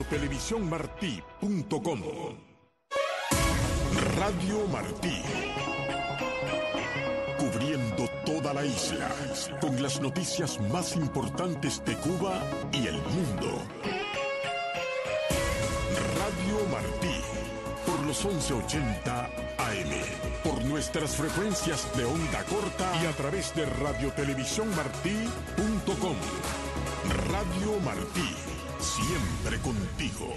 Televisiónmartí.com. Radio Martí. Cubriendo toda la isla con las noticias más importantes de Cuba y el mundo. Radio Martí. Por los 1180 AM. Por nuestras frecuencias de onda corta y a través de radiotelevisiónmartí.com. Radio Martí. Siempre contigo.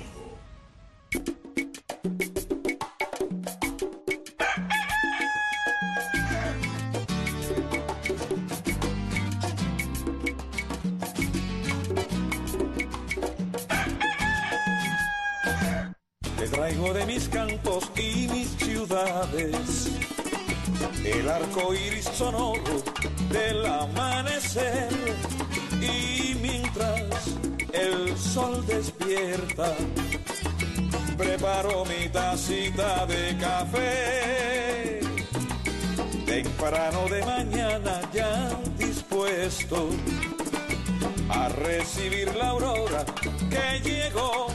Te traigo de mis cantos y mis ciudades el arco iris sonoro del amanecer, y mientras el sol despierta preparo mi tacita de café, temprano de mañana ya dispuesto a recibir la aurora que llegó.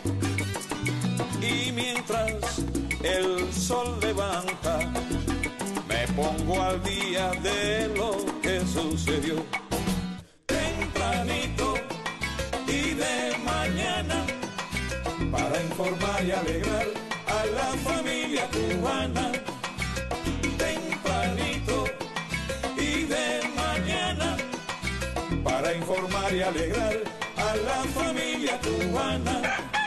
Y mientras el sol levanta, me pongo al día de lo que sucedió. Tempranito y de mañana, para informar y alegrar a la familia cubana. Tempranito y de mañana, para informar y alegrar a la familia cubana.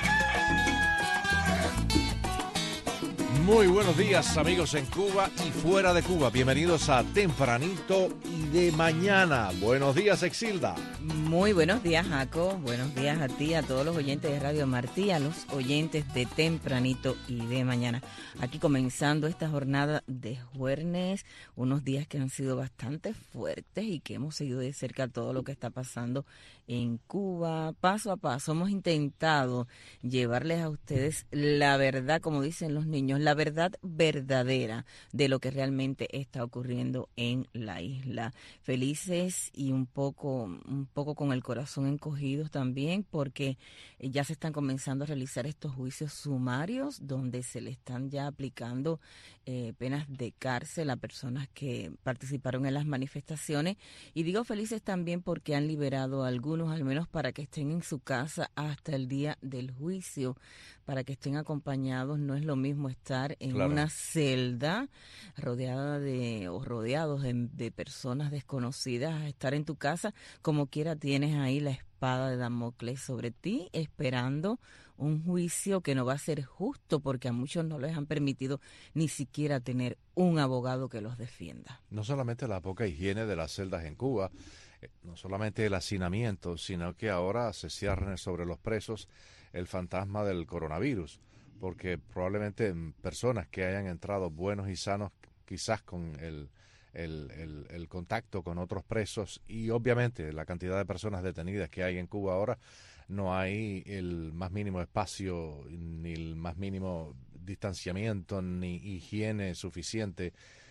Muy buenos días, amigos en Cuba y fuera de Cuba. Bienvenidos a Tempranito y de Mañana. Buenos días, Exilda. Muy buenos días, Jaco. Buenos días a ti, a todos los oyentes de Radio Martí, a los oyentes de Tempranito y de Mañana. Aquí comenzando esta jornada de jueves, unos días que han sido bastante fuertes y que hemos seguido de cerca todo lo que está pasando en Cuba. Paso a paso hemos intentado llevarles a ustedes la verdad, como dicen los niños, la verdad verdadera de lo que realmente está ocurriendo en la isla. Felices y un poco con el corazón encogidos también, porque ya se están comenzando a realizar estos juicios sumarios donde se le están ya aplicando penas de cárcel a personas que participaron en las manifestaciones. Y digo felices también porque han liberado a algunos, al menos para que estén en su casa hasta el día del juicio, para que estén acompañados. No es lo mismo estar en una celda rodeados de personas desconocidas, a estar en tu casa. Como quiera tienes ahí la espada de Damocles sobre ti, esperando un juicio que no va a ser justo, porque a muchos no les han permitido ni siquiera tener un abogado que los defienda. No solamente la poca higiene de las celdas en Cuba, no solamente el hacinamiento, sino que ahora se cierran sobre los presos el fantasma del coronavirus, porque probablemente personas que hayan entrado buenos y sanos, quizás con el contacto con otros presos, y obviamente la cantidad de personas detenidas que hay en Cuba ahora, no hay el más mínimo espacio, ni el más mínimo distanciamiento, ni higiene suficiente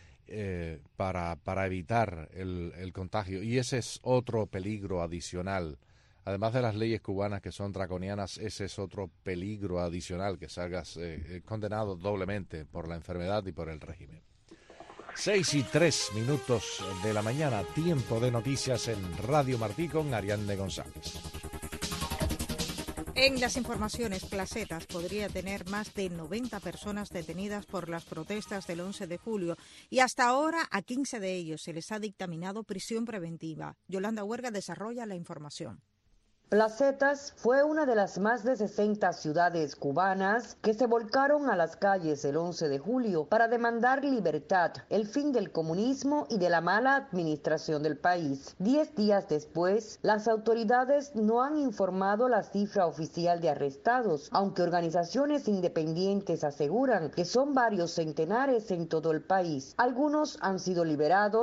para evitar el contagio. Y ese es otro peligro adicional. Además de las leyes cubanas que son draconianas, ese es otro peligro adicional, que salgas condenado doblemente por la enfermedad y por el régimen. 6:03 de la mañana, tiempo de noticias en Radio Martí con Ariadne González. En las informaciones, Placetas podría tener más de 90 personas detenidas por las protestas del 11 de julio y hasta ahora a 15 de ellos se les ha dictaminado prisión preventiva. Yolanda Huerga desarrolla la información. Placetas fue una de las más de 60 ciudades cubanas que se volcaron a las calles el 11 de julio para demandar libertad, el fin del comunismo y de la mala administración del país. 10 días después, las autoridades no han informado la cifra oficial de arrestados, aunque organizaciones independientes aseguran que son varios centenares en todo el país. Algunos han sido liberados,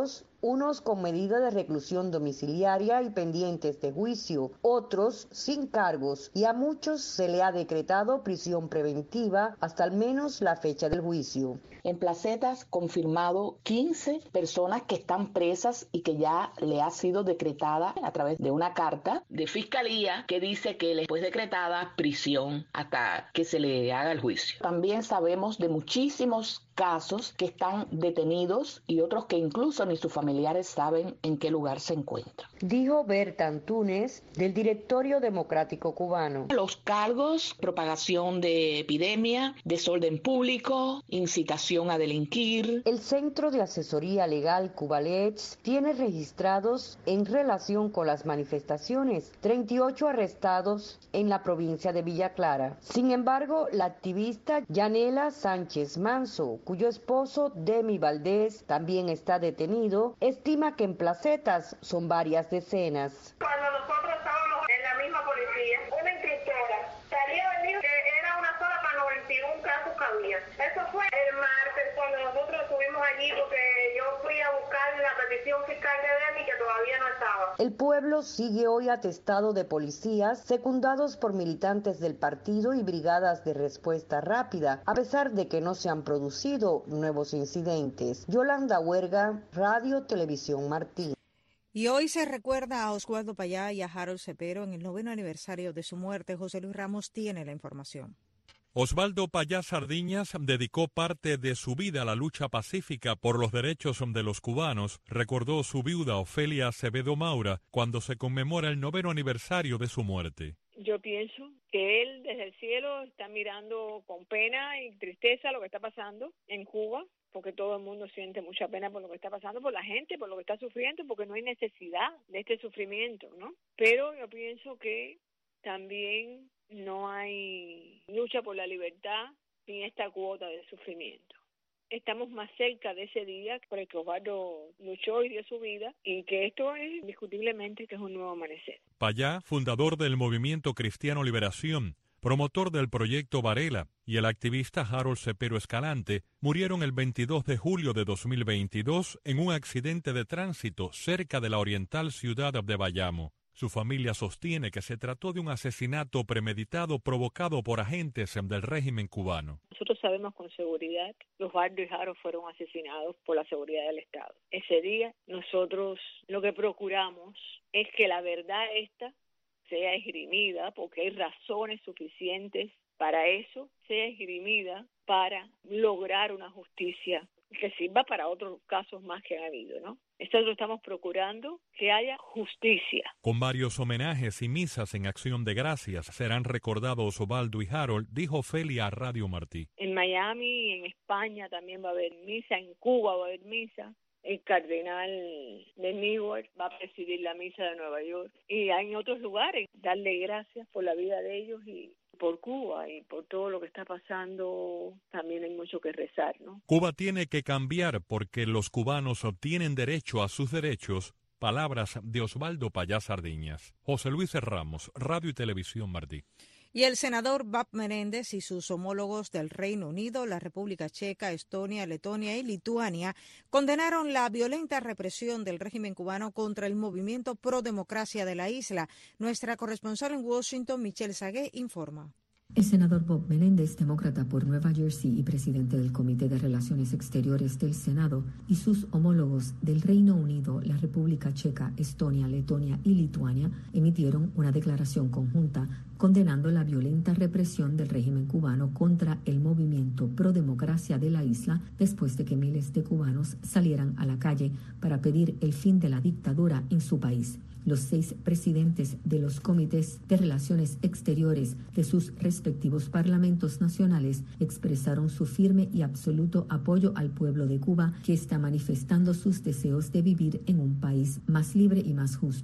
unos con medida de reclusión domiciliaria y pendientes de juicio, otros sin cargos, y a muchos se le ha decretado prisión preventiva hasta al menos la fecha del juicio. En Placetas, confirmado 15 personas que están presas y que ya le ha sido decretada a través de una carta de fiscalía que dice que les fue decretada prisión hasta que se le haga el juicio. También sabemos de muchísimos casos que están detenidos y otros que incluso ni sus familiares saben en qué lugar se encuentran. Dijo Berta Antúnez, del Directorio Democrático Cubano. Los cargos: propagación de epidemia, desorden público, incitación a delinquir. El Centro de Asesoría Legal Cubalets tiene registrados en relación con las manifestaciones 38 arrestados en la provincia de Villa Clara. Sin embargo, la activista Yanela Sánchez Manso, cuyo esposo Demi Valdés también está detenido, estima que en Placetas son varias decenas. Cuando nosotros estábamos en la misma policía, una instructora salió a decir que era una sola para 91 casos que había. Eso fue el martes cuando nosotros estuvimos allí, porque yo fui a buscar la petición fiscal de Demi que todavía no estaba. El pueblo sigue hoy atestado de policías secundados por militantes del partido y brigadas de respuesta rápida, a pesar de que no se han producido nuevos incidentes. Yolanda Huerga, Radio Televisión Martí. Y hoy se recuerda a Oswaldo Payá y a Harold Cepero en el 9º aniversario de su muerte. José Luis Ramos tiene la información. Oswaldo Payá Sardiñas dedicó parte de su vida a la lucha pacífica por los derechos de los cubanos, recordó su viuda Ofelia Acevedo Maura cuando se conmemora el 9º aniversario de su muerte. Yo pienso que él desde el cielo está mirando con pena y tristeza lo que está pasando en Cuba, porque todo el mundo siente mucha pena por lo que está pasando, por la gente, por lo que está sufriendo, porque no hay necesidad de este sufrimiento, ¿no? Pero yo pienso que también no hay lucha por la libertad sin esta cuota de sufrimiento. Estamos más cerca de ese día por el que Osvaldo luchó y dio su vida, y que esto es indiscutiblemente que es un nuevo amanecer. Payá, fundador del Movimiento Cristiano Liberación, promotor del Proyecto Varela, y el activista Harold Cepero Escalante murieron el 22 de julio de 2022 en un accidente de tránsito cerca de la oriental ciudad de Bayamo. Su familia sostiene que se trató de un asesinato premeditado provocado por agentes del régimen cubano. Nosotros sabemos con seguridad que Osvaldo y Harold fueron asesinados por la seguridad del Estado. Ese día nosotros lo que procuramos es que la verdad esta sea esgrimida, porque hay razones suficientes para eso, sea esgrimida para lograr una justicia que sirva para otros casos más que ha habido, ¿no? Nosotros estamos procurando que haya justicia. Con varios homenajes y misas en acción de gracias serán recordados Osvaldo y Harold, dijo Ofelia a Radio Martí. En Miami, en España también va a haber misa, en Cuba va a haber misa. El cardenal de Newark va a presidir la misa de Nueva York. Y en otros lugares, darle gracias por la vida de ellos y por Cuba y por todo lo que está pasando. También hay mucho que rezar, ¿no? Cuba tiene que cambiar porque los cubanos obtienen derecho a sus derechos. Palabras de Oswaldo Payá Sardiñas. José Luis Ramos, Radio y Televisión Martí. Y el senador Bob Menéndez y sus homólogos del Reino Unido, la República Checa, Estonia, Letonia y Lituania condenaron la violenta represión del régimen cubano contra el movimiento pro democracia de la isla. Nuestra corresponsal en Washington, Michelle Sagué, informa. El senador Bob Menéndez, demócrata por Nueva Jersey y presidente del Comité de Relaciones Exteriores del Senado, y sus homólogos del Reino Unido, la República Checa, Estonia, Letonia y Lituania, emitieron una declaración conjunta condenando la violenta represión del régimen cubano contra el movimiento pro democracia de la isla después de que miles de cubanos salieran a la calle para pedir el fin de la dictadura en su país. Los 6 presidentes de los comités de relaciones exteriores de sus respectivos parlamentos nacionales expresaron su firme y absoluto apoyo al pueblo de Cuba, que está manifestando sus deseos de vivir en un país más libre y más justo.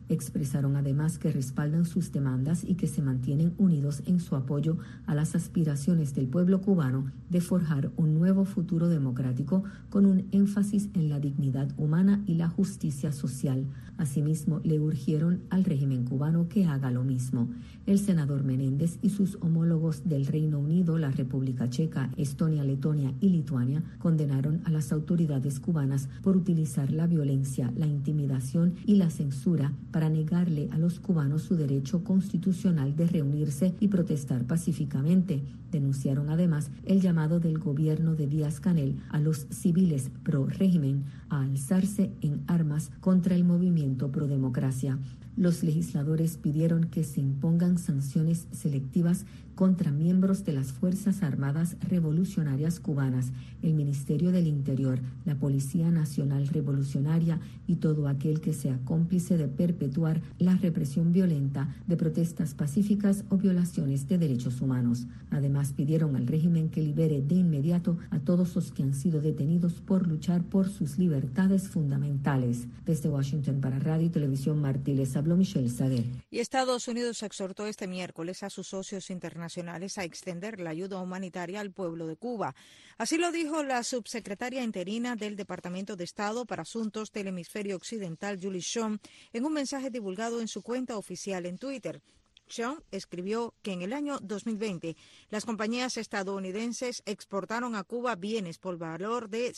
Expresaron además que respaldan sus demandas y que se mantienen unidos en su apoyo a las aspiraciones del pueblo cubano de forjar un nuevo futuro democrático con un énfasis en la dignidad humana y la justicia social. Asimismo, le urgieron al régimen cubano que haga lo mismo. El senador Menéndez y sus homólogos del Reino Unido, la República Checa, Estonia, Letonia y Lituania condenaron a las autoridades cubanas por utilizar la violencia, la intimidación y la censura para negarle a los cubanos su derecho constitucional de reunirse y protestar pacíficamente. Denunciaron además el llamado del gobierno de Díaz-Canel a los civiles pro-régimen a alzarse en armas contra el movimiento pro-democracia. Los legisladores pidieron que se impongan sanciones selectivas contra miembros de las Fuerzas Armadas Revolucionarias Cubanas, el Ministerio del Interior, la Policía Nacional Revolucionaria y todo aquel que sea cómplice de perpetuar la represión violenta de protestas pacíficas o violaciones de derechos humanos. Además, pidieron al régimen que libere de inmediato a todos los que han sido detenidos por luchar por sus libertades fundamentales. Desde Washington para Radio y Televisión Martí, les habló Michelle Saguer. Y Estados Unidos exhortó este miércoles a sus socios internacionales a extender la ayuda humanitaria al pueblo de Cuba. Así lo dijo la subsecretaria interina del Departamento de Estado para Asuntos del Hemisferio Occidental, Julie Shawn, en un mensaje divulgado en su cuenta oficial en Twitter. Shawn escribió que en el año 2020 las compañías estadounidenses exportaron a Cuba bienes por valor de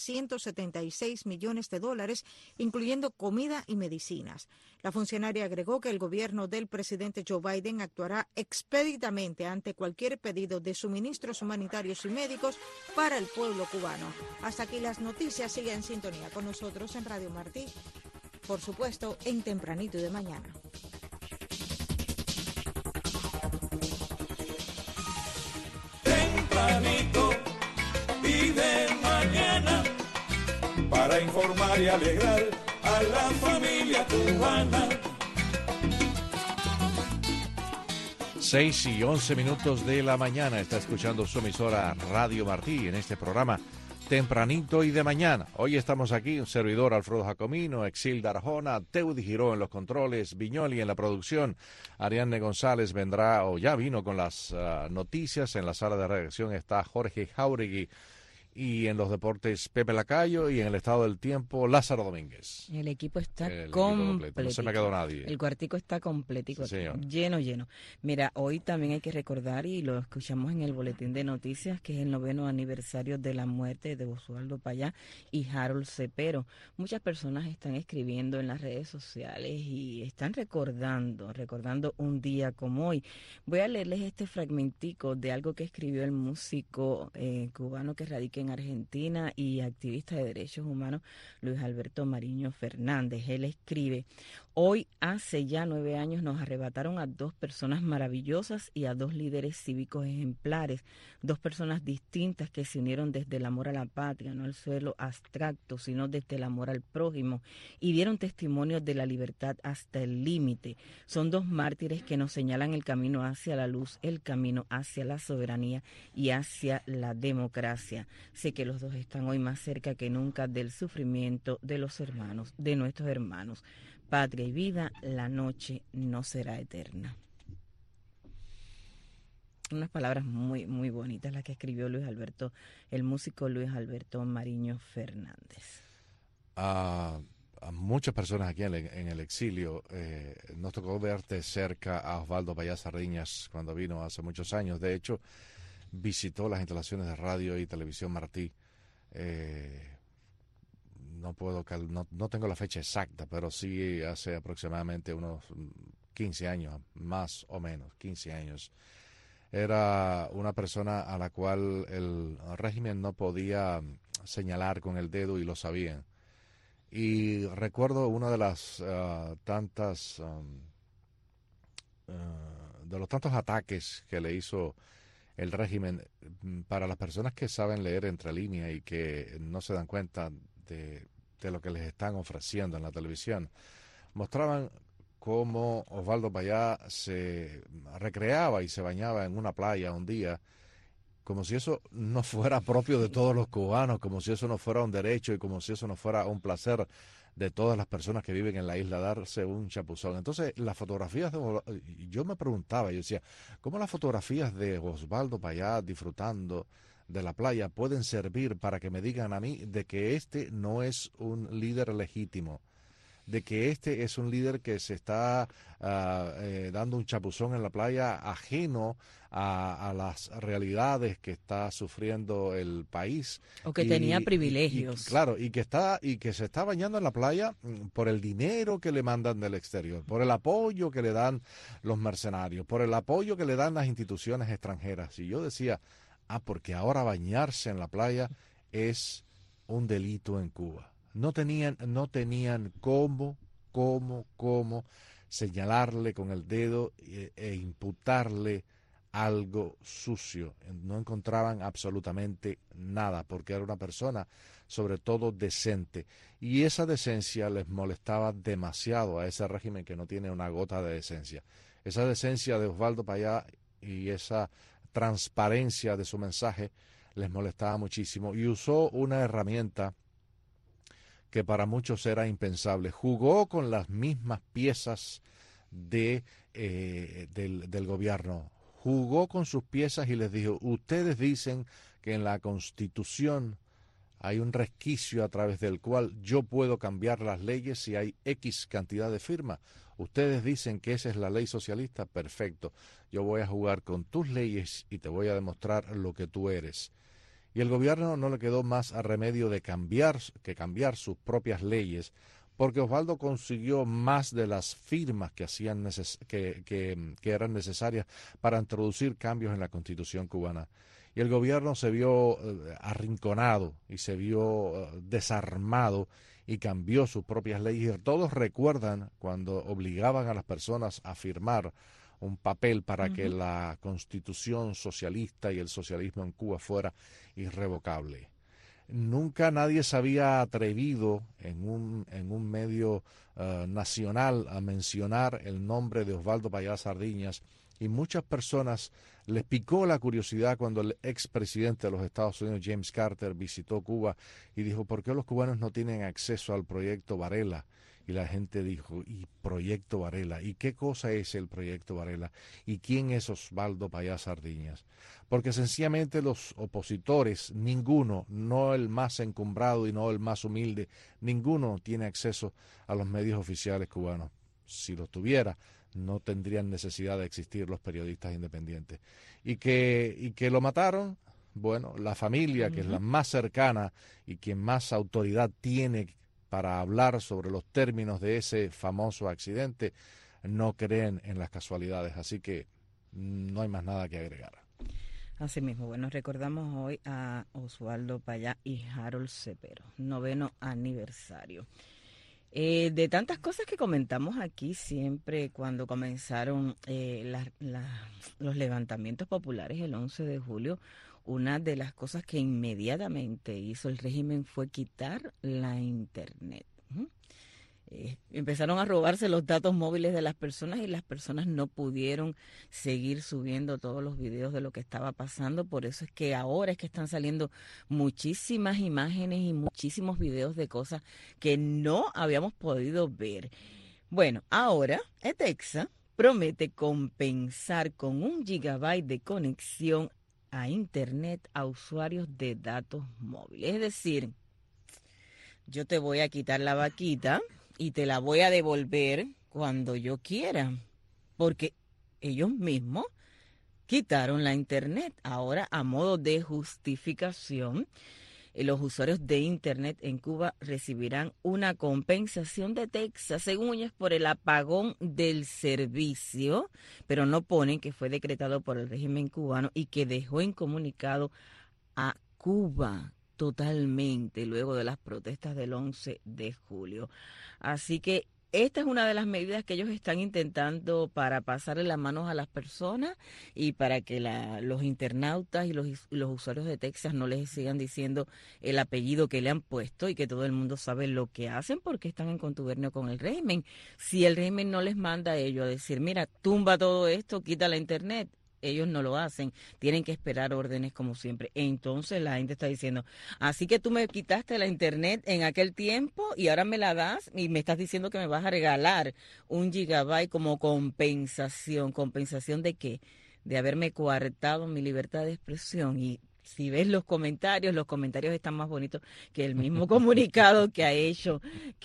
$176 millones, incluyendo comida y medicinas. La funcionaria agregó que el gobierno del presidente Joe Biden actuará expeditamente ante cualquier pedido de suministros humanitarios y médicos para el pueblo cubano. Hasta aquí las noticias. Sigue en sintonía con nosotros en Radio Martí, por supuesto, en Tempranito y de Mañana. Tempranito y de mañana, para informar y alegrar a la familia cubana. 6:11 de la mañana, está escuchando su emisora Radio Martí en este programa Tempranito y de Mañana. Hoy estamos aquí, un servidor Alfredo Jacomino, Exilda Arjona, Teudi Giró en los controles, Viñoli en la producción, Ariadne González vendrá o ya vino con las noticias. En la sala de redacción está Jorge Jauregui y en los deportes Pepe Lacayo y en el estado del tiempo Lázaro Domínguez. El equipo está completo. No se me quedó nadie. El cuartico está completico, sí, lleno. Mira, hoy también hay que recordar, y lo escuchamos en el boletín de noticias, que es el 9º aniversario de la muerte de Oswaldo Payá y Harold Cepero. Muchas personas están escribiendo en las redes sociales y están recordando un día como hoy. Voy a leerles este fragmentico de algo que escribió el músico cubano que radica en Argentina y activista de derechos humanos, Luis Alberto Mariño Fernández. Él escribe: hoy hace ya 9 años nos arrebataron a 2 personas maravillosas y a 2 líderes cívicos ejemplares, 2 personas distintas que se unieron desde el amor a la patria, no al suelo abstracto, sino desde el amor al prójimo, y dieron testimonio de la libertad hasta el límite. Son 2 mártires que nos señalan el camino hacia la luz, el camino hacia la soberanía y hacia la democracia. Sé que los 2 están hoy más cerca que nunca del sufrimiento de los hermanos, de nuestros hermanos. Patria y vida, la noche no será eterna. Unas palabras muy, muy bonitas las que escribió Luis Alberto, el músico Luis Alberto Mariño Fernández. A muchas personas aquí en el exilio nos tocó ver de cerca a Osvaldo Payá Sardiñas cuando vino hace muchos años. De hecho, visitó las instalaciones de radio y televisión Martí. No tengo la fecha exacta, pero sí hace aproximadamente unos 15 años, más o menos, 15 años. Era una persona a la cual el régimen no podía señalar con el dedo y lo sabían. Y recuerdo una de las de los tantos ataques que le hizo el régimen. Para las personas que saben leer entre líneas y que no se dan cuenta de lo que les están ofreciendo en la televisión, mostraban cómo Osvaldo Payá se recreaba y se bañaba en una playa un día, como si eso no fuera propio de todos los cubanos, como si eso no fuera un derecho y como si eso no fuera un placer de todas las personas que viven en la isla darse un chapuzón. Entonces, las fotografías yo me preguntaba, yo decía, ¿cómo las fotografías de Osvaldo Payá disfrutando de la playa pueden servir para que me digan a mí de que este no es un líder legítimo, de que este es un líder que se está dando un chapuzón en la playa ajeno a las realidades que está sufriendo el país, o que tenía privilegios, claro, y que se está bañando en la playa por el dinero que le mandan del exterior, por el apoyo que le dan los mercenarios, por el apoyo que le dan las instituciones extranjeras. Y yo decía, porque ahora bañarse en la playa es un delito en Cuba. No tenían cómo señalarle con el dedo e imputarle algo sucio. No encontraban absolutamente nada, porque era una persona sobre todo decente. Y esa decencia les molestaba demasiado a ese régimen que no tiene una gota de decencia. Esa decencia de Osvaldo Payá y esa transparencia de su mensaje les molestaba muchísimo, y usó una herramienta que para muchos era impensable. Jugó con las mismas piezas del gobierno, jugó con sus piezas y les dijo, ustedes dicen que en la Constitución hay un resquicio a través del cual yo puedo cambiar las leyes si hay X cantidad de firmas. Ustedes dicen que esa es la ley socialista, perfecto. Yo voy a jugar con tus leyes y te voy a demostrar lo que tú eres. Y el gobierno no le quedó más a remedio de cambiar sus propias leyes, porque Osvaldo consiguió más de las firmas que eran necesarias para introducir cambios en la Constitución cubana. Y el gobierno se vio arrinconado y se vio desarmado y cambió sus propias leyes. Todos recuerdan cuando obligaban a las personas a firmar un papel para que la Constitución socialista y el socialismo en Cuba fuera irrevocable. Nunca nadie se había atrevido en un medio nacional a mencionar el nombre de Osvaldo Payá Sardiñas, y muchas personas les picó la curiosidad cuando el expresidente de los Estados Unidos, James Carter, visitó Cuba y dijo, ¿por qué los cubanos no tienen acceso al proyecto Varela? Y la gente dijo, ¿y proyecto Varela? ¿Y qué cosa es el proyecto Varela? ¿Y quién es Osvaldo Payá Sardiñas? Porque sencillamente los opositores, ninguno, no el más encumbrado y no el más humilde, ninguno tiene acceso a los medios oficiales cubanos. Si los tuviera, no tendrían necesidad de existir los periodistas independientes. Y que lo mataron, bueno, la familia, que es la más cercana y quien más autoridad tiene para hablar sobre los términos de ese famoso accidente, no creen en las casualidades, así que no hay más nada que agregar. Así mismo, bueno, recordamos hoy a Osvaldo Payá y Harold Cepero, 9º aniversario. De tantas cosas que comentamos aquí siempre cuando comenzaron los levantamientos populares el 11 de julio, una de las cosas que inmediatamente hizo el régimen fue quitar la internet. Empezaron a robarse los datos móviles de las personas y las personas no pudieron seguir subiendo todos los videos de lo que estaba pasando. Por eso es que ahora es que están saliendo muchísimas imágenes y muchísimos videos de cosas que no habíamos podido ver. Bueno, ahora ETEXA promete compensar con 1 gigabyte de conexión a internet a usuarios de datos móviles. Es decir, yo te voy a quitar la vaquita y te la voy a devolver cuando yo quiera, porque ellos mismos quitaron la internet. Ahora, a modo de justificación, los usuarios de internet en Cuba recibirán una compensación de Texas, según ellos, por el apagón del servicio, pero no ponen que fue decretado por el régimen cubano y que dejó incomunicado a Cuba totalmente luego de las protestas del 11 de julio. Así que esta es una de las medidas que ellos están intentando para pasarle las manos a las personas y para que los internautas y los usuarios de Texas no les sigan diciendo el apellido que le han puesto y que todo el mundo sabe lo que hacen porque están en contubernio con el régimen. Si el régimen no les manda a ellos a decir, mira, tumba todo esto, quita la internet, ellos no lo hacen, tienen que esperar órdenes como siempre. Entonces la gente está diciendo, así que tú me quitaste la internet en aquel tiempo y ahora me la das y me estás diciendo que me vas a regalar 1 gigabyte como compensación. ¿Compensación de qué? De haberme coartado mi libertad de expresión. Y si ves los comentarios están más bonitos que el mismo comunicado que ha hecho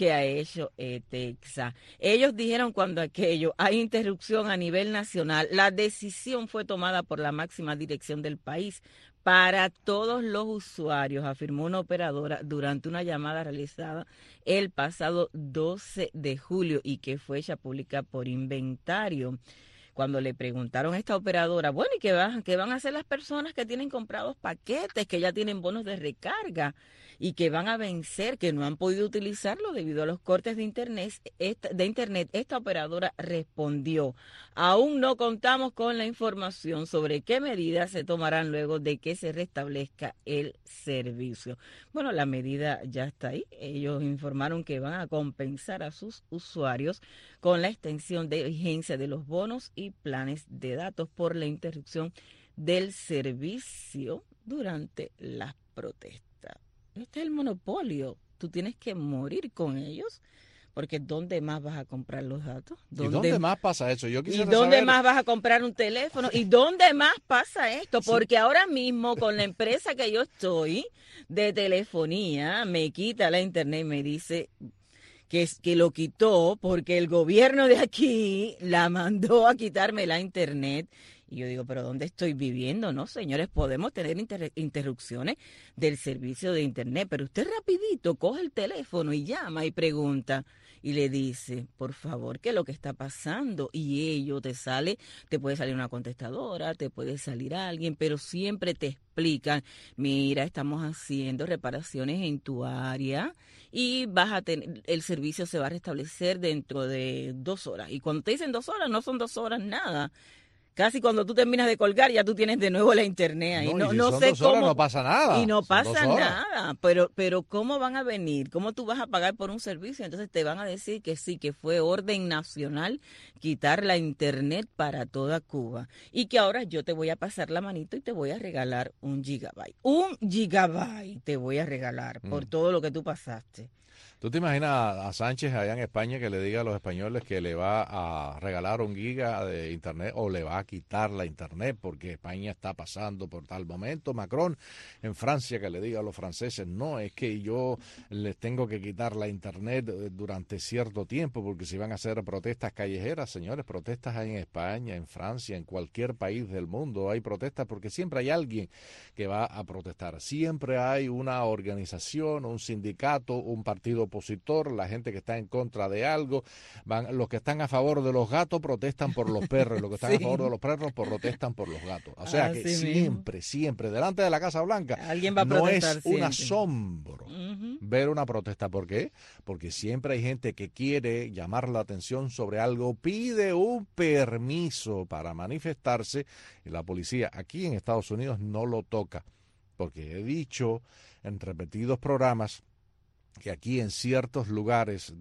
Texas. Ellos dijeron cuando aquello, hay interrupción a nivel nacional, la decisión fue tomada por la máxima dirección del país para todos los usuarios, afirmó una operadora durante una llamada realizada el pasado 12 de julio y que fue hecha pública por Inventario. Cuando le preguntaron a esta operadora, bueno, ¿y qué van a hacer las personas que tienen comprados paquetes, que ya tienen bonos de recarga y que van a vencer, que no han podido utilizarlo debido a los cortes de internet? Esta operadora respondió, aún no contamos con la información sobre qué medidas se tomarán luego de que se restablezca el servicio. Bueno, la medida ya está ahí. Ellos informaron que van a compensar a sus usuarios con la extensión de vigencia de los bonos y planes de datos por la interrupción del servicio durante las protestas. Este es el monopolio. Tú tienes que morir con ellos, porque ¿dónde más vas a comprar los datos? ¿Y dónde más pasa eso? Yo quisiera ¿Y dónde saber... más vas a comprar un teléfono? ¿Y dónde más pasa esto? Porque ahora mismo con la empresa que yo estoy de telefonía, me quita la internet y me dice que lo quitó porque el gobierno de aquí la mandó a quitarme la internet. Y yo digo, ¿pero dónde estoy viviendo? No, señores, podemos tener interrupciones del servicio de internet, pero usted rapidito coge el teléfono y llama y pregunta y le dice, por favor, ¿qué es lo que está pasando? Y ello te puede salir una contestadora, te puede salir alguien, pero siempre te explican, mira, estamos haciendo reparaciones en tu área y el servicio se va a restablecer dentro de 2 horas. Y cuando te dicen 2 horas, no son 2 horas nada. Casi cuando tú terminas de colgar ya tú tienes de nuevo la internet ahí. No sé cómo. No pasa nada. Y no pasa nada. Pero ¿cómo van a venir? ¿Cómo tú vas a pagar por un servicio? Entonces te van a decir que sí, que fue orden nacional quitar la internet para toda Cuba. Y que ahora yo te voy a pasar la manito y te voy a regalar 1 gigabyte. 1 gigabyte te voy a regalar por todo lo que tú pasaste. ¿Tú te imaginas a Sánchez allá en España que le diga a los españoles que le va a regalar 1 giga de internet o le va a quitar la internet porque España está pasando por tal momento? Macron en Francia que le diga a los franceses, no, es que yo les tengo que quitar la internet durante cierto tiempo porque si van a hacer protestas callejeras, señores, protestas hay en España, en Francia, en cualquier país del mundo hay protestas porque siempre hay alguien que va a protestar. Siempre hay una organización, un sindicato, un partido opositor, la gente que está en contra de algo, los que están a favor de los gatos protestan por los perros, los que están a favor de los perros protestan por los gatos. O sea que siempre, delante de la Casa Blanca, alguien va a protestar, no es un asombro ver una protesta. ¿Por qué? Porque siempre hay gente que quiere llamar la atención sobre algo, pide un permiso para manifestarse y la policía aquí en Estados Unidos no lo toca. Porque he dicho en repetidos programas que aquí en ciertos lugares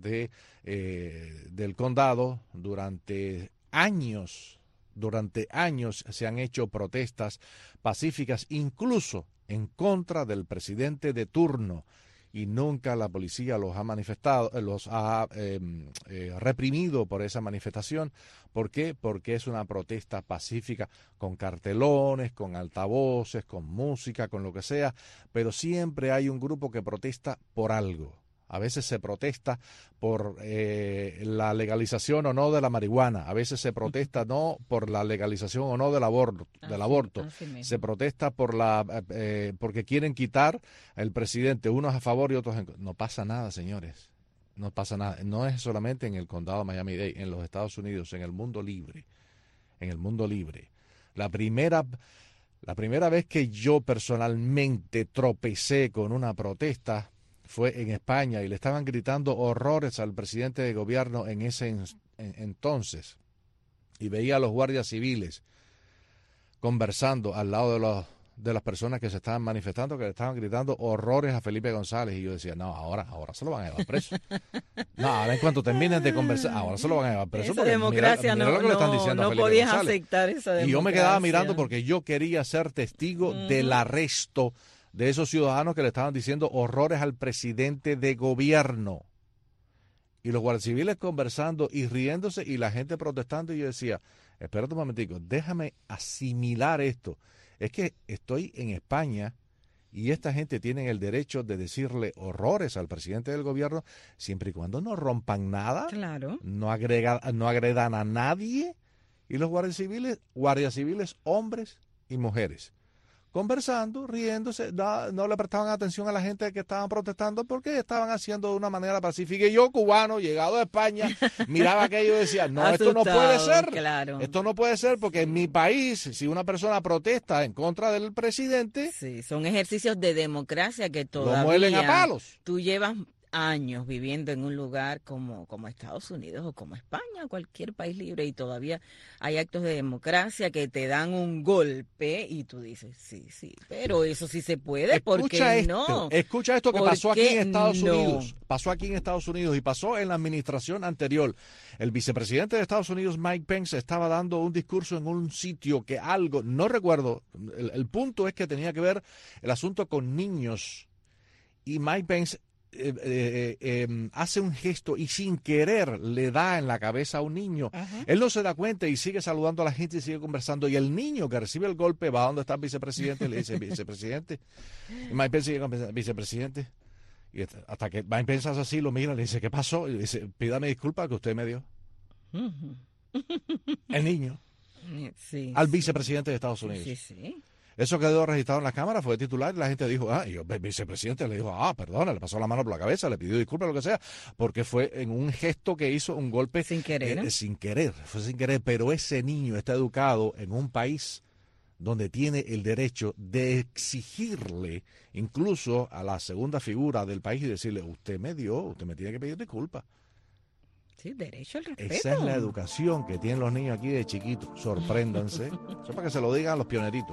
del condado durante años se han hecho protestas pacíficas, incluso en contra del presidente de turno, y nunca la policía los ha reprimido por esa manifestación. ¿Por qué? Porque es una protesta pacífica, con cartelones, con altavoces, con música, con lo que sea, pero siempre hay un grupo que protesta por algo. A veces se protesta por la legalización o no de la marihuana. A veces se protesta no por la legalización o no del aborto. Se protesta porque quieren quitar al presidente, unos a favor y otros en contra. No pasa nada, señores. No pasa nada. No es solamente en el condado de Miami-Dade, en los Estados Unidos, en el mundo libre. En el mundo libre. La primera vez que yo personalmente tropecé con una protesta fue en España y le estaban gritando horrores al presidente de gobierno en ese entonces. Y veía a los guardias civiles conversando al lado de las personas que se estaban manifestando, que le estaban gritando horrores a Felipe González, y yo decía, no, ahora se lo van a llevar preso. No, ahora en cuanto terminen de conversar, ahora se lo van a llevar preso. Esa democracia mira lo que le están diciendo a Felipe podías González. Aceptar esa democracia. Y yo me quedaba mirando porque yo quería ser testigo del arresto de esos ciudadanos que le estaban diciendo horrores al presidente de gobierno. Y los guardias civiles conversando y riéndose y la gente protestando, y yo decía, espérate un momentico, déjame asimilar esto. Es que estoy en España y esta gente tiene el derecho de decirle horrores al presidente del gobierno siempre y cuando no rompan nada, claro, no agredan a nadie. Y los guardias civiles, hombres y mujeres, conversando, riéndose, no le prestaban atención a la gente que estaban protestando porque estaban haciendo de una manera pacífica. Y yo, cubano, llegado a España, miraba aquello y decía, no, esto no puede ser. Claro. Esto no puede ser porque en mi país, si una persona protesta en contra del presidente... Sí, son ejercicios de democracia que todavía... Lo muelen a palos. Tú llevas años viviendo en un lugar como Estados Unidos o como España, cualquier país libre, y todavía hay actos de democracia que te dan un golpe y tú dices, sí, pero eso sí se puede, ¿por qué no? Escucha esto que pasó aquí en Estados Unidos. Pasó aquí en Estados Unidos y pasó en la administración anterior. El vicepresidente de Estados Unidos, Mike Pence, estaba dando un discurso en un sitio que algo, no recuerdo, el punto es que tenía que ver el asunto con niños, y Mike Pence hace un gesto y sin querer le da en la cabeza a un niño. Ajá. Él no se da cuenta y sigue saludando a la gente y sigue conversando, y el niño que recibe el golpe va donde está el vicepresidente y le dice, vicepresidente, y Mike Pence sigue conversando, vicepresidente, y hasta que Mike Pence hace así, lo mira, le dice, ¿qué pasó? Y le dice, pídame disculpas que usted me dio. El niño al vicepresidente de Estados Unidos. Sí. Eso quedó registrado en la cámara, fue titular, y la gente dijo, y el vicepresidente le dijo, perdona, le pasó la mano por la cabeza, le pidió disculpas, lo que sea, porque fue en un gesto que hizo un golpe sin querer. Fue sin querer, pero ese niño está educado en un país donde tiene el derecho de exigirle incluso a la segunda figura del país y decirle, usted me tiene que pedir disculpas. Sí, derecho al respeto. Esa es la educación que tienen los niños aquí de chiquitos. Sorpréndanse. Eso para que se lo digan a los pioneritos.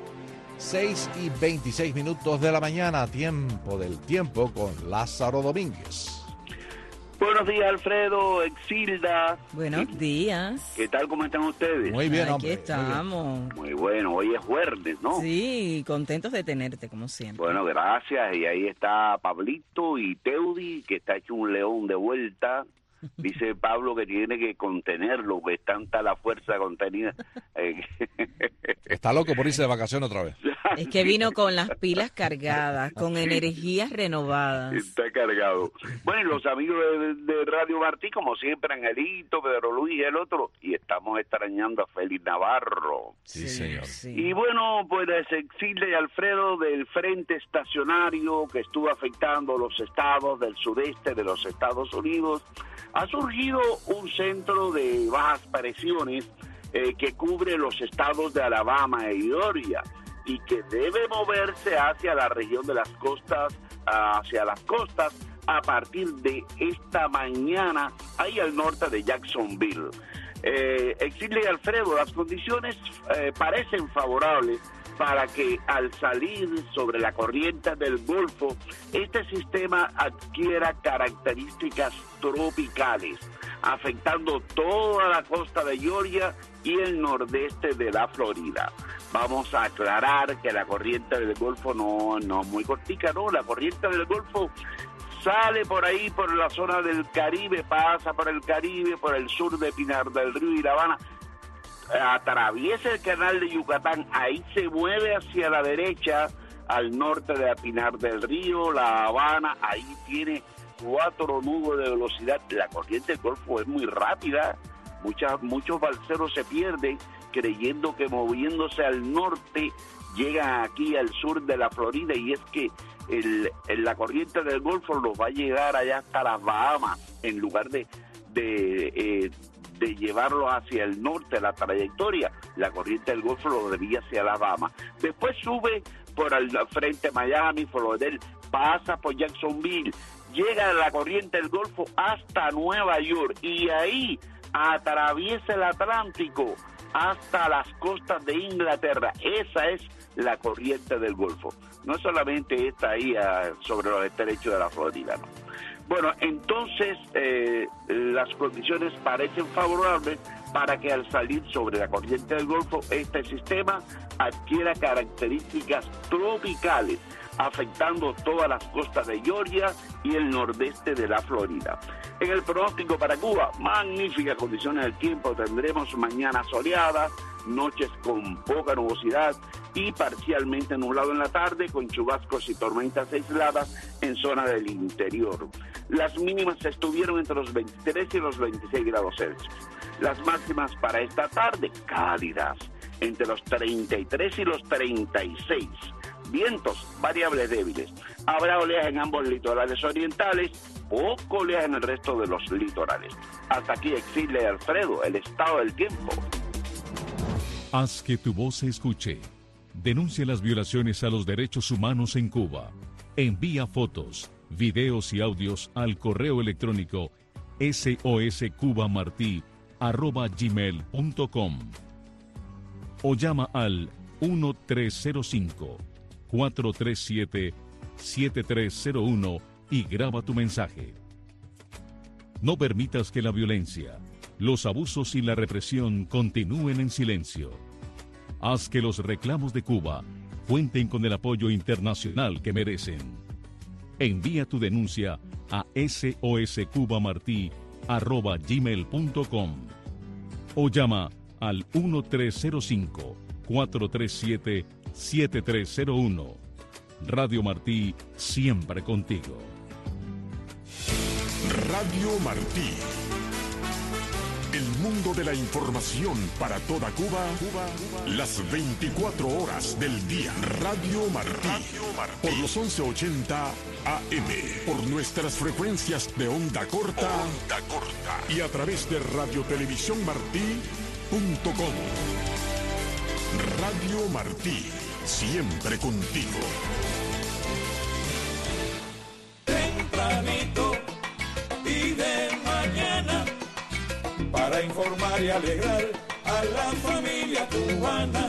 6:26 de la mañana, tiempo del tiempo con Lázaro Domínguez. Buenos días, Alfredo, Exilda. Buenos días. ¿Qué tal? ¿Cómo están ustedes? Muy bien, hombre. Aquí estamos. Muy bueno, hoy es jueves, ¿no? Sí, contentos de tenerte, como siempre. Bueno, gracias. Y ahí está Pablito y Teudi, que está hecho un león de vuelta. Dice Pablo que tiene que contenerlo, que es tanta la fuerza contenida. Está loco por irse de vacaciones otra vez. Es que vino con las pilas cargadas, con energías renovadas. Está cargado. Bueno, y los amigos de Radio Martí, como siempre, Angelito, Pedro Luis y el otro, y estamos extrañando a Félix Navarro. Sí, señor. Sí. Y bueno, pues Exilda y Alfredo, del frente estacionario que estuvo afectando los estados del sudeste de los Estados Unidos, ha surgido un centro de bajas presiones que cubre los estados de Alabama e Georgia y que debe moverse hacia la región de las costas, a partir de esta mañana, ahí al norte de Jacksonville. Exilda y Alfredo, las condiciones parecen favorables para que al salir sobre la corriente del Golfo, este sistema adquiera características tropicales, afectando toda la costa de Georgia y el nordeste de la Florida. Vamos a aclarar que la corriente del Golfo no es muy cortica, no, la corriente del Golfo sale por ahí, por la zona del Caribe, pasa por el Caribe, por el sur de Pinar del Río y La Habana, atraviesa el canal de Yucatán, ahí se mueve hacia la derecha, al norte de Pinar del Río, La Habana, ahí tiene 4 nudos de velocidad. La corriente del Golfo es muy rápida, muchos balseros se pierden creyendo que moviéndose al norte llegan aquí al sur de la Florida, y es que la corriente del Golfo los va a llegar allá hasta las Bahamas, en lugar de llevarlo hacia el norte, la trayectoria, la corriente del Golfo lo desvía hacia las Bahamas. Después sube por el frente Miami, Florida, pasa por Jacksonville, llega a la corriente del Golfo hasta Nueva York y ahí atraviesa el Atlántico hasta las costas de Inglaterra. Esa es la corriente del Golfo. No solamente está ahí sobre los estrechos de la Florida, ¿no? Bueno, entonces las condiciones parecen favorables para que al salir sobre la corriente del Golfo, este sistema adquiera características tropicales, afectando todas las costas de Georgia y el nordeste de la Florida. En el pronóstico para Cuba, magníficas condiciones del tiempo. Tendremos mañana soleadas, noches con poca nubosidad y parcialmente nublado en la tarde, con chubascos y tormentas aisladas en zona del interior. Las mínimas estuvieron entre los 23 y los 26 grados Celsius. Las máximas para esta tarde, cálidas, entre los 33 y los 36. Vientos variables débiles. Habrá oleaje en ambos litorales orientales, poco oleaje en el resto de los litorales. Hasta aquí Exilio Alfredo, el estado del tiempo. Haz que tu voz se escuche. Denuncia las violaciones a los derechos humanos en Cuba. Envía fotos, videos y audios al correo electrónico soscubamarti@gmail.com o llama al 1305-437-7301 y graba tu mensaje. No permitas que la violencia, los abusos y la represión continúen en silencio. Haz que los reclamos de Cuba cuenten con el apoyo internacional que merecen. Envía tu denuncia a soscubamarti@gmail.com o llama al 1305-437-7301. Radio Martí, siempre contigo. Radio Martí. El mundo de la información para toda Cuba, las 24 horas del día. Radio Martí. Por los 1180 AM. Por nuestras frecuencias de onda corta. Y a través de radiotelevisiónmartí.com. Radio Martí. Siempre contigo. Tempranito y de mañana, para informar y alegrar a la familia cubana.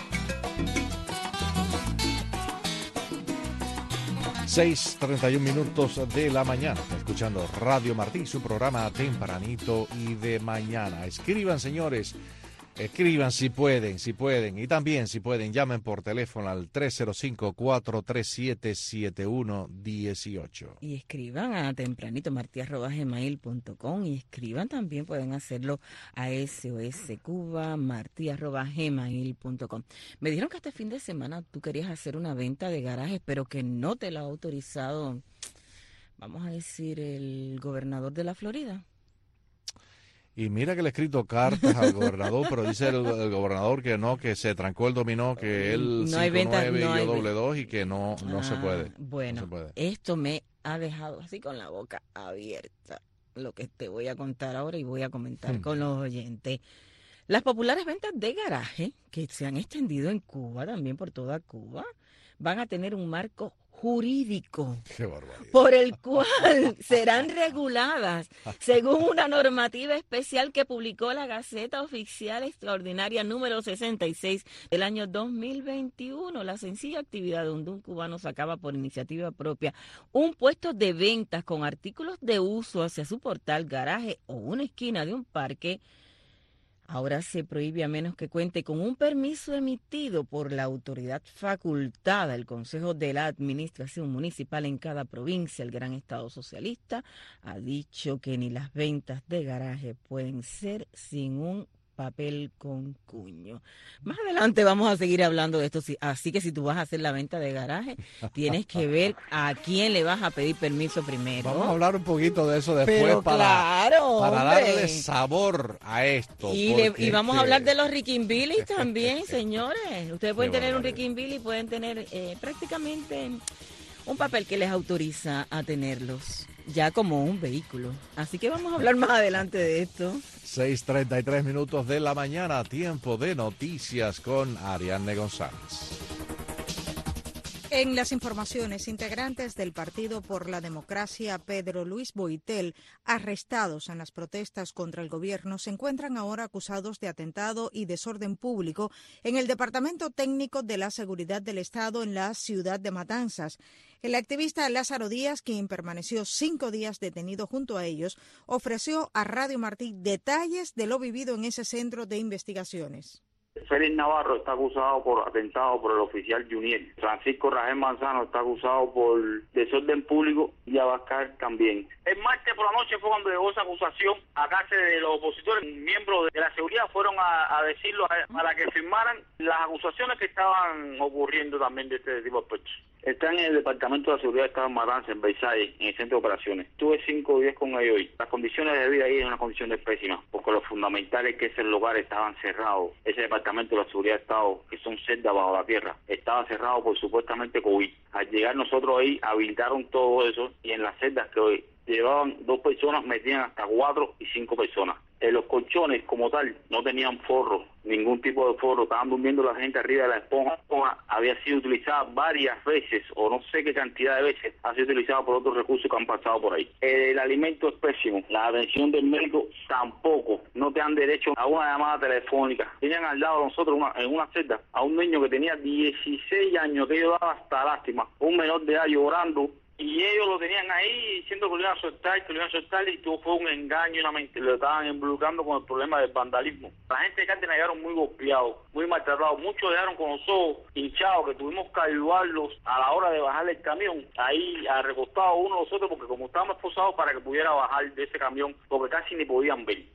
6:31 minutos de la mañana, escuchando Radio Martí, su programa Tempranito y de mañana. Escriban, señores, escriban si pueden, y también si pueden, llamen por teléfono al 305-437-7118. Y escriban a tempranitomarti@gmail.com y escriban también, pueden hacerlo a soscubamarti@gmail.com. Me dijeron que este fin de semana tú querías hacer una venta de garajes, pero que no te lo ha autorizado, vamos a decir, el gobernador de la Florida. Y mira que le he escrito cartas al gobernador, pero dice el gobernador que no, que se trancó el dominó, que él no hay venta, 5-9 no y hay yo doble 2 y que no se puede. Bueno, no se puede. Esto me ha dejado así con la boca abierta, lo que te voy a contar ahora y voy a comentar con los oyentes. Las populares ventas de garaje, que se han extendido en Cuba, también por toda Cuba, van a tener un marco jurídico por el cual serán reguladas según una normativa especial que publicó la Gaceta Oficial Extraordinaria número 66 del año 2021. La sencilla actividad donde un cubano sacaba por iniciativa propia un puesto de ventas con artículos de uso hacia su portal, garaje o una esquina de un parque, ahora se prohíbe a menos que cuente con un permiso emitido por la autoridad facultada, el Consejo de la Administración Municipal en cada provincia. El Gran Estado Socialista ha dicho que ni las ventas de garaje pueden ser sin un papel con cuño. Más adelante vamos a seguir hablando de esto, así que si tú vas a hacer la venta de garaje, tienes que ver a quién le vas a pedir permiso primero. Vamos a hablar un poquito de eso después. Pero para darle sabor a esto. Y vamos a hablar de los Rickinbilly también, señores. Ustedes pueden tener un Rickinbilly, pueden tener prácticamente un papel que les autoriza a tenerlos ya como un vehículo. Así que vamos a hablar más adelante de esto. 6:33 minutos de la mañana, tiempo de noticias con Ariadne González. En las informaciones, integrantes del Partido por la Democracia Pedro Luis Boitel, arrestados en las protestas contra el gobierno, se encuentran ahora acusados de atentado y desorden público en el Departamento Técnico de la Seguridad del Estado en la ciudad de Matanzas. El activista Lázaro Díaz, quien permaneció 5 días detenido junto a ellos, ofreció a Radio Martí detalles de lo vivido en ese centro de investigaciones. Félix Navarro está acusado por atentado por el oficial Juniel. Francisco Rangel Manzano está acusado por desorden público y Abascal también. El martes por la noche fue cuando llegó esa acusación a casa de los opositores. Miembros de la seguridad fueron a decirlo para que firmaran las acusaciones que estaban ocurriendo también de este tipo de aspectos. Está en el Departamento de la Seguridad de Estado en Matanzas, en Versalles, en el centro de operaciones. Estuve 5 días con ellos hoy. Las condiciones de vida ahí eran unas condiciones pésimas, porque lo fundamental es que ese lugar estaban cerrados. Ese Departamento de la Seguridad de Estado, que son celdas bajo la tierra, estaba cerrado por supuestamente COVID. Al llegar nosotros ahí, habilitaron todo eso, y en las celdas que hoy llevaban 2 personas, metían hasta 4 y 5 personas. Los colchones como tal no tenían forro, ningún tipo de forro, estaban durmiendo la gente arriba de la esponja. La esponja había sido utilizada varias veces, o no sé qué cantidad de veces, ha sido utilizada por otros recursos que han pasado por ahí. El alimento es pésimo, la atención del médico tampoco, no te dan derecho a una llamada telefónica. Tenían al lado de nosotros en una celda a un niño que tenía 16 años, que yo daba hasta lástima, un menor de edad llorando. Y ellos lo tenían ahí diciendo que lo iban a soltar, y todo fue un engaño, una mentira. Lo estaban involucrando con el problema del vandalismo. La gente de Cárdenas llegaron muy golpeados, muy maltratados. Muchos llegaron con los ojos hinchados, que tuvimos que ayudarlos a la hora de bajar el camión. Ahí recostados uno a los otros, porque como estábamos esposados para que pudiera bajar de ese camión, porque casi ni podían ver.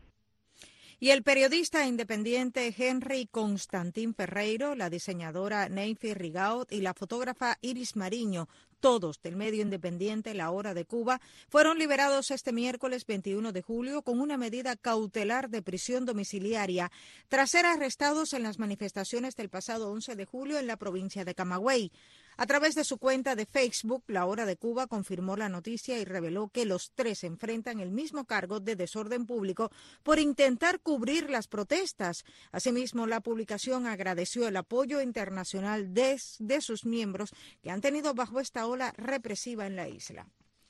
Y el periodista independiente Henry Constantín Ferreiro, la diseñadora Neyfi Rigaud y la fotógrafa Iris Mariño, todos del medio independiente La Hora de Cuba, fueron liberados este miércoles 21 de julio con una medida cautelar de prisión domiciliaria tras ser arrestados en las manifestaciones del pasado 11 de julio en la provincia de Camagüey. A través de su cuenta de Facebook, La Hora de Cuba confirmó la noticia y reveló que los 3 enfrentan el mismo cargo de desorden público por intentar cubrir las protestas. Asimismo, la publicación agradeció el apoyo internacional de sus miembros que han tenido bajo esta ola represiva en la isla.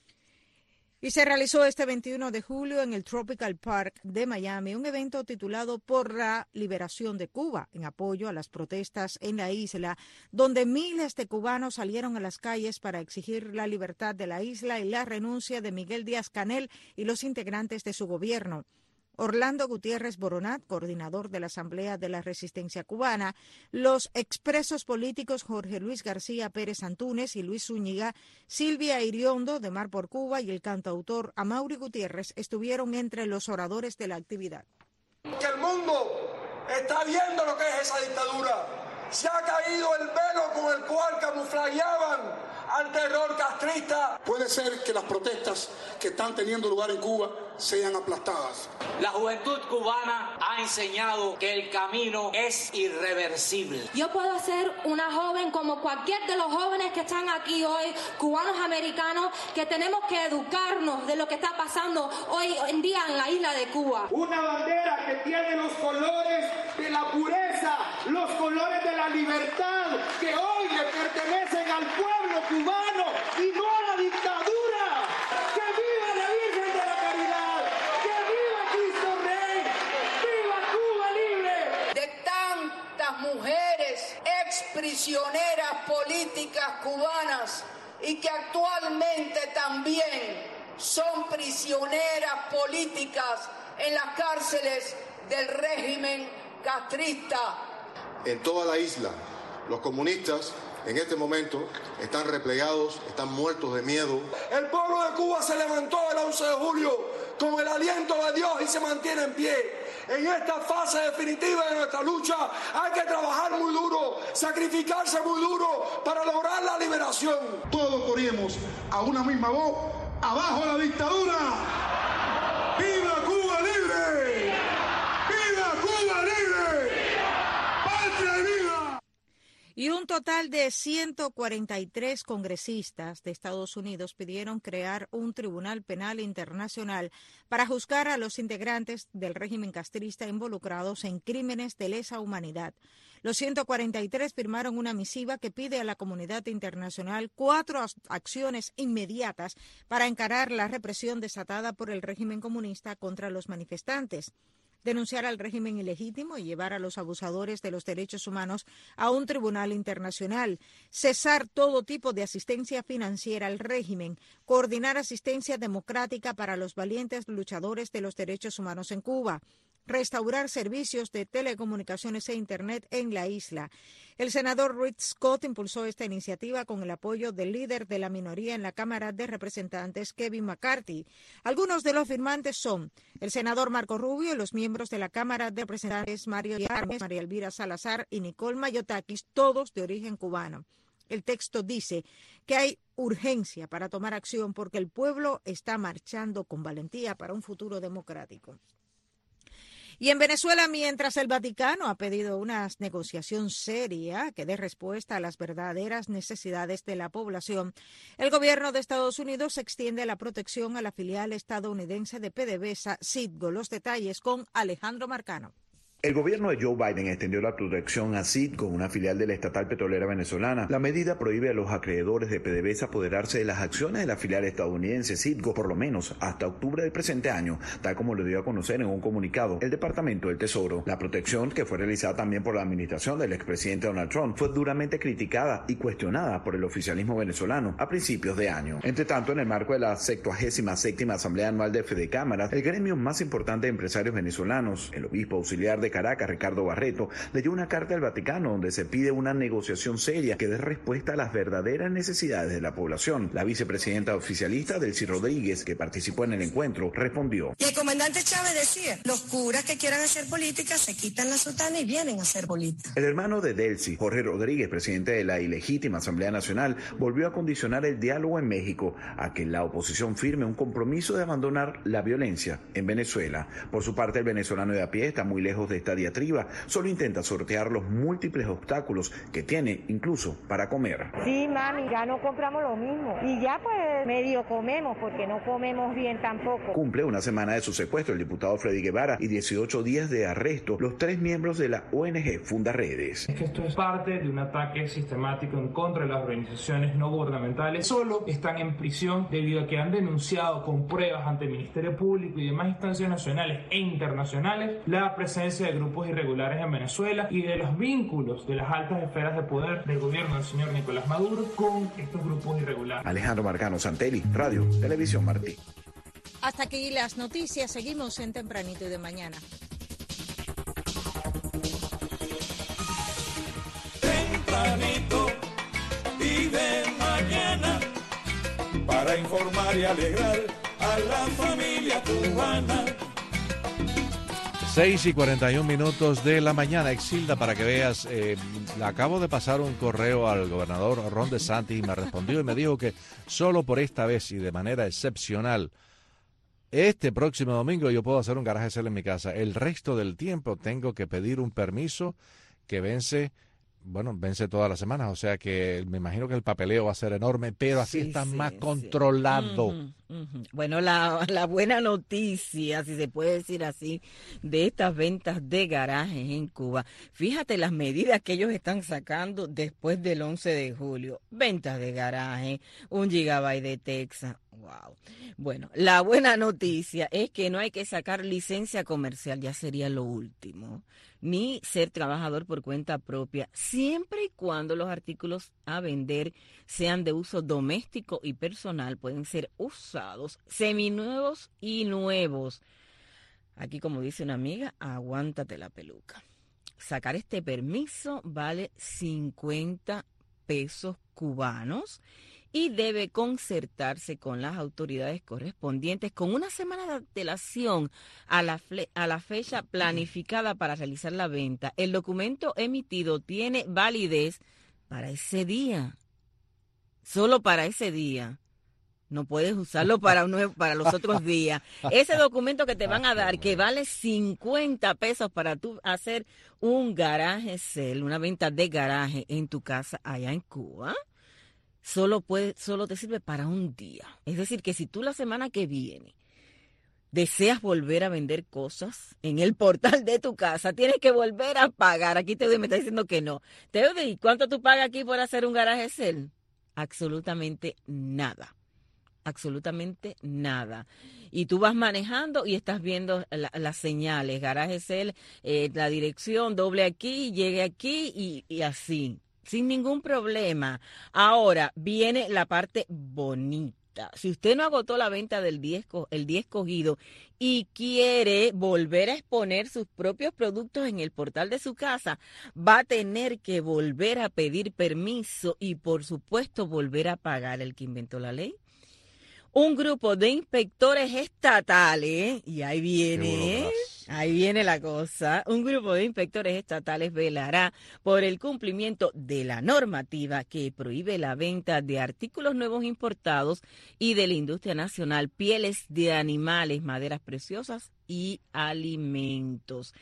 Y se realizó este 21 de julio en el Tropical Park de Miami un evento titulado Por la Liberación de Cuba, en apoyo a las protestas en la isla, donde miles de cubanos salieron a las calles para exigir la libertad de la isla y la renuncia de Miguel Díaz-Canel y los integrantes de su gobierno. Orlando Gutiérrez Boronat, coordinador de la Asamblea de la Resistencia Cubana, los expresos políticos Jorge Luis García Pérez Antúnez y Luis Zúñiga, Silvia Iriondo de Mar por Cuba y el cantautor Amaury Gutiérrez estuvieron entre los oradores de la actividad. Que el mundo está viendo lo que es esa dictadura. Se ha caído el velo con el cual camuflajeaban al terror castrista. Puede ser que las protestas que están teniendo lugar en Cuba sean aplastadas. La juventud cubana ha enseñado que el camino es irreversible. Yo puedo ser una joven como cualquier de los jóvenes que están aquí hoy, cubanos americanos, que tenemos que educarnos de lo que está pasando hoy en día en la isla de Cuba. Una bandera que tiene los colores de la pureza, los colores de la libertad, que hoy le pertenecen al pueblo cubano y no a la dictadura. ¡Que viva la Virgen de la Caridad! ¡Que viva Cristo Rey! ¡Viva Cuba libre! De tantas mujeres exprisioneras políticas cubanas y que actualmente también son prisioneras políticas en las cárceles del régimen castrista. En toda la isla, los comunistas en este momento están replegados, están muertos de miedo. El pueblo de Cuba se levantó el 11 de julio con el aliento de Dios y se mantiene en pie. En esta fase definitiva de nuestra lucha hay que trabajar muy duro, sacrificarse muy duro para lograr la liberación. Todos corremos a una misma voz: ¡abajo la dictadura! ¡Viva Cuba libre! ¡Viva Cuba libre! ¡Patria y vida! Y un total de 143 congresistas de Estados Unidos pidieron crear un tribunal penal internacional para juzgar a los integrantes del régimen castrista involucrados en crímenes de lesa humanidad. Los 143 firmaron una misiva que pide a la comunidad internacional 4 acciones inmediatas para encarar la represión desatada por el régimen comunista contra los manifestantes. Denunciar al régimen ilegítimo y llevar a los abusadores de los derechos humanos a un tribunal internacional, cesar todo tipo de asistencia financiera al régimen, coordinar asistencia democrática para los valientes luchadores de los derechos humanos en Cuba, restaurar servicios de telecomunicaciones e Internet en la isla. El senador Rick Scott impulsó esta iniciativa con el apoyo del líder de la minoría en la Cámara de Representantes, Kevin McCarthy. Algunos de los firmantes son el senador Marco Rubio y los miembros de la Cámara de Representantes Mario Yarmes, María Elvira Salazar y Nicole Mayotakis, todos de origen cubano. El texto dice que hay urgencia para tomar acción porque el pueblo está marchando con valentía para un futuro democrático. Y en Venezuela, mientras el Vaticano ha pedido una negociación seria que dé respuesta a las verdaderas necesidades de la población, el gobierno de Estados Unidos extiende la protección a la filial estadounidense de PDVSA, Citgo. Los detalles con Alejandro Marcano. El gobierno de Joe Biden extendió la protección a Citgo, una filial de la estatal petrolera venezolana. La medida prohíbe a los acreedores de PDVSA apoderarse de las acciones de la filial estadounidense Citgo por lo menos hasta octubre del presente año, tal como lo dio a conocer en un comunicado el Departamento del Tesoro. La protección, que fue realizada también por la administración del expresidente Donald Trump, fue duramente criticada y cuestionada por el oficialismo venezolano a principios de año. Entre tanto, en el marco de la 77ª Asamblea Anual de Fedecámaras, el gremio más importante de empresarios venezolanos, el obispo auxiliar de Caracas, Ricardo Barreto, leyó una carta del Vaticano donde se pide una negociación seria que dé respuesta a las verdaderas necesidades de la población. La vicepresidenta oficialista, Delcy Rodríguez, que participó en el encuentro, respondió. Y el comandante Chávez decía, los curas que quieran hacer política se quitan la sotana y vienen a hacer política. El hermano de Delcy, Jorge Rodríguez, presidente de la ilegítima Asamblea Nacional, volvió a condicionar el diálogo en México a que la oposición firme un compromiso de abandonar la violencia en Venezuela. Por su parte, el venezolano de a pie está muy lejos de esta diatriba, solo intenta sortear los múltiples obstáculos que tiene incluso para comer. Sí, mami, ya no compramos lo mismo y ya pues medio comemos porque no comemos bien tampoco. Cumple una semana de su secuestro el diputado Freddy Guevara y 18 días de arresto los 3 miembros de la ONG Fundaredes. Es que esto es parte de un ataque sistemático en contra de las organizaciones no gubernamentales. Solo están en prisión debido a que han denunciado con pruebas ante el Ministerio Público y demás instancias nacionales e internacionales la presencia de grupos irregulares en Venezuela y de los vínculos de las altas esferas de poder del gobierno del señor Nicolás Maduro con estos grupos irregulares. Alejandro Marcano, Santelli, Radio, Televisión Martí. Hasta aquí las noticias. Seguimos en Tempranito y de Mañana. Tempranito y de mañana, para informar y alegrar a la familia cubana. 6:41 de la mañana, Exilda, para que veas, le acabo de pasar un correo al gobernador Ron DeSantis y me respondió y me dijo que solo por esta vez y de manera excepcional, este próximo domingo yo puedo hacer un garaje sale en mi casa. El resto del tiempo tengo que pedir un permiso que vence todas las semanas, o sea que me imagino que el papeleo va a ser enorme, pero así está más controlado. Bueno, la buena noticia, si se puede decir así, de estas ventas de garajes en Cuba, fíjate las medidas que ellos están sacando después del 11 de julio. Ventas de garaje, 1 gigabyte de Texas. Wow. Bueno, la buena noticia es que no hay que sacar licencia comercial, ya sería lo último, ni ser trabajador por cuenta propia, siempre y cuando los artículos a vender sean de uso doméstico y personal, pueden ser usados, seminuevos y nuevos. Aquí, como dice una amiga, aguántate la peluca. Sacar este permiso vale 50 pesos cubanos y debe concertarse con las autoridades correspondientes con una semana de antelación a la fecha planificada para realizar la venta. El documento emitido tiene validez para ese día, solo para ese día. No puedes usarlo para los otros días. Ese documento que te van a dar, que vale 50 pesos para tú hacer un garaje sale, una venta de garaje en tu casa allá en Cuba, solo te sirve para un día. Es decir, que si tú la semana que viene ¿Deseas volver a vender cosas en el portal de tu casa? Tienes que volver a pagar. Aquí Teudi me está diciendo que no. Teudi, ¿cuánto tú pagas aquí por hacer un garaje sale? Absolutamente nada. Absolutamente nada. Y tú vas manejando y estás viendo las señales. Garaje sale, la dirección, doble aquí, llegue aquí y así. Sin ningún problema. Ahora viene la parte bonita. Si usted no agotó la venta del el día escogido y quiere volver a exponer sus propios productos en el portal de su casa, va a tener que volver a pedir permiso y, por supuesto, volver a pagar. El que inventó la ley. Un grupo de inspectores estatales, y ahí viene la cosa, un grupo de inspectores estatales velará por el cumplimiento de la normativa que prohíbe la venta de artículos nuevos importados y de la industria nacional, pieles de animales, maderas preciosas y alimentos.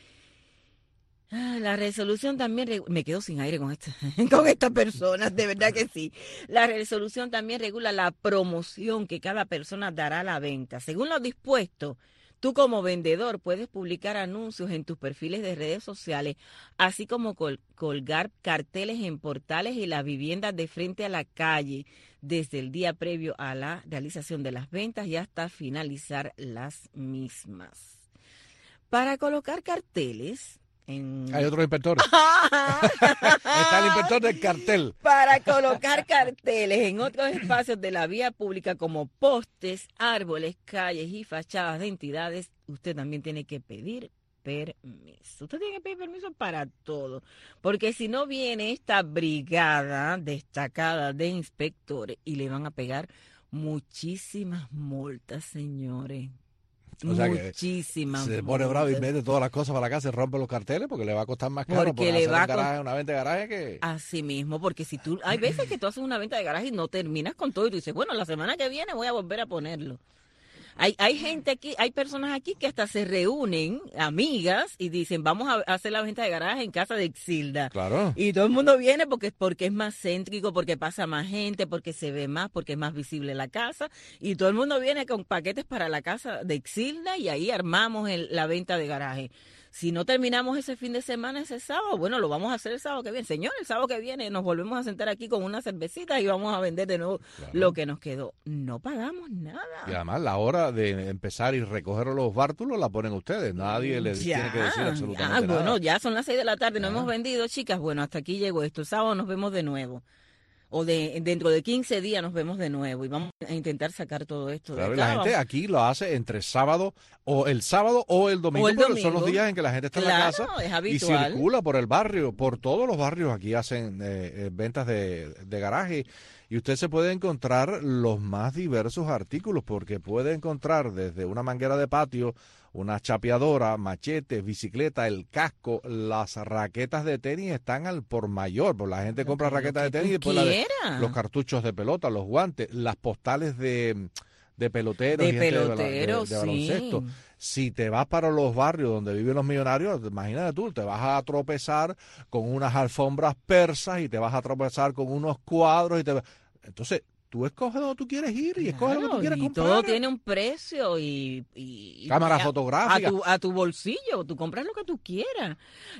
La resolución también, me quedo sin aire con estas personas, de verdad que sí. La resolución también regula la promoción que cada persona dará a la venta. Según lo dispuesto, tú como vendedor puedes publicar anuncios en tus perfiles de redes sociales, así como colgar carteles en portales y las viviendas de frente a la calle, desde el día previo a la realización de las ventas y hasta finalizar las mismas. Para colocar carteles... Hay otro inspector. Está el inspector del cartel. Para colocar carteles en otros espacios de la vía pública como postes, árboles, calles y fachadas de entidades, usted también tiene que pedir permiso. Usted tiene que pedir permiso para todo, porque si no viene esta brigada destacada de inspectores y le van a pegar muchísimas multas, señores. O sea muchísimas. Se pone bravo y vende todas las cosas para la casa y rompe los carteles porque le va a costar más caro por hacer una venta de garaje que... Así mismo, porque si tú... Hay veces que tú haces una venta de garaje y no terminas con todo y tú dices, bueno, la semana que viene voy a volver a ponerlo. Hay gente aquí, hay personas aquí que hasta se reúnen, amigas, y dicen, vamos a hacer la venta de garaje en casa de Exilda. Claro. Y todo el mundo viene porque es más céntrico, porque pasa más gente, porque se ve más, porque es más visible la casa. Y todo el mundo viene con paquetes para la casa de Exilda y ahí armamos la venta de garaje. Si no terminamos ese fin de semana, ese sábado, bueno, lo vamos a hacer el sábado que viene. Señor, el sábado que viene nos volvemos a sentar aquí con unas cervecitas y vamos a vender de nuevo lo que nos quedó. No pagamos nada. Y además la hora de empezar y recoger los bártulos la ponen ustedes. Nadie les tiene que decir absolutamente nada. Bueno, ya son las 6 de la tarde, no hemos vendido, chicas. Bueno, hasta aquí llegó esto. El sábado nos vemos de nuevo. O dentro de 15 días nos vemos de nuevo y vamos a intentar sacar todo esto de acá. La gente aquí lo hace entre el sábado o el domingo, pero son los días en que la gente está en la casa y circula por el barrio, por todos los barrios. Aquí hacen ventas de garaje y usted se puede encontrar los más diversos artículos porque puede encontrar desde una manguera de patio, una chapeadora, machetes, bicicleta, el casco, las raquetas de tenis están al por mayor, porque la gente compra raquetas de tenis y después los cartuchos de pelota, los guantes, las postales de peloteros y de baloncesto. Si te vas para los barrios donde viven los millonarios, imagínate tú, te vas a tropezar con unas alfombras persas y te vas a tropezar con unos cuadros entonces tú escoges donde tú quieres ir y escoges lo que tú quieres comprar. Todo tiene un precio y cámara fotográfica. A tu bolsillo, tú compras lo que tú quieras.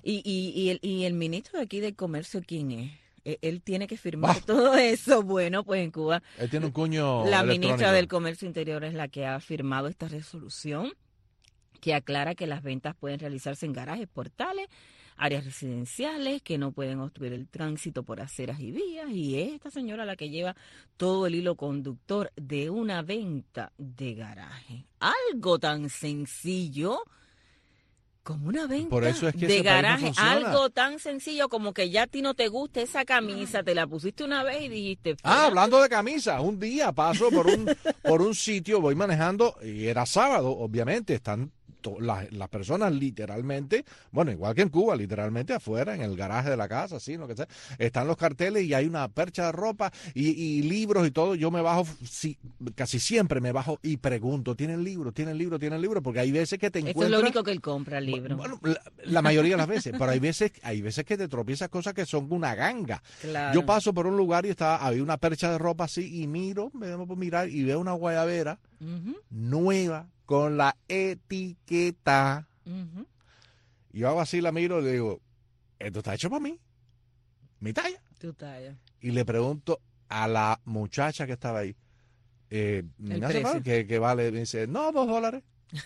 Y el ministro de aquí del comercio, ¿quién es? Él tiene que firmar todo eso. Bueno, pues en Cuba... Él tiene un cuño La electrónico. ministra del Comercio Interior es la que ha firmado esta resolución que aclara que las ventas pueden realizarse en garajes, portales, áreas residenciales, que no pueden obstruir el tránsito por aceras y vías, y es esta señora la que lleva todo el hilo conductor de una venta de garaje. Algo tan sencillo como una venta de garaje, algo tan sencillo como que ya a ti no te gusta esa camisa, te la pusiste una vez y dijiste... hablando de camisa, un día paso por un sitio, voy manejando, y era sábado, obviamente, están las personas literalmente, bueno, igual que en Cuba, literalmente afuera, en el garaje de la casa, así, lo que sea, están los carteles y hay una percha de ropa y libros y todo. Yo me bajo, casi siempre me bajo y pregunto, ¿tienen libros? Porque hay veces que te encuentras... Esto es lo único que él compra, libros. Bueno, la mayoría de las veces, pero hay veces que te tropiezas cosas que son una ganga. Claro. Yo paso por un lugar y había una percha de ropa así y miro, me debo mirar y veo una guayabera nueva, con la etiqueta. Ujú. Yo hago así, la miro y le digo, esto está hecho para mí, mi talla. Tu talla. Y le pregunto a la muchacha que estaba ahí, ¿me hace falta que vale? Me dice, no, $2.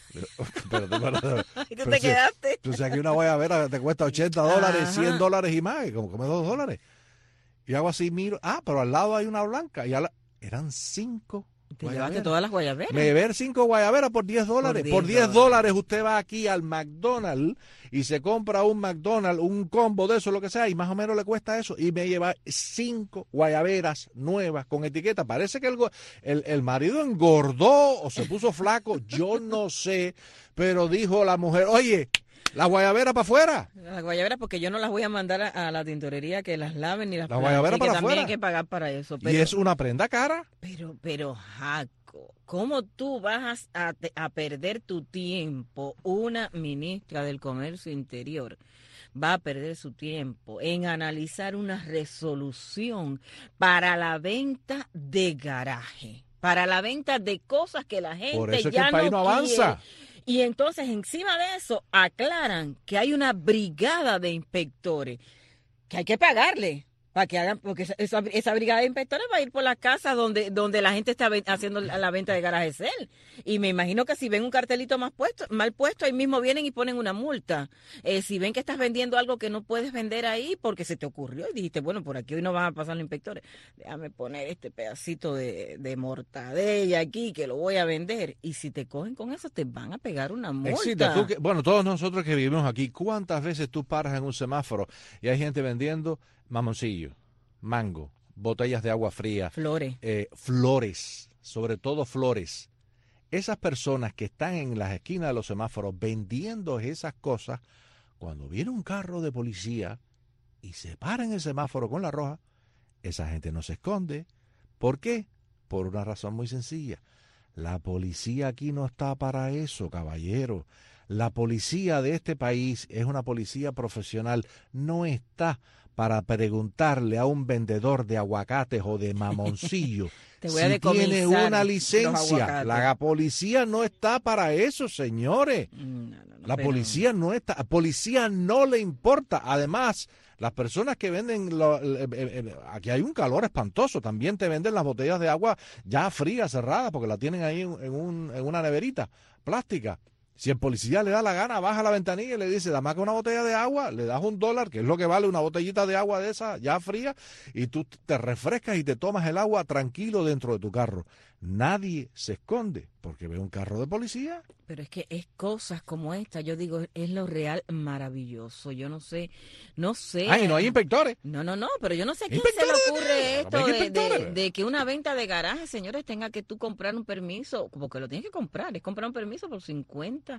Pero, ¿Y tú te quedaste? Tú sabes que una guayabera te cuesta $80, $100 y más, como come $2. Y hago así, miro, pero al lado hay una blanca, y eran 5. ¿Te llevaste todas las guayaberas? Me ver 5 guayaberas por $10. Por $10 usted va aquí al McDonald's y se compra un McDonald's, un combo de eso, lo que sea, y más o menos le cuesta eso. Y me lleva 5 guayaberas nuevas con etiqueta. Parece que el marido engordó o se puso flaco, yo no sé, pero dijo la mujer, oye, la guayabera para afuera. Las guayaberas, porque yo no las voy a mandar a la tintorería que las laven ni las La guayabera para que también afuera. hay que pagar para eso. Y es una prenda cara. Pero, Jaco, ¿cómo tú vas a perder tu tiempo? Una ministra del Comercio Interior va a perder su tiempo en analizar una resolución para la venta de garaje, para la venta de cosas que la gente Por eso es ya que el país no avanza. quiere. Y entonces, encima de eso, aclaran que hay una brigada de inspectores que hay que pagarle para que hagan, porque esa brigada de inspectores va a ir por las casas donde la gente está haciendo la venta de garajes él. Y me imagino que si ven un cartelito mal puesto, ahí mismo vienen y ponen una multa. Si ven que estás vendiendo algo que no puedes vender ahí porque se te ocurrió y dijiste, bueno, por aquí hoy no van a pasar los inspectores, déjame poner este pedacito de mortadella aquí que lo voy a vender. Y si te cogen con eso, te van a pegar una multa. Bueno, todos nosotros que vivimos aquí, ¿cuántas veces tú paras en un semáforo y hay gente vendiendo mamoncillo, mango, botellas de agua fría, flores, sobre todo flores? Esas personas que están en las esquinas de los semáforos vendiendo esas cosas, cuando viene un carro de policía y se para en el semáforo con la roja, esa gente no se esconde. ¿Por qué? Por una razón muy sencilla. La policía aquí no está para eso, caballero. La policía de este país es una policía profesional, no está para preguntarle a un vendedor de aguacates o de mamoncillo si tiene una licencia. La policía no está para eso, señores. La policía no está. A la policía no le importa. Además, las personas que venden, aquí hay un calor espantoso, también te venden las botellas de agua ya frías, cerradas, porque la tienen ahí en una neverita plástica. Si el policía le da la gana, baja la ventanilla y le dice, dame acá una botella de agua, le das $1, que es lo que vale una botellita de agua de esa ya fría, y tú te refrescas y te tomas el agua tranquilo dentro de tu carro. Nadie se esconde porque ve un carro de policía. Pero es que es cosas como esta, yo digo, es lo real maravilloso. Yo no sé. Ay, no hay inspectores. No, pero yo no sé a quién se le ocurre esto de que una venta de garaje, señores, tenga que tú comprar un permiso, porque lo tienes que comprar, es comprar un permiso por 50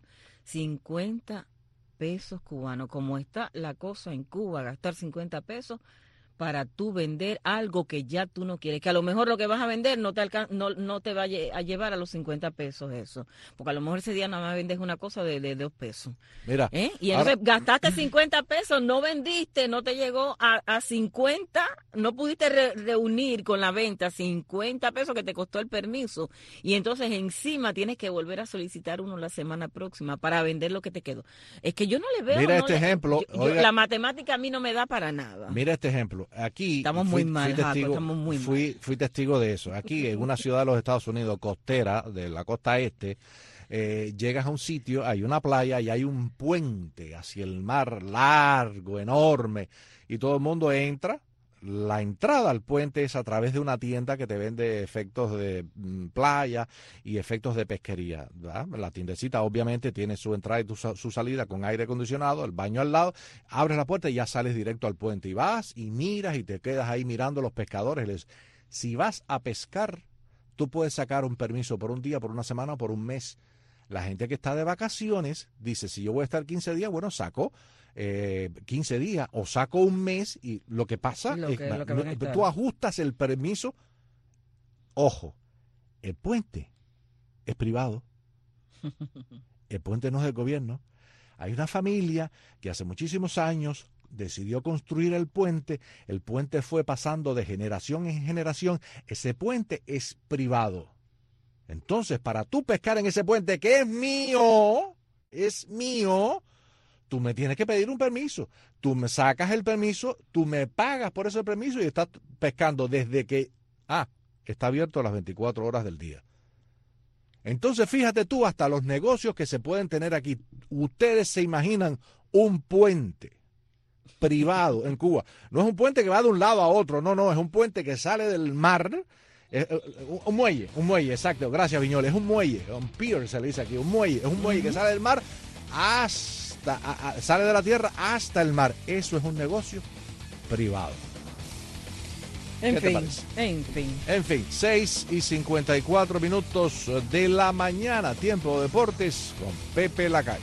pesos cubanos. Como está la cosa en Cuba, gastar 50 pesos para tú vender algo que ya tú no quieres, que a lo mejor lo que vas a vender no te va a llevar a los 50 pesos eso, porque a lo mejor ese día nada más vendes una cosa de 2 pesos. Mira, Y entonces gastaste 50 pesos, no vendiste, no te llegó a 50, no pudiste reunir con la venta 50 pesos que te costó el permiso, y entonces encima tienes que volver a solicitar uno la semana próxima para vender lo que te quedó. Es que yo no le veo. Mira este ejemplo. La matemática a mí no me da para nada. Mira este ejemplo. Aquí estamos muy mal, estamos muy mal. Fui testigo de eso. Aquí en una ciudad de los Estados Unidos, costera, de la costa este, llegas a un sitio, hay una playa y hay un puente hacia el mar largo, enorme, y todo el mundo entra. La entrada al puente es a través de una tienda que te vende efectos de playa y efectos de pesquería, ¿verdad? La tiendecita obviamente tiene su entrada y su salida con aire acondicionado, el baño al lado, abres la puerta y ya sales directo al puente y vas y miras y te quedas ahí mirando a los pescadores. Si vas a pescar, tú puedes sacar un permiso por un día, por una semana o por un mes. La gente que está de vacaciones dice, si yo voy a estar 15 días, bueno, saco 15 días o saco un mes, y lo que pasa es que tú ajustas el permiso. Ojo, el puente es privado. El puente no es del gobierno. Hay una familia que hace muchísimos años decidió construir el puente fue pasando de generación en generación, ese puente es privado. Entonces, para tú pescar en ese puente que es mío, tú me tienes que pedir un permiso. Tú me sacas el permiso, tú me pagas por ese permiso y estás pescando desde que está abierto las 24 horas del día. Entonces, fíjate tú, hasta los negocios que se pueden tener aquí. Ustedes se imaginan un puente privado en Cuba. No es un puente que va de un lado a otro, no, es un puente que sale del mar. Un muelle, exacto, gracias Viñoles, es un muelle, un pier se le dice aquí, es un muelle que sale del mar sale de la tierra hasta el mar. Eso es un negocio privado. En ¿Qué te parece? En fin, 6:54 de la mañana, tiempo de deportes con Pepe Lacalle.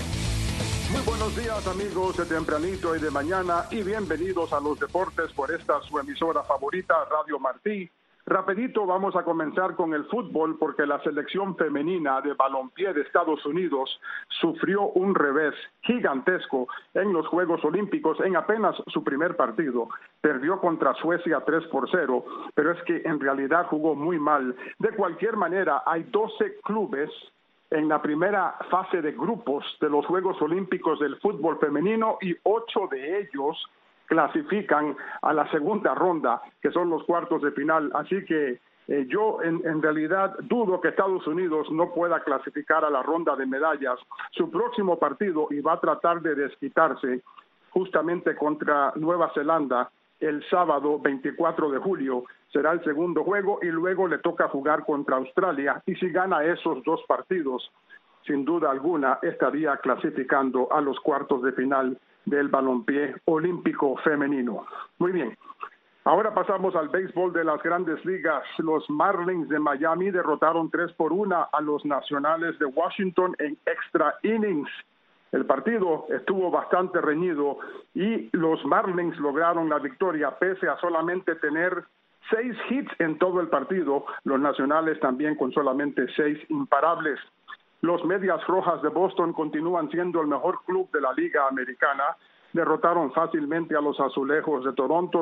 Muy buenos días amigos de tempranito y de mañana y bienvenidos a los deportes por esta su emisora favorita, Radio Martí. Rapidito vamos a comenzar con el fútbol porque la selección femenina de balompié de Estados Unidos sufrió un revés gigantesco en los Juegos Olímpicos en apenas su primer partido. Perdió contra Suecia 3-0, pero es que en realidad jugó muy mal. De cualquier manera, hay 12 clubes en la primera fase de grupos de los Juegos Olímpicos del fútbol femenino y 8 de ellos clasifican a la segunda ronda, que son los cuartos de final. Así que yo en realidad dudo que Estados Unidos no pueda clasificar a la ronda de medallas. Su próximo partido, y va a tratar de desquitarse justamente contra Nueva Zelanda el sábado 24 de julio, será el segundo juego y luego le toca jugar contra Australia, y si gana esos dos partidos, sin duda alguna estaría clasificando a los cuartos de final del balompié olímpico femenino. Muy bien, ahora pasamos al béisbol de las Grandes Ligas. Los Marlins de Miami derrotaron 3-1 a los Nacionales de Washington en extra innings. El partido estuvo bastante reñido y los Marlins lograron la victoria pese a solamente tener 6 hits en todo el partido. Los Nacionales también con solamente 6 imparables. Los Medias Rojas de Boston continúan siendo el mejor club de la Liga Americana. Derrotaron fácilmente a los Azulejos de Toronto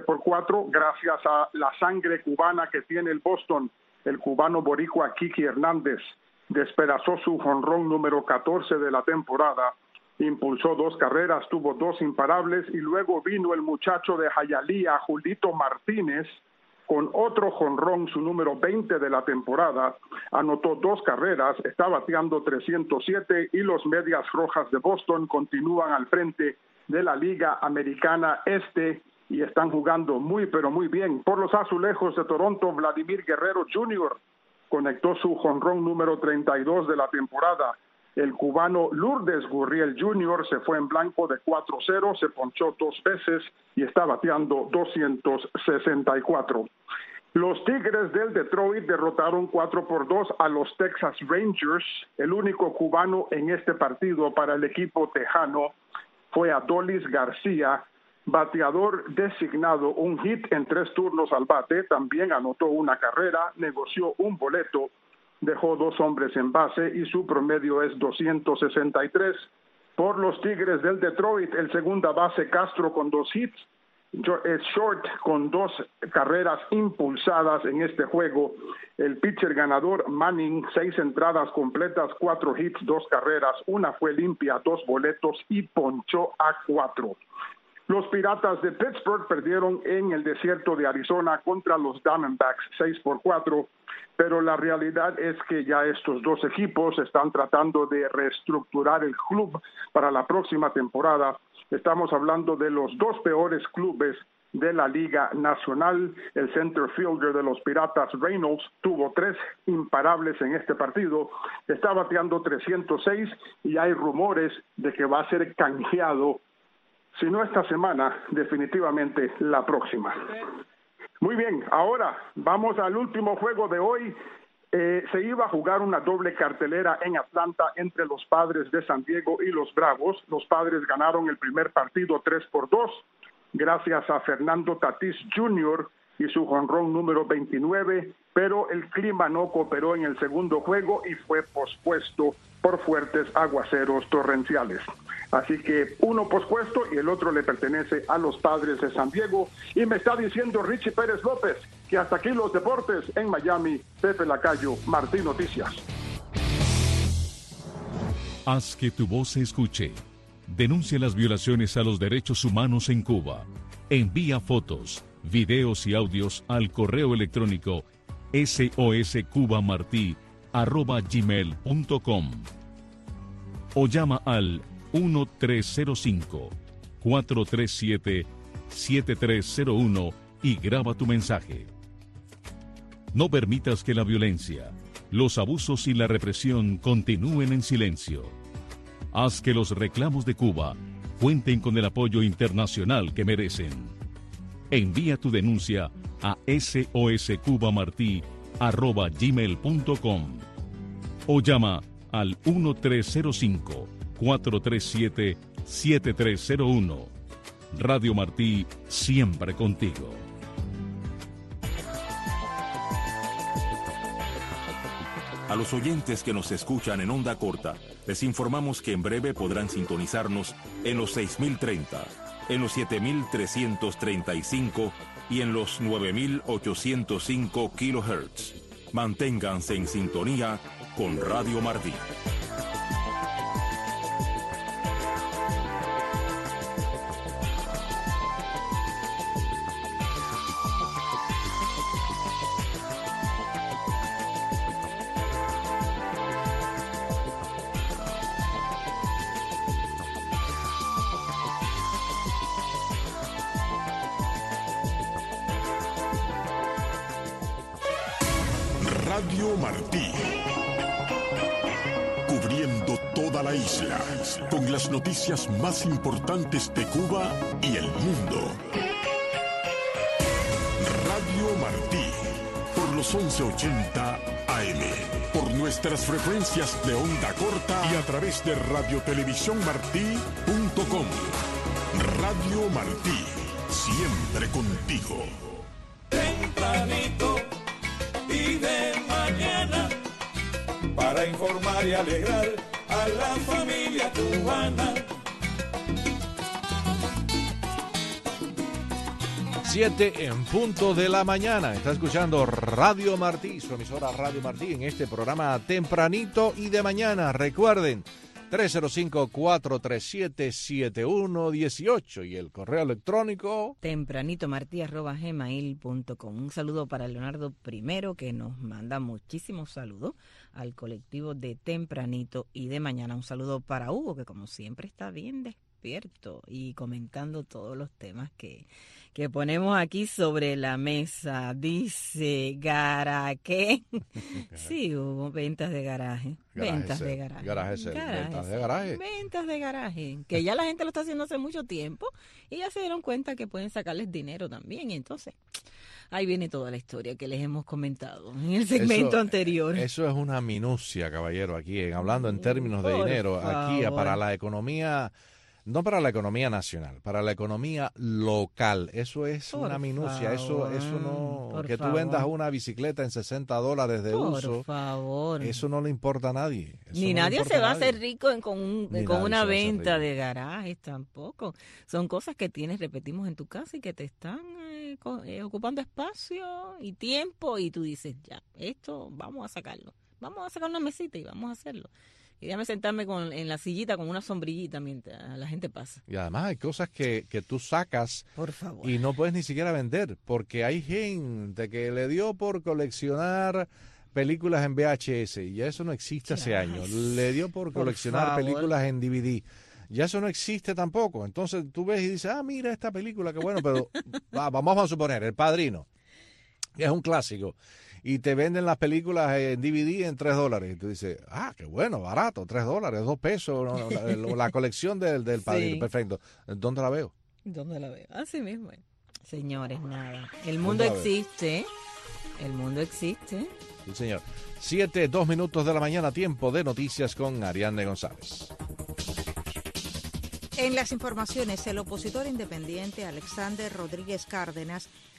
7-4 gracias a la sangre cubana que tiene el Boston. El cubano boricua Kiki Hernández despedazó su jonrón número 14 de la temporada, impulsó 2 carreras, tuvo 2 imparables y luego vino el muchacho de Hialeah, Julito Martínez, con otro jonrón, su número 20 de la temporada, anotó 2 carreras, está bateando 307 y los Medias Rojas de Boston continúan al frente de la Liga Americana Este y están jugando muy pero muy bien. Por los Azulejos de Toronto, Vladimir Guerrero Jr. conectó su jonrón número 32 de la temporada. El cubano Lourdes Gurriel Jr. se fue en blanco de 4-0, se ponchó 2 veces y está bateando 264. Los Tigres del Detroit derrotaron 4-2 a los Texas Rangers. El único cubano en este partido para el equipo tejano fue Adolis García, bateador designado, un hit en 3 turnos al bate, también anotó una carrera, negoció un boleto, dejó 2 hombres en base y su promedio es 263. Por los Tigres del Detroit, el segunda base Castro con 2 hits, es Short con 2 carreras impulsadas en este juego. El pitcher ganador Manning, 6 entradas completas, 4 hits, 2 carreras, una fue limpia, 2 boletos y ponchó a 4. Los Piratas de Pittsburgh perdieron en el desierto de Arizona contra los Diamondbacks 6-4, pero la realidad es que ya estos 2 equipos están tratando de reestructurar el club para la próxima temporada. Estamos hablando de los 2 peores clubes de la Liga Nacional. El center fielder de los Piratas, Reynolds, tuvo 3 imparables en este partido. Está bateando 306 y hay rumores de que va a ser canjeado, si no esta semana, definitivamente la próxima. Muy bien, ahora vamos al último juego de hoy. Se iba a jugar una doble cartelera en Atlanta entre los Padres de San Diego y los Bravos. Los Padres ganaron el primer partido 3-2 gracias a Fernando Tatís Jr. y su jonrón número 29, pero el clima no cooperó en el segundo juego y fue pospuesto por fuertes aguaceros torrenciales. Así que uno pospuesto y el otro le pertenece a los Padres de San Diego. Y me está diciendo Richie Pérez López Que hasta aquí los deportes en Miami. Pepe Lacayo, Martí Noticias. Haz que tu voz se escuche. Denuncia las violaciones a los derechos humanos en Cuba. Envía fotos, videos y audios al correo electrónico soscubamarti@gmail.com o llama al 1305-437-7301 y graba tu mensaje. No permitas que la violencia, los abusos y la represión continúen en silencio. Haz que los reclamos de Cuba cuenten con el apoyo internacional que merecen. Envía tu denuncia a soscubamarti@gmail.com o llama al 1305-437-7301. Radio Martí, siempre contigo. A los oyentes que nos escuchan en onda corta, les informamos que en breve podrán sintonizarnos en los 6030, en los 7335 y en los 9805 kHz. Manténganse en sintonía con Radio Martí. Radio Martí, cubriendo toda la isla, con las noticias más importantes de Cuba y el mundo. Radio Martí, por los 1180 AM, por nuestras frecuencias de onda corta y a través de radiotelevisiónmartí.com. Radio Martí, siempre contigo. Tempranito y de mañana, para informar y alegrar a la familia cubana. 7 en punto de la mañana. Está escuchando Radio Martí, su emisora Radio Martí, en este programa Tempranito y de mañana. Recuerden, 305-437-7118 y el correo electrónico tempranitomarti@gmail.com. Un saludo para Leonardo I, que nos manda muchísimos saludos al colectivo de Tempranito y de mañana. Un saludo para Hugo, que como siempre está bien despierto y comentando todos los temas que ponemos aquí sobre la mesa. Dice garaje. Sí, hubo ventas de garaje. Ventas de garaje. Ventas de garaje. Ventas de garaje. Que ya la gente lo está haciendo hace mucho tiempo y ya se dieron cuenta que pueden sacarles dinero también. Y entonces, ahí viene toda la historia que les hemos comentado en el segmento anterior. Eso es una minucia, caballero, aquí, hablando en términos de dinero. Aquí, para la economía... No para la economía nacional, para la economía local. Eso es una minucia. Eso no... Que tú vendas una bicicleta en $60 de uso. Por favor. Eso no le importa a nadie. Ni nadie se va a hacer rico con una venta de garajes tampoco. Son cosas que tienes, repetimos, en tu casa y que te están ocupando espacio y tiempo. Y tú dices, ya, esto vamos a sacarlo. Vamos a sacar una mesita y vamos a hacerlo. Y déjame sentarme en la sillita con una sombrillita mientras la gente pasa. Y además hay cosas que tú sacas por favor, y no puedes ni siquiera vender, porque hay gente que le dio por coleccionar películas en VHS, y ya eso no existe hace años. Le dio por coleccionar películas en DVD. Ya eso no existe tampoco. Entonces tú ves y dices, mira esta película, qué bueno, pero vamos a suponer, El Padrino, es un clásico. Y te venden las películas en DVD en $3. Y tú dices, qué bueno, barato, $3, $2, la colección del Padrino, sí. Perfecto. ¿Dónde la veo? ¿Dónde la veo? Así mismo. Señores, nada. El mundo existe. El mundo existe. Sí, señor. 7:02 de la mañana, tiempo de noticias con Ariadne González. En las informaciones, el opositor independiente Alexander Rodríguez Cárdenas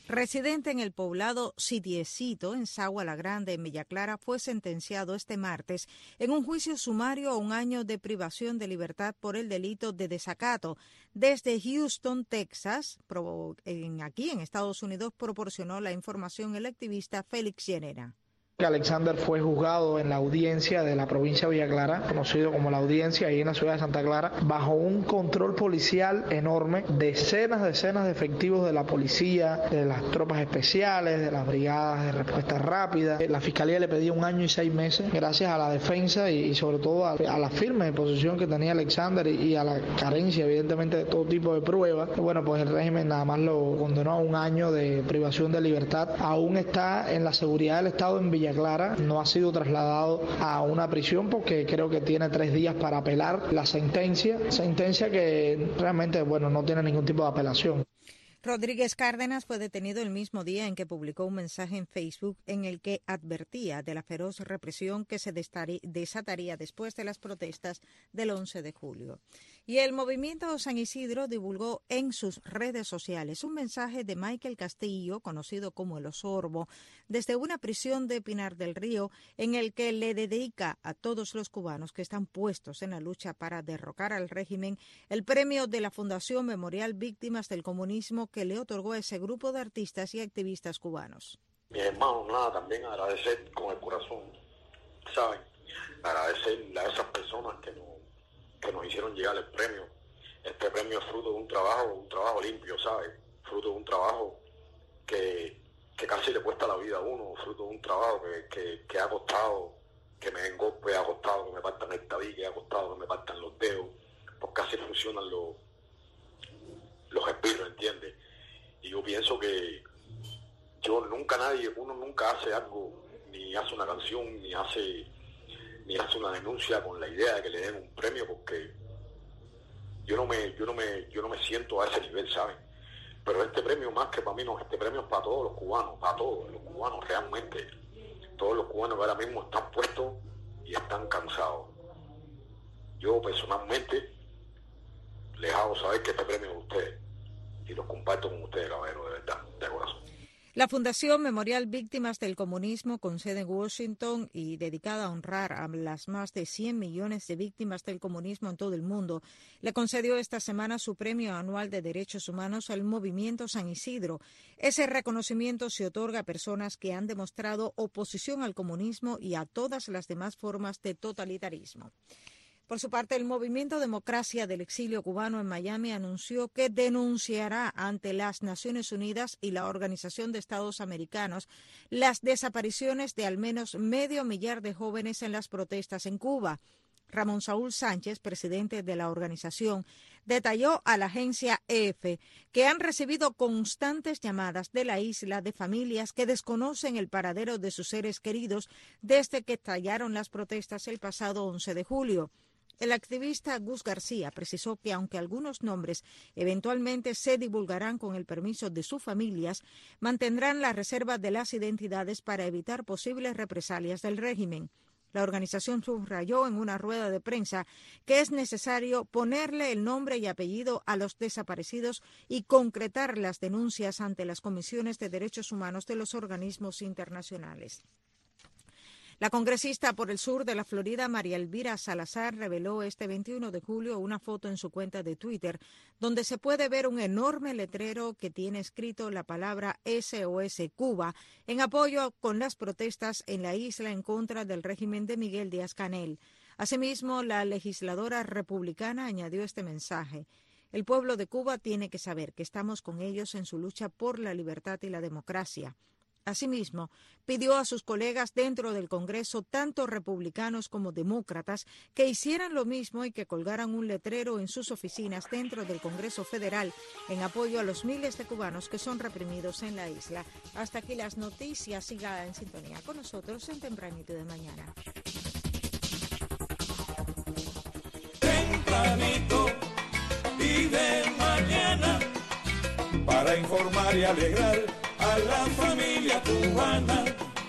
residente en el poblado Sitiecito, en Sagua la Grande, en Villa Clara, fue sentenciado este martes en un juicio sumario a 1 año de privación de libertad por el delito de desacato. Desde Houston, Texas, aquí en Estados Unidos, proporcionó la información el activista Félix Llanera. Alexander fue juzgado en la audiencia de la provincia de Villa Clara, conocido como la audiencia, ahí en la ciudad de Santa Clara, bajo un control policial enorme, decenas de efectivos de la policía, de las tropas especiales, de las brigadas de respuesta rápida. La fiscalía le pedía 1 año y 6 meses, gracias a la defensa y sobre todo a la firme posición que tenía Alexander y a la carencia, evidentemente, de todo tipo de pruebas. Bueno, pues el régimen nada más lo condenó a 1 año de privación de libertad. Aún está en la seguridad del Estado en Villa Clara, no ha sido trasladado a una prisión porque creo que tiene 3 días para apelar la sentencia que realmente, bueno, no tiene ningún tipo de apelación. Rodríguez Cárdenas fue detenido el mismo día en que publicó un mensaje en Facebook en el que advertía de la feroz represión que se desataría después de las protestas del 11 de julio. Y el Movimiento San Isidro divulgó en sus redes sociales un mensaje de Michael Castillo, conocido como El Osorbo, desde una prisión de Pinar del Río, en el que le dedica a todos los cubanos que están puestos en la lucha para derrocar al régimen el premio de la Fundación Memorial Víctimas del Comunismo que le otorgó a ese grupo de artistas y activistas cubanos. Mis hermanos, también agradecer con el corazón, ¿saben? Agradecer a esas personas que nos hicieron llegar el premio. Este premio es fruto de un trabajo limpio, ¿sabes? Fruto de un trabajo que casi le cuesta la vida a uno, fruto de un trabajo que ha costado que me den golpes, ha costado que me partan el tabique, ha costado que me partan los dedos, porque así funcionan los espíritus, ¿entiendes? Y yo pienso que uno nunca hace algo, ni hace una canción, ni hace una denuncia con la idea de que le den un premio, porque yo no me siento a ese nivel, ¿sabes? Pero este premio, más que para mí, no, este premio es para todos los cubanos, realmente. Todos los cubanos que ahora mismo están puestos y están cansados. Yo personalmente les hago saber que este premio es de ustedes y lo comparto con ustedes, caballero, de verdad, de corazón. La Fundación Memorial Víctimas del Comunismo, con sede en Washington y dedicada a honrar a las más de 100 millones de víctimas del comunismo en todo el mundo, le concedió esta semana su premio anual de derechos humanos al Movimiento San Isidro. Ese reconocimiento se otorga a personas que han demostrado oposición al comunismo y a todas las demás formas de totalitarismo. Por su parte, el Movimiento Democracia del Exilio Cubano en Miami anunció que denunciará ante las Naciones Unidas y la Organización de Estados Americanos las desapariciones de al menos 500,000 de jóvenes en las protestas en Cuba. Ramón Saúl Sánchez, presidente de la organización, detalló a la agencia EFE que han recibido constantes llamadas de la isla de familias que desconocen el paradero de sus seres queridos desde que estallaron las protestas el pasado 11 de julio. El activista Gus García precisó que aunque algunos nombres eventualmente se divulgarán con el permiso de sus familias, mantendrán la reserva de las identidades para evitar posibles represalias del régimen. La organización subrayó en una rueda de prensa que es necesario ponerle el nombre y apellido a los desaparecidos y concretar las denuncias ante las comisiones de derechos humanos de los organismos internacionales. La congresista por el sur de la Florida, María Elvira Salazar, reveló este 21 de julio una foto en su cuenta de Twitter donde se puede ver un enorme letrero que tiene escrito la palabra SOS Cuba en apoyo con las protestas en la isla en contra del régimen de Miguel Díaz-Canel. Asimismo, la legisladora republicana añadió este mensaje: el pueblo de Cuba tiene que saber que estamos con ellos en su lucha por la libertad y la democracia. Asimismo, pidió a sus colegas dentro del Congreso, tanto republicanos como demócratas, que hicieran lo mismo y que colgaran un letrero en sus oficinas dentro del Congreso Federal en apoyo a los miles de cubanos que son reprimidos en la isla. Hasta aquí las noticias. Siga en sintonía con nosotros en Tempranito de Mañana. Tempranito y de mañana, para informar y alegrar a la familia cubana.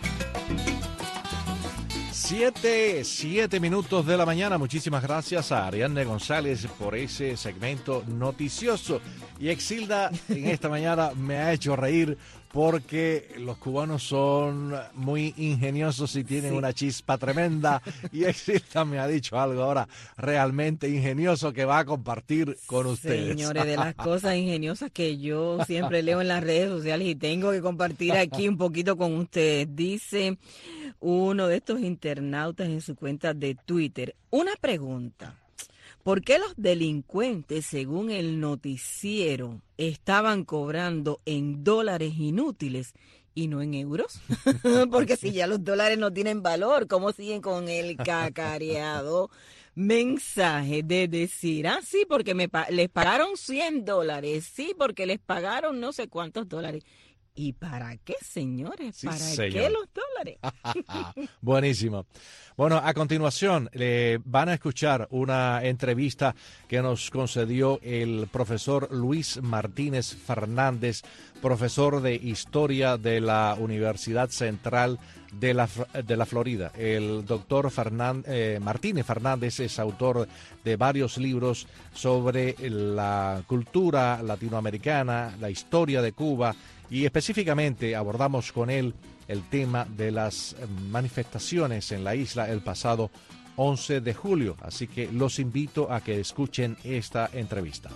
7 minutos de la mañana. Muchísimas gracias a Ariadne González por ese segmento noticioso. Y Exilda en esta mañana me ha hecho reír porque los cubanos son muy ingeniosos y tienen una chispa tremenda, y Exilda me ha dicho algo ahora realmente ingenioso que va a compartir con ustedes. Señores, de las cosas ingeniosas que yo siempre leo en las redes sociales y tengo que compartir aquí un poquito con ustedes. Dice uno de estos internautas en su cuenta de Twitter, una pregunta: ¿por qué los delincuentes, según el noticiero, estaban cobrando en dólares inútiles y no en euros? Porque si ya los dólares no tienen valor, ¿cómo siguen con el cacareado mensaje de decir, sí, porque les pagaron $100, sí, porque les pagaron no sé cuántos dólares? ¿Y para qué, señores? Sí, ¿Para señor. qué los dólares? Buenísimo. Bueno, a continuación van a escuchar una entrevista que nos concedió el profesor Luis Martínez Fernández, profesor de Historia de la Universidad Central de la Florida. El doctor Martínez Fernández es autor de varios libros sobre la cultura latinoamericana, la historia de Cuba, y específicamente abordamos con él el tema de las manifestaciones en la isla el pasado 11 de julio. Así que los invito a que escuchen esta entrevista.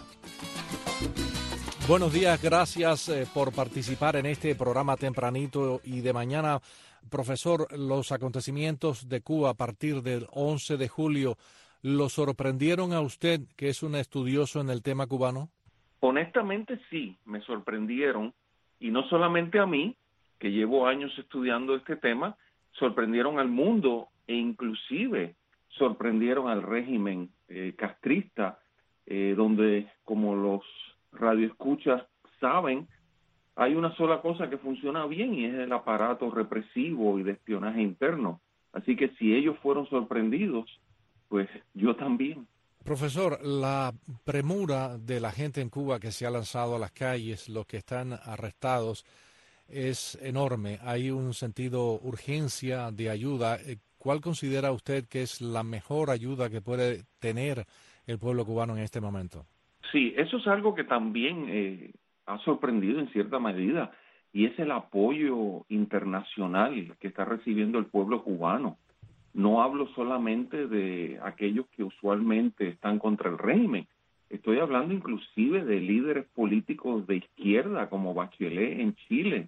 Buenos días, gracias por participar en este programa tempranito y de mañana. Profesor, los acontecimientos de Cuba a partir del 11 de julio, ¿lo sorprendieron a usted, que es un estudioso en el tema cubano? Honestamente sí, me sorprendieron. Y no solamente a mí, que llevo años estudiando este tema, sorprendieron al mundo e inclusive sorprendieron al régimen castrista, donde, como los radioescuchas saben, hay una sola cosa que funciona bien y es el aparato represivo y de espionaje interno. Así que si ellos fueron sorprendidos, pues yo también. Profesor, la premura de la gente en Cuba que se ha lanzado a las calles, los que están arrestados, es enorme. Hay un sentido urgencia de ayuda. ¿Cuál considera usted que es la mejor ayuda que puede tener el pueblo cubano en este momento? Sí, eso es algo que también ha sorprendido en cierta medida, y es el apoyo internacional que está recibiendo el pueblo cubano. No hablo solamente de aquellos que usualmente están contra el régimen. Estoy hablando inclusive de líderes políticos de izquierda como Bachelet en Chile,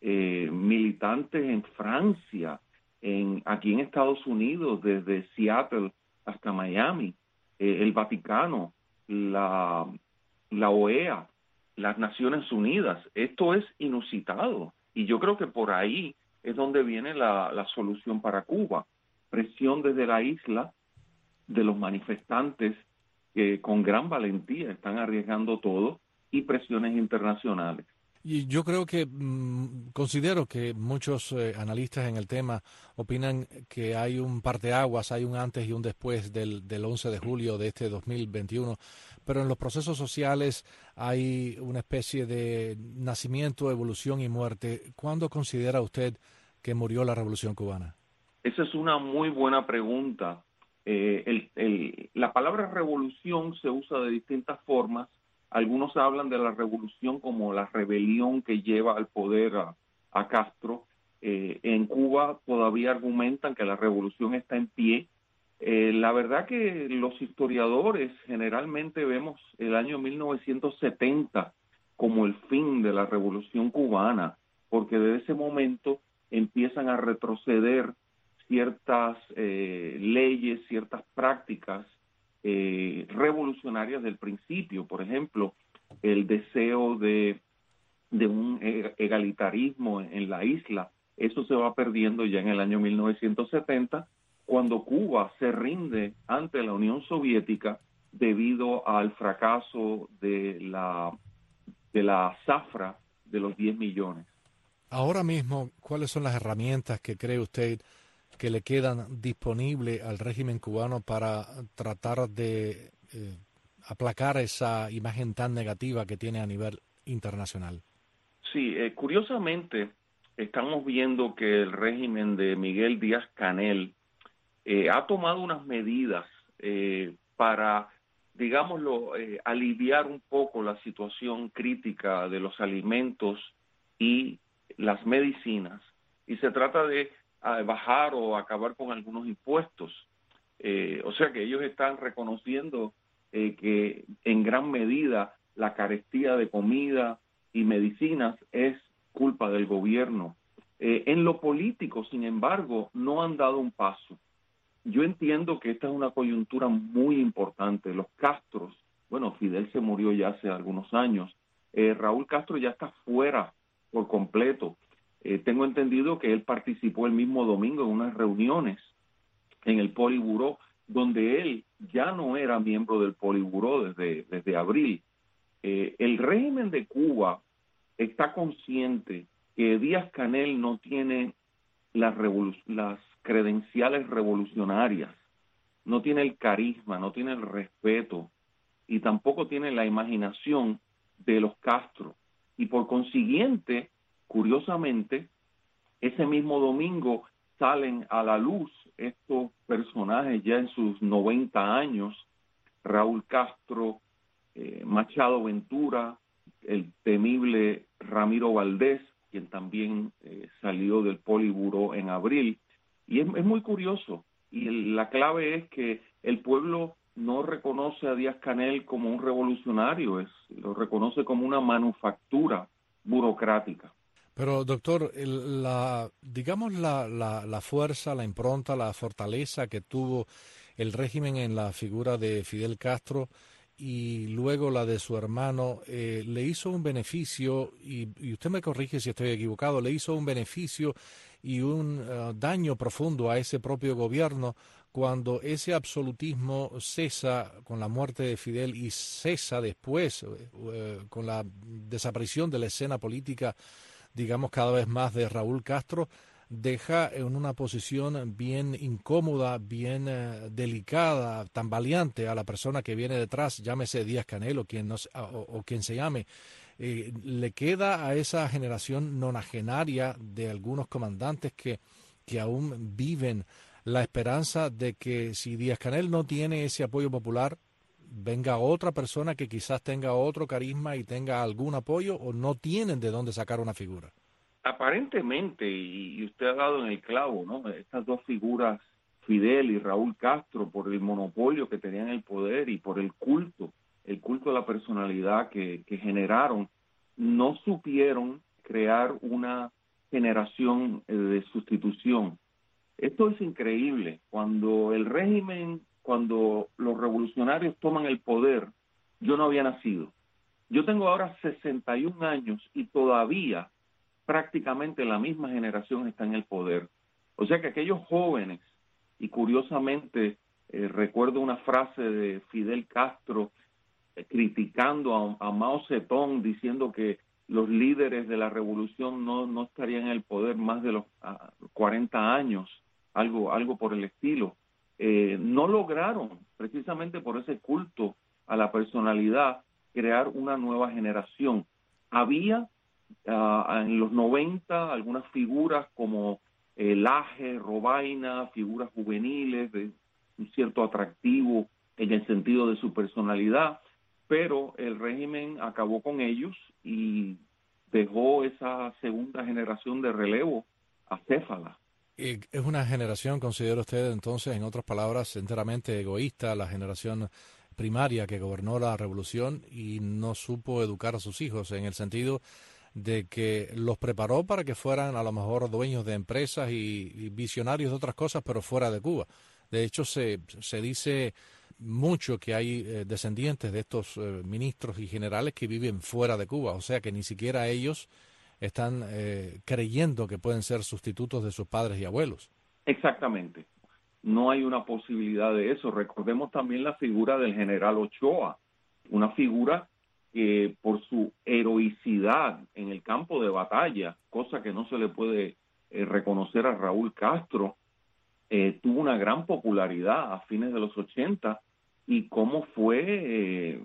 militantes en Francia, aquí en Estados Unidos, desde Seattle hasta Miami, el Vaticano, la OEA, las Naciones Unidas. Esto es inusitado y yo creo que por ahí es donde viene la solución para Cuba. Presión desde la isla de los manifestantes que con gran valentía están arriesgando todo, y presiones internacionales. Y yo creo que considero que muchos analistas en el tema opinan que hay un parteaguas, hay un antes y un después del 11 de julio de este 2021, pero en los procesos sociales hay una especie de nacimiento, evolución y muerte. ¿Cuándo considera usted que murió la Revolución Cubana? Esa es una muy buena pregunta. La palabra revolución se usa de distintas formas. Algunos hablan de la revolución como la rebelión que lleva al poder a Castro. En Cuba todavía argumentan que la revolución está en pie. La verdad que los historiadores generalmente vemos el año 1970 como el fin de la revolución cubana, porque desde ese momento empiezan a retroceder ciertas leyes, ciertas prácticas revolucionarias del principio. Por ejemplo, el deseo de un egalitarismo en la isla, eso se va perdiendo ya en el año 1970, cuando Cuba se rinde ante la Unión Soviética debido al fracaso de la zafra de los 10 millones. Ahora mismo, ¿cuáles son las herramientas que cree usted que le quedan disponibles al régimen cubano para tratar de aplacar esa imagen tan negativa que tiene a nivel internacional? Sí, curiosamente estamos viendo que el régimen de Miguel Díaz-Canel ha tomado unas medidas para, digámoslo, aliviar un poco la situación crítica de los alimentos y las medicinas y se trata de bajar o acabar con algunos impuestos. O sea que ellos están reconociendo que en gran medida la carestía de comida y medicinas es culpa del gobierno. En lo político, sin embargo, no han dado un paso. Yo entiendo que esta es una coyuntura muy importante. Los Castros, bueno, Fidel se murió ya hace algunos años, Raúl Castro ya está fuera por completo. Tengo entendido que él participó el mismo domingo en unas reuniones en el Politburó, donde él ya no era miembro del Politburó desde abril. El régimen de Cuba está consciente que Díaz-Canel no tiene las credenciales revolucionarias, no tiene el carisma, no tiene el respeto y tampoco tiene la imaginación de los Castro. Y por consiguiente, curiosamente, ese mismo domingo salen a la luz estos personajes ya en sus 90 años, Raúl Castro, Machado Ventura, el temible Ramiro Valdés, quien también salió del Politburó en abril. Y es muy curioso. Y la clave es que el pueblo no reconoce a Díaz-Canel como un revolucionario, lo reconoce como una manufactura burocrática. Pero, doctor, la fuerza, la impronta, la fortaleza que tuvo el régimen en la figura de Fidel Castro y luego la de su hermano, le hizo un beneficio, y usted me corrige si estoy equivocado, le hizo un beneficio y un daño profundo a ese propio gobierno cuando ese absolutismo cesa con la muerte de Fidel y cesa después con la desaparición de la escena política, digamos, cada vez más de Raúl Castro, deja en una posición bien incómoda, bien delicada, tambaleante a la persona que viene detrás, llámese Díaz-Canel o quien se llame. Le queda a esa generación nonagenaria de algunos comandantes que aún viven la esperanza de que si Díaz-Canel no tiene ese apoyo popular, venga otra persona que quizás tenga otro carisma y tenga algún apoyo, o no tienen de dónde sacar una figura. Aparentemente, y usted ha dado en el clavo, ¿no? Estas dos figuras, Fidel y Raúl Castro, por el monopolio que tenían el poder y por el culto a la personalidad que generaron, no supieron crear una generación de sustitución. Esto es increíble. Cuando los revolucionarios toman el poder, yo no había nacido. Yo tengo ahora 61 años y todavía prácticamente la misma generación está en el poder. O sea que aquellos jóvenes, y curiosamente recuerdo una frase de Fidel Castro criticando a Mao Zedong, diciendo que los líderes de la revolución no estarían en el poder más de los 40 años, algo por el estilo. No lograron, precisamente por ese culto a la personalidad, crear una nueva generación. Había en los 90 algunas figuras como Laje, Robaina, figuras juveniles de un cierto atractivo en el sentido de su personalidad, pero el régimen acabó con ellos y dejó esa segunda generación de relevo acéfala. Es una generación, considera usted entonces, en otras palabras, enteramente egoísta, la generación primaria que gobernó la revolución y no supo educar a sus hijos, en el sentido de que los preparó para que fueran a lo mejor dueños de empresas y visionarios de otras cosas, pero fuera de Cuba. De hecho, se dice mucho que hay descendientes de estos ministros y generales que viven fuera de Cuba, o sea que ni siquiera ellos están creyendo que pueden ser sustitutos de sus padres y abuelos. Exactamente. No hay una posibilidad de eso. Recordemos también la figura del general Ochoa, una figura que por su heroicidad en el campo de batalla, cosa que no se le puede reconocer a Raúl Castro, tuvo una gran popularidad a fines de los 80 y cómo fue,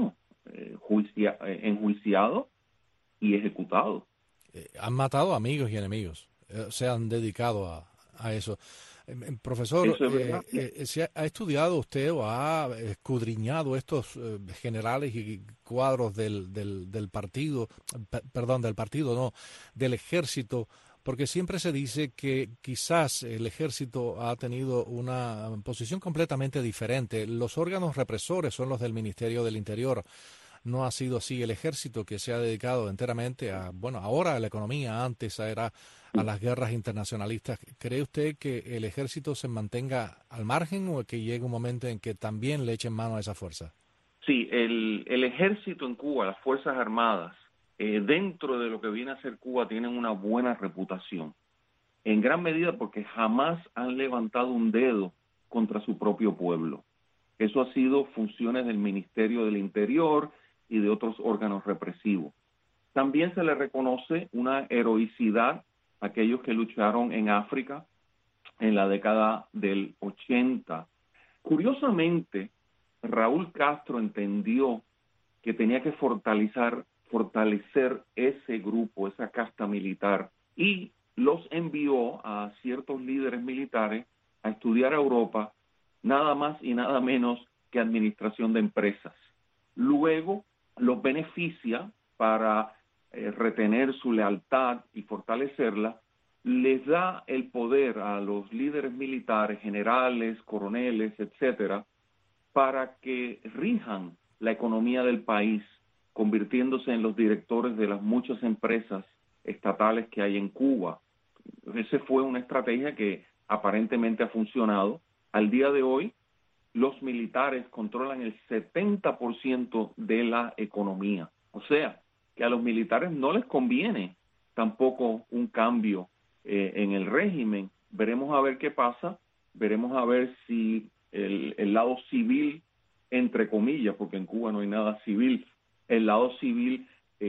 enjuiciado y ejecutado. Han matado amigos y enemigos, se han dedicado a a eso. Profesor, ¿ha estudiado usted o ha escudriñado estos generales y cuadros del partido, del ejército? Porque siempre se dice que quizás el ejército ha tenido una posición completamente diferente. Los órganos represores son los del Ministerio del Interior. No ha sido así el ejército, que se ha dedicado enteramente a, ahora a la economía, antes era a las guerras internacionalistas. ¿Cree usted que el ejército se mantenga al margen o que llegue un momento en que también le echen mano a esa fuerza? Sí, el ejército en Cuba, las Fuerzas Armadas, dentro de lo que viene a ser Cuba, tienen una buena reputación. En gran medida porque jamás han levantado un dedo contra su propio pueblo. Eso ha sido funciones del Ministerio del Interior y de otros órganos represivos. También se le reconoce una heroicidad a aquellos que lucharon en África en la década del 80. Curiosamente, Raúl Castro entendió que tenía que fortalecer ese grupo, esa casta militar, y los envió a ciertos líderes militares a estudiar a Europa, nada más y nada menos que administración de empresas. Luego los beneficia para retener su lealtad y fortalecerla, les da el poder a los líderes militares, generales, coroneles, etcétera, para que rijan la economía del país, convirtiéndose en los directores de las muchas empresas estatales que hay en Cuba. Esa fue una estrategia que aparentemente ha funcionado. Al día de hoy, los militares controlan el 70% de la economía. O sea, que a los militares no les conviene tampoco un cambio en el régimen. Veremos a ver qué pasa, veremos a ver si el lado civil, entre comillas, porque en Cuba no hay nada civil, el lado civil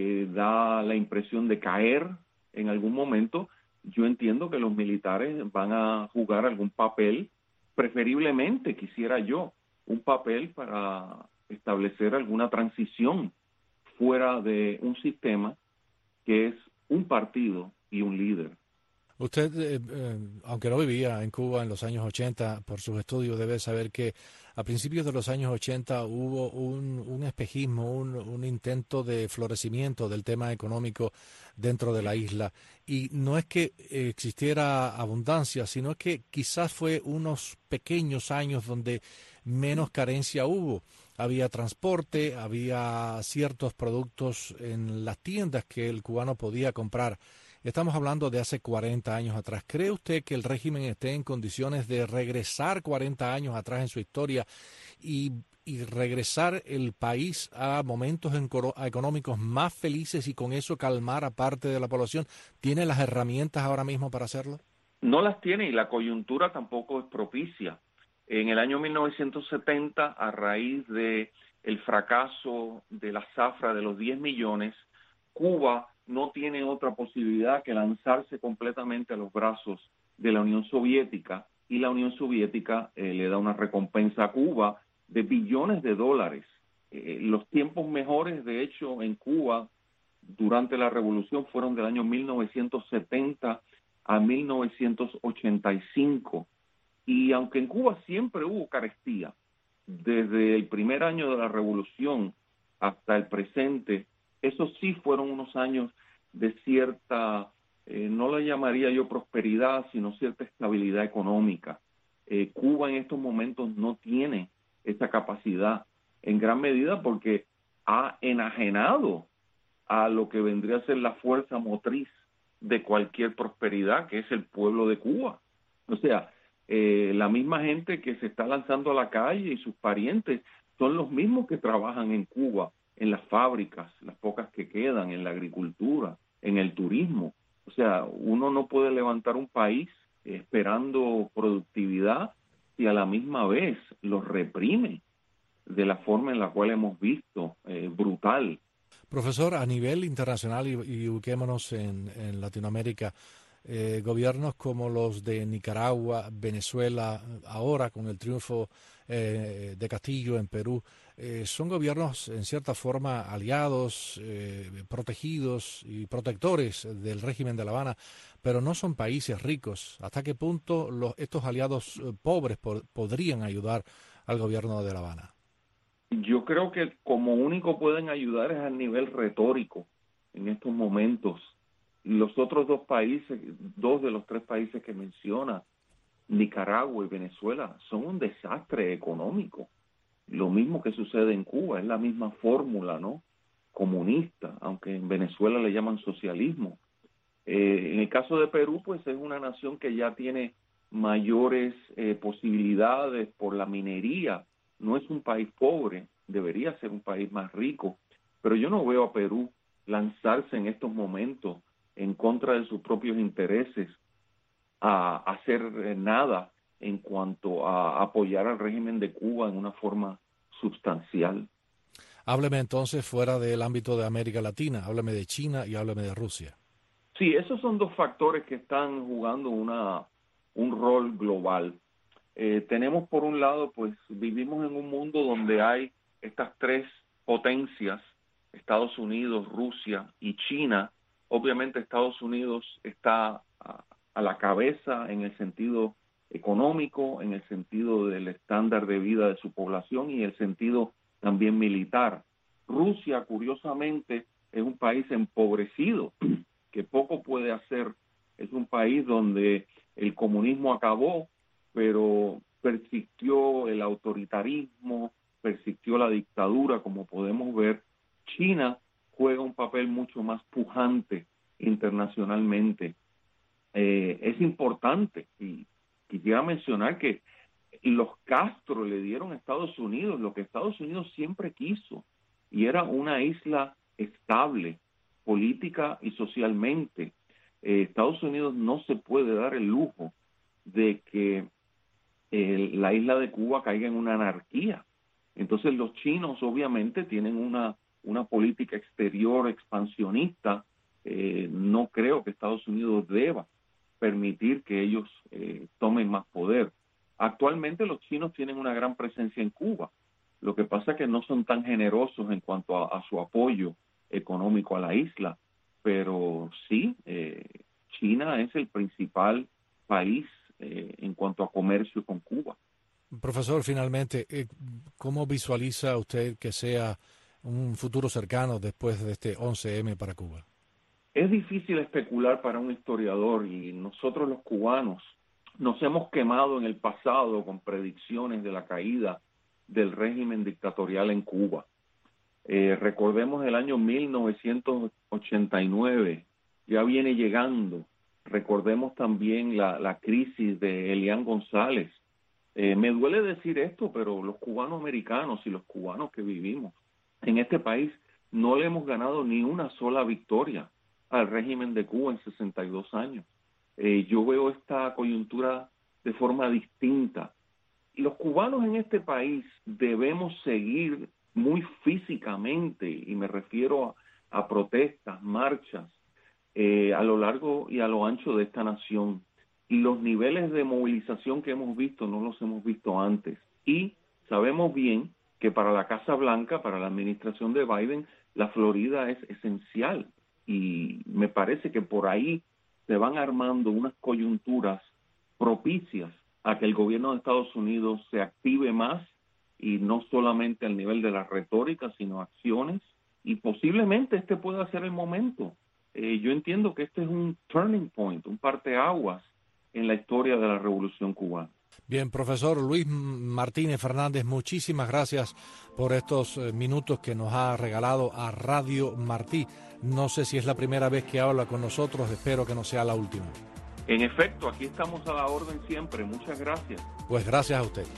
da la impresión de caer en algún momento. Yo entiendo que los militares van a jugar algún papel, preferiblemente quisiera yo, un papel para establecer alguna transición fuera de un sistema que es un partido y un líder. Usted, aunque no vivía en Cuba en los años 80, por sus estudios debe saber que a principios de los años 80 hubo un espejismo, un intento de florecimiento del tema económico dentro de la isla. Y no es que existiera abundancia, sino que quizás fue unos pequeños años donde menos carencia hubo. Había transporte, había ciertos productos en las tiendas que el cubano podía comprar. Estamos hablando de hace 40 años atrás. ¿Cree usted que el régimen esté en condiciones de regresar 40 años atrás en su historia y regresar el país a momentos económicos más felices y con eso calmar a parte de la población? ¿Tiene las herramientas ahora mismo para hacerlo? No las tiene y la coyuntura tampoco es propicia. En el año 1970, a raíz de el fracaso de la zafra de los 10 millones, Cuba no tiene otra posibilidad que lanzarse completamente a los brazos de la Unión Soviética, y la Unión Soviética le da una recompensa a Cuba de billones de dólares. Los tiempos mejores, de hecho, en Cuba durante la revolución fueron del año 1970 a 1985. Y aunque en Cuba siempre hubo carestía, desde el primer año de la revolución hasta el presente, esos sí fueron unos años de cierta, no la llamaría yo prosperidad, sino cierta estabilidad económica. Cuba en estos momentos no tiene esa capacidad, en gran medida porque ha enajenado a lo que vendría a ser la fuerza motriz de cualquier prosperidad, que es el pueblo de Cuba. O sea, la misma gente que se está lanzando a la calle y sus parientes son los mismos que trabajan en Cuba, en las fábricas, las pocas que quedan, en la agricultura, en el turismo. O sea, uno no puede levantar un país esperando productividad y a la misma vez los reprime de la forma en la cual hemos visto, brutal. Profesor, a nivel internacional y ubiquémonos en Latinoamérica, gobiernos como los de Nicaragua, Venezuela, ahora con el triunfo de Castillo en Perú, son gobiernos en cierta forma aliados, protegidos y protectores del régimen de La Habana, pero no son países ricos. ¿Hasta qué punto estos aliados pobres podrían ayudar al gobierno de La Habana? Yo creo que como único pueden ayudar es a nivel retórico en estos momentos. Los otros dos de los tres países que menciona, Nicaragua y Venezuela, son un desastre económico. Lo mismo que sucede en Cuba, es la misma fórmula, ¿no? Comunista, aunque en Venezuela le llaman socialismo. En el caso de Perú, pues es una nación que ya tiene mayores posibilidades por la minería. No es un país pobre, debería ser un país más rico, pero yo no veo a Perú lanzarse en estos momentos en contra de sus propios intereses a hacer nada en cuanto a apoyar al régimen de Cuba en una forma sustancial. Hábleme entonces fuera del ámbito de América Latina, hábleme de China y hábleme de Rusia. Sí, esos son dos factores que están jugando un rol global. Tenemos por un lado, pues vivimos en un mundo donde hay estas tres potencias, Estados Unidos, Rusia y China. Obviamente Estados Unidos está a la cabeza en el sentido económico, en el sentido del estándar de vida de su población y el sentido también militar. Rusia, curiosamente, es un país empobrecido, que poco puede hacer. Es un país donde el comunismo acabó, pero persistió el autoritarismo, persistió la dictadura, como podemos ver. China juega un papel mucho más pujante internacionalmente. Es importante, y quisiera mencionar que los Castro le dieron a Estados Unidos lo que Estados Unidos siempre quiso, y era una isla estable, política y socialmente. Estados Unidos no se puede dar el lujo de que la isla de Cuba caiga en una anarquía. Entonces los chinos obviamente tienen una política exterior expansionista. No creo que Estados Unidos deba permitir que ellos tomen más poder. Actualmente los chinos tienen una gran presencia en Cuba. Lo que pasa es que no son tan generosos en cuanto a su apoyo económico a la isla. Pero sí, China es el principal país en cuanto a comercio con Cuba. Profesor, finalmente, ¿cómo visualiza usted que sea un futuro cercano después de este 11M para Cuba? Es difícil especular para un historiador, y nosotros los cubanos nos hemos quemado en el pasado con predicciones de la caída del régimen dictatorial en Cuba. Recordemos el año 1989, ya viene llegando. Recordemos también la crisis de Elian González. Me duele decir esto, pero los cubanos americanos y los cubanos que vivimos en este país no le hemos ganado ni una sola victoria al régimen de Cuba en 62 años. Yo veo esta coyuntura de forma distinta. Los cubanos en este país debemos seguir muy físicamente, y me refiero a protestas, marchas, a lo largo y a lo ancho de esta nación. Y los niveles de movilización que hemos visto no los hemos visto antes. Y sabemos bien que para la Casa Blanca, para la administración de Biden, la Florida es esencial. Y me parece que por ahí se van armando unas coyunturas propicias a que el gobierno de Estados Unidos se active más, y no solamente al nivel de la retórica, sino acciones, y posiblemente este pueda ser el momento. Yo entiendo que este es un turning point, un parteaguas en la historia de la Revolución Cubana. Bien, profesor Luis Martínez Fernández, muchísimas gracias por estos minutos que nos ha regalado a Radio Martí. No sé si es la primera vez que habla con nosotros, espero que no sea la última. En efecto, aquí estamos a la orden siempre. Muchas gracias. Pues gracias a usted.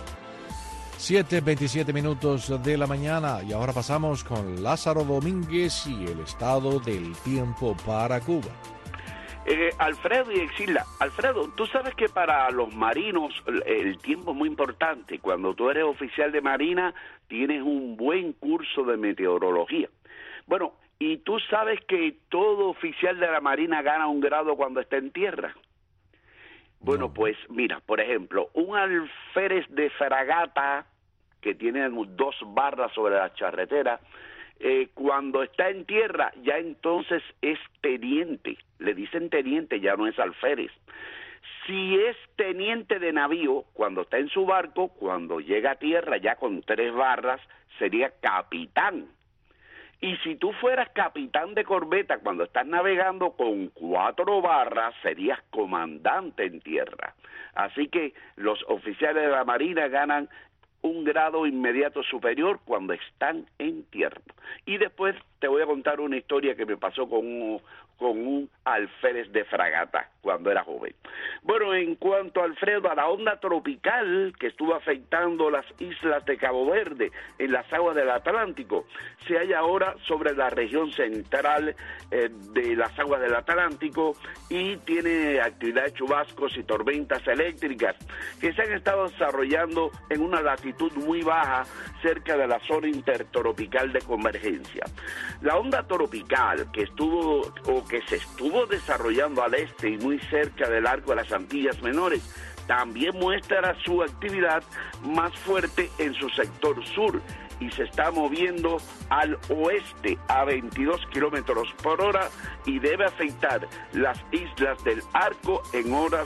7:27 minutos de la mañana, y ahora pasamos con Lázaro Domínguez y el estado del tiempo para Cuba. Alfredo y Exila. Alfredo, tú sabes que para los marinos el tiempo es muy importante. Cuando tú eres oficial de marina, tienes un buen curso de meteorología. Bueno, y tú sabes que todo oficial de la marina gana un grado cuando está en tierra. Bueno, pues mira, por ejemplo, un alférez de fragata que tiene 2 barras sobre la charretera. Cuando está en tierra, ya entonces es teniente, le dicen teniente, ya no es alférez. Si es teniente de navío, cuando está en su barco, cuando llega a tierra ya con 3 barras, sería capitán. Y si tú fueras capitán de corbeta cuando estás navegando con 4 barras, serías comandante en tierra. Así que los oficiales de la Marina ganan un grado inmediato superior cuando están en tierra. Y después te voy a contar una historia que me pasó con un alférez de fragata cuando era joven. Bueno, en cuanto, Alfredo, a la onda tropical que estuvo afectando las islas de Cabo Verde en las aguas del Atlántico, se halla ahora sobre la región central de las aguas del Atlántico y tiene actividad de chubascos y tormentas eléctricas que se han estado desarrollando en una latitud muy baja cerca de la zona intertropical de convergencia. La onda tropical que se estuvo desarrollando al este y muy cerca del arco de las Antillas Menores también muestra su actividad más fuerte en su sector sur y se está moviendo al oeste a 22 kilómetros por hora y debe afectar las islas del arco en horas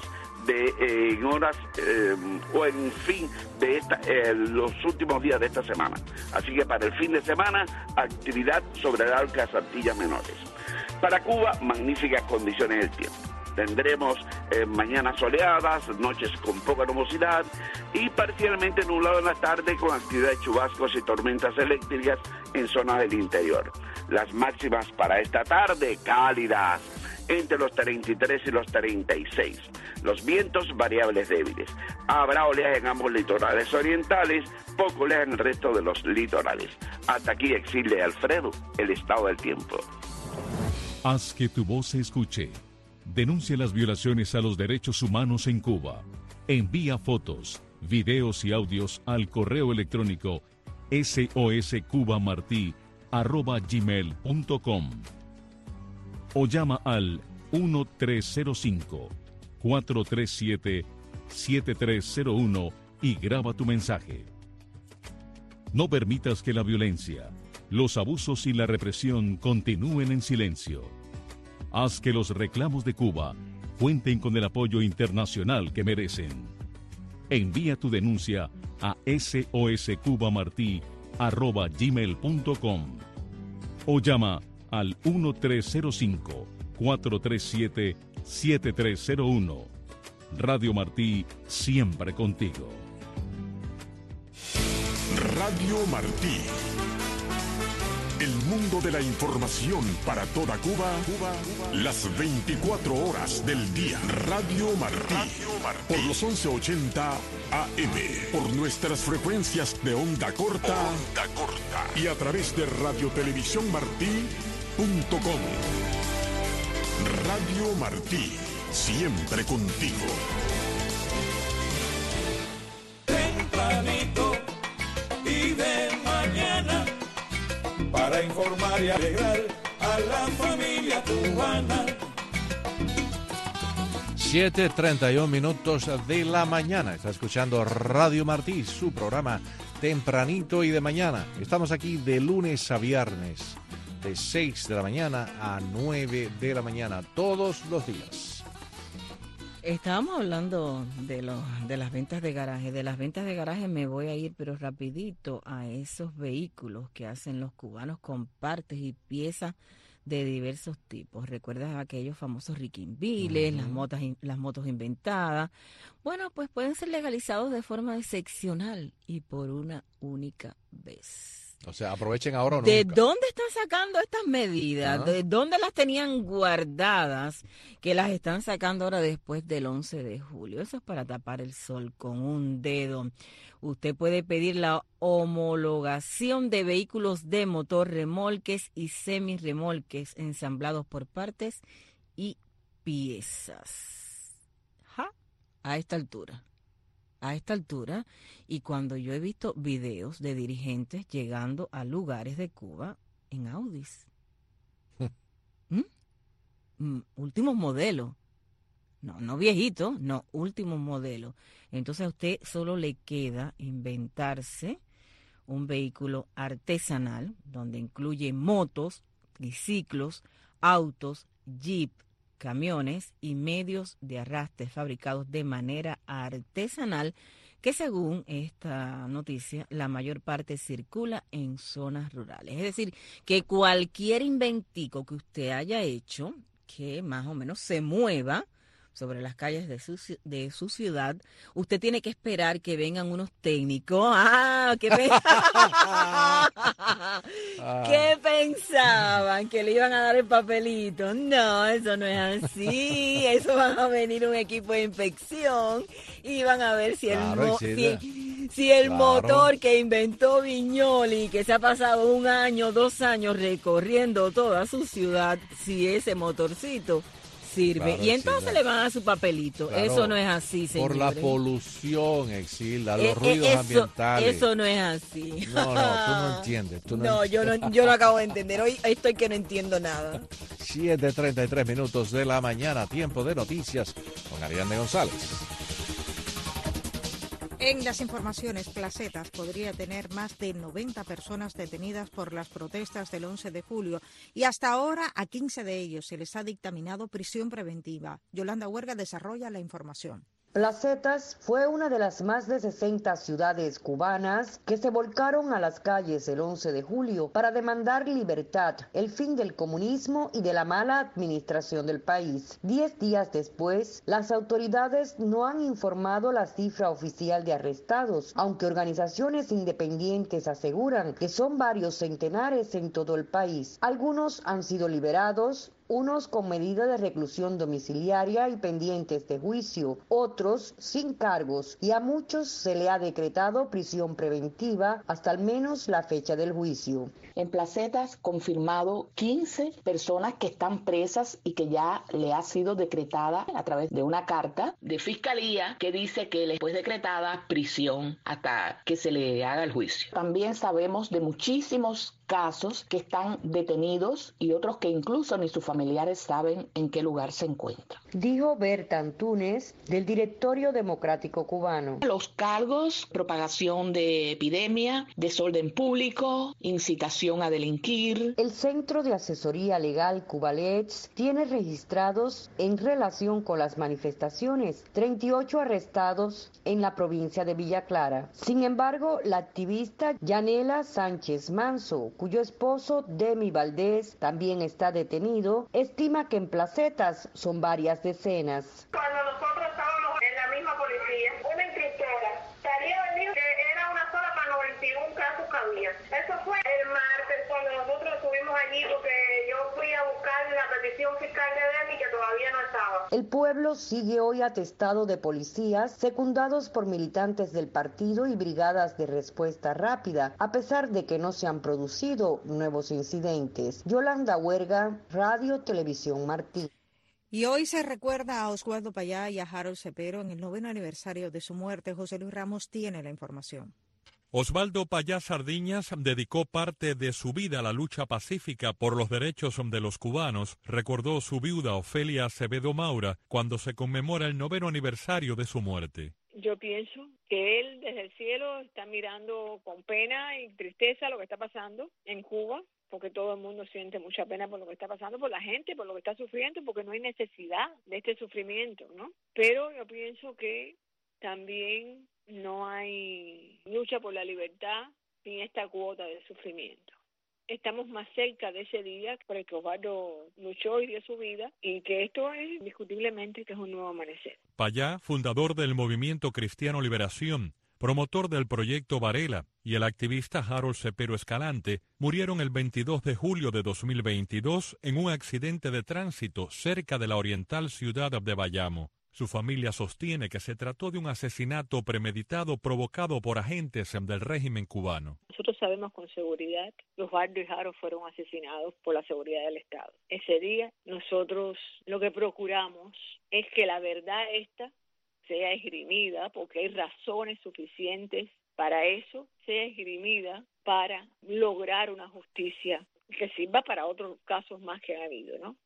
o en fin de los últimos días de esta semana. Así que para el fin de semana, actividad sobre el arco de las Antillas Menores. Para Cuba, magníficas condiciones del tiempo. Tendremos mañanas soleadas, noches con poca nubosidad y parcialmente nublado en la tarde con actividad de chubascos y tormentas eléctricas en zonas del interior. Las máximas para esta tarde, cálidas, entre los 33 y los 36. Los vientos variables débiles. Habrá oleaje en ambos litorales orientales, poco oleaje en el resto de los litorales. Hasta aquí, Exilio y Alfredo, el estado del tiempo. Haz que tu voz se escuche. Denuncia las violaciones a los derechos humanos en Cuba. Envía fotos, videos y audios al correo electrónico soscubamarti@gmail.com o llama al 1305-437-7301 y graba tu mensaje. No permitas que la violencia, los abusos y la represión continúen en silencio. Haz que los reclamos de Cuba cuenten con el apoyo internacional que merecen. Envía tu denuncia a soscubamarti@gmail.com o llama al 1305-437-7301. Radio Martí, siempre contigo. Radio Martí. El mundo de la información para toda Cuba, las 24 horas del día. Radio Martí. Por los 1180 AM. Por nuestras frecuencias de onda corta. Y a través de radiotelevisiónmartí.com. Radio Martí. Siempre contigo. Tempranito y de mañana, para informar y alegrar a la familia cubana. 7:31 minutos de la mañana. Está escuchando Radio Martí, su programa tempranito y de mañana. Estamos aquí de lunes a viernes, de 6 de la mañana a 9 de la mañana, todos los días. Estábamos hablando de las ventas de garaje. De las ventas de garaje me voy a ir, pero rapidito, a esos vehículos que hacen los cubanos con partes y piezas de diversos tipos. ¿Recuerdas aquellos famosos riquimbiles, las motos inventadas? Bueno, pues pueden ser legalizados de forma excepcional y por una única vez. O sea, aprovechen ahora o no. ¿De dónde están sacando estas medidas? ¿De dónde las tenían guardadas que las están sacando ahora después del 11 de julio? Eso es para tapar el sol con un dedo. Usted puede pedir la homologación de vehículos de motor, remolques y semirremolques ensamblados por partes y piezas. A esta altura, y cuando yo he visto videos de dirigentes llegando a lugares de Cuba en Audis. Últimos modelos. No viejitos, no, últimos modelos. Entonces a usted solo le queda inventarse un vehículo artesanal donde incluye motos, triciclos, autos, jeep, camiones y medios de arrastre fabricados de manera artesanal, que según esta noticia, la mayor parte circula en zonas rurales. Es decir, que cualquier inventico que usted haya hecho, que más o menos se mueva sobre las calles de su ciudad, usted tiene que esperar que vengan unos técnicos. ¿Qué pensaban? ¿Que le iban a dar el papelito? No, eso no es así. Eso van a venir un equipo de inspección y van a ver si el motor que inventó Viñoli, que se ha pasado 1 año, 2 años recorriendo toda su ciudad, si ese motorcito sirve. Claro, y entonces le van a su papelito. Claro, eso no es así, señores. Por la polución, Exilda, los ruidos ambientales. Eso no es así. No, tú no entiendes. Yo no acabo de entender. Hoy estoy que no entiendo nada. 7:33 de la mañana, tiempo de noticias con Ariadne González. En las informaciones, Placetas podría tener más de 90 personas detenidas por las protestas del 11 de julio y hasta ahora a 15 de ellos se les ha dictaminado prisión preventiva. Yolanda Huerga desarrolla la información. Placetas fue una de las más de 60 ciudades cubanas que se volcaron a las calles el 11 de julio para demandar libertad, el fin del comunismo y de la mala administración del país. 10 días después, las autoridades no han informado la cifra oficial de arrestados, aunque organizaciones independientes aseguran que son varios centenares en todo el país. Algunos han sido liberados, unos con medida de reclusión domiciliaria y pendientes de juicio, otros sin cargos, y a muchos se le ha decretado prisión preventiva hasta al menos la fecha del juicio. En Placetas, confirmado 15 personas que están presas y que ya le ha sido decretada a través de una carta de fiscalía que dice que les fue decretada prisión hasta que se le haga el juicio. También sabemos de muchísimos casos que están detenidos y otros que incluso ni sus familiares saben en qué lugar se encuentran. Dijo Berta Antúnez, del Directorio Democrático Cubano. Los cargos: propagación de epidemia, desorden público, incitación a delinquir. El Centro de Asesoría Legal Cubalets tiene registrados en relación con las manifestaciones 38 arrestados en la provincia de Villa Clara. Sin embargo, la activista Yanela Sánchez Manso, cuyo esposo Demi Valdés también está detenido, estima que en Placetas son varias decenas. Cuando nosotros estábamos en la misma policía, una instructora salía a venir que era una sola para 91 casos que había. Eso fue el martes cuando nosotros estuvimos allí, porque yo fui a buscar la petición fiscal de Demi que todavía no estaba. El pueblo sigue hoy atestado de policías secundados por militantes del partido y brigadas de respuesta rápida, a pesar de que no se han producido nuevos incidentes. Yolanda Huerga, Radio Televisión Martí. Y hoy se recuerda a Oswaldo Payá y a Harold Cepero en el 9º aniversario de su muerte. José Luis Ramos tiene la información. Oswaldo Payá Sardiñas dedicó parte de su vida a la lucha pacífica por los derechos de los cubanos, recordó su viuda Ofelia Acevedo Maura cuando se conmemora el 9º aniversario de su muerte. Yo pienso que él desde el cielo está mirando con pena y tristeza lo que está pasando en Cuba, porque todo el mundo siente mucha pena por lo que está pasando, por la gente, por lo que está sufriendo, porque no hay necesidad de este sufrimiento, ¿no? Pero yo pienso que también no hay lucha por la libertad sin esta cuota de sufrimiento. Estamos más cerca de ese día por el que Osvaldo luchó y dio su vida, y que esto es indiscutiblemente que es un nuevo amanecer. Payá, fundador del Movimiento Cristiano Liberación, promotor del Proyecto Varela, y el activista Harold Cepero Escalante murieron el 22 de julio de 2022 en un accidente de tránsito cerca de la oriental ciudad de Bayamo. Su familia sostiene que se trató de un asesinato premeditado provocado por agentes del régimen cubano. Nosotros sabemos con seguridad que Osvaldo y Harold fueron asesinados por la seguridad del Estado. Ese día nosotros lo que procuramos es que la verdad esta sea esgrimida, porque hay razones suficientes para eso, sea esgrimida para lograr una justicia que sirva para otros casos más que ha habido, ¿no?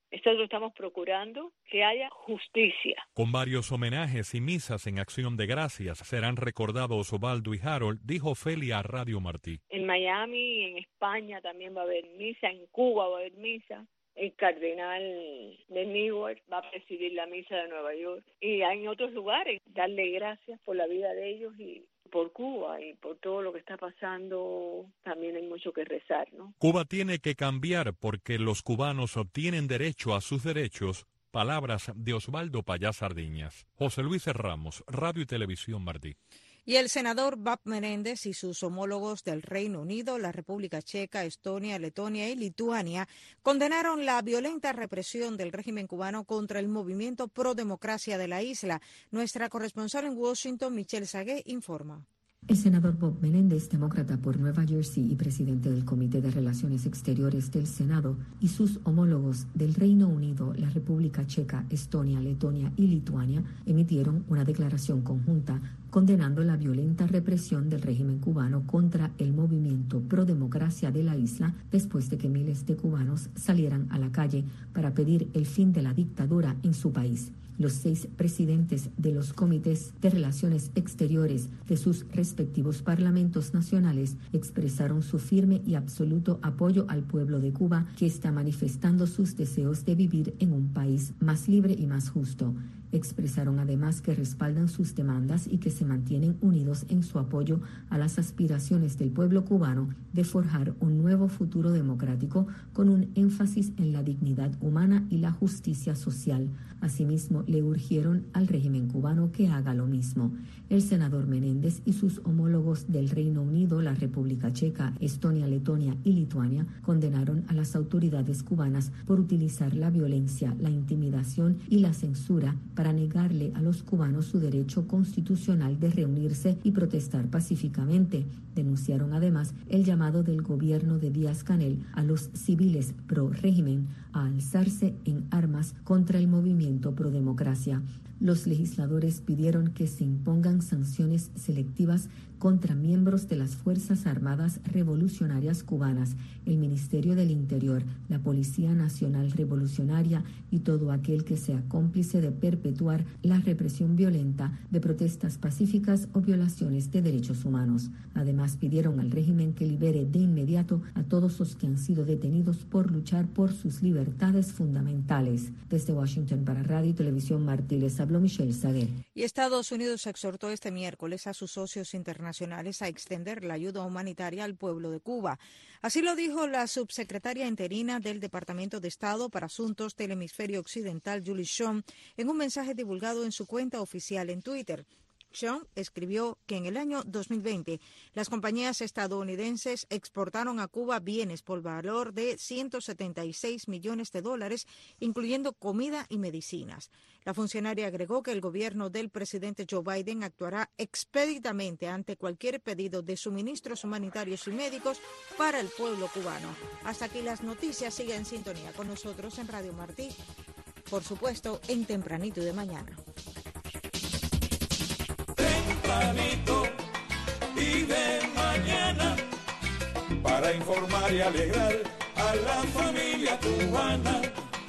Nosotros estamos procurando que haya justicia. Con varios homenajes y misas en acción de gracias serán recordados Osvaldo y Harold, dijo Ofelia a Radio Martí. En Miami, en España también va a haber misa, en Cuba va a haber misa. El cardenal de Newark va a presidir la misa de Nueva York. Y en otros lugares, darle gracias por la vida de ellos y por Cuba y por todo lo que está pasando. También hay mucho que rezar, ¿no? Cuba tiene que cambiar porque los cubanos obtienen derecho a sus derechos. Palabras de Osvaldo Payá Sardiñas. José Luis Ramos, Radio y Televisión Martí. Y el senador Bob Menéndez y sus homólogos del Reino Unido, la República Checa, Estonia, Letonia y Lituania condenaron la violenta represión del régimen cubano contra el movimiento pro democracia de la isla. Nuestra corresponsal en Washington, Michelle Sagué, informa. El senador Bob Menéndez, demócrata por Nueva Jersey y presidente del Comité de Relaciones Exteriores del Senado, y sus homólogos del Reino Unido, la República Checa, Estonia, Letonia y Lituania, emitieron una declaración conjunta condenando la violenta represión del régimen cubano contra el movimiento pro democracia de la isla después de que miles de cubanos salieran a la calle para pedir el fin de la dictadura en su país. Los 6 presidentes de los comités de relaciones exteriores de sus respectivos parlamentos nacionales expresaron su firme y absoluto apoyo al pueblo de Cuba, que está manifestando sus deseos de vivir en un país más libre y más justo. Expresaron además que respaldan sus demandas y que se mantienen unidos en su apoyo a las aspiraciones del pueblo cubano de forjar un nuevo futuro democrático con un énfasis en la dignidad humana y la justicia social. Asimismo, le urgieron al régimen cubano que haga lo mismo. El senador Menéndez y sus homólogos del Reino Unido, la República Checa, Estonia, Letonia y Lituania condenaron a las autoridades cubanas por utilizar la violencia, la intimidación y la censura para negarle a los cubanos su derecho constitucional de reunirse y protestar pacíficamente. Denunciaron además el llamado del gobierno de Díaz-Canel a los civiles pro-régimen a alzarse en armas contra el movimiento pro-democracia. Los legisladores pidieron que se impongan sanciones selectivas contra miembros de las Fuerzas Armadas Revolucionarias Cubanas, el Ministerio del Interior, la Policía Nacional Revolucionaria y todo aquel que sea cómplice de perpetuar la represión violenta de protestas pacíficas o violaciones de derechos humanos. Además, pidieron al régimen que libere de inmediato a todos los que han sido detenidos por luchar por sus libertades fundamentales. Desde Washington para Radio y Televisión Martí les habló Michelle Saguer. Y Estados Unidos exhortó este miércoles a sus socios internacionales a extender la ayuda humanitaria al pueblo de Cuba. Así lo dijo la subsecretaria interina del Departamento de Estado para Asuntos del Hemisferio Occidental, Julie Shawn, en un mensaje divulgado en su cuenta oficial en Twitter. Shawn escribió que en el año 2020 las compañías estadounidenses exportaron a Cuba bienes por valor de $176 millones, incluyendo comida y medicinas. La funcionaria agregó que el gobierno del presidente Joe Biden actuará expeditamente ante cualquier pedido de suministros humanitarios y médicos para el pueblo cubano. Hasta aquí las noticias. Siga en sintonía con nosotros en Radio Martí, por supuesto, en Tempranito y de Mañana. Tempranito y de mañana, para informar y alegrar a la familia cubana.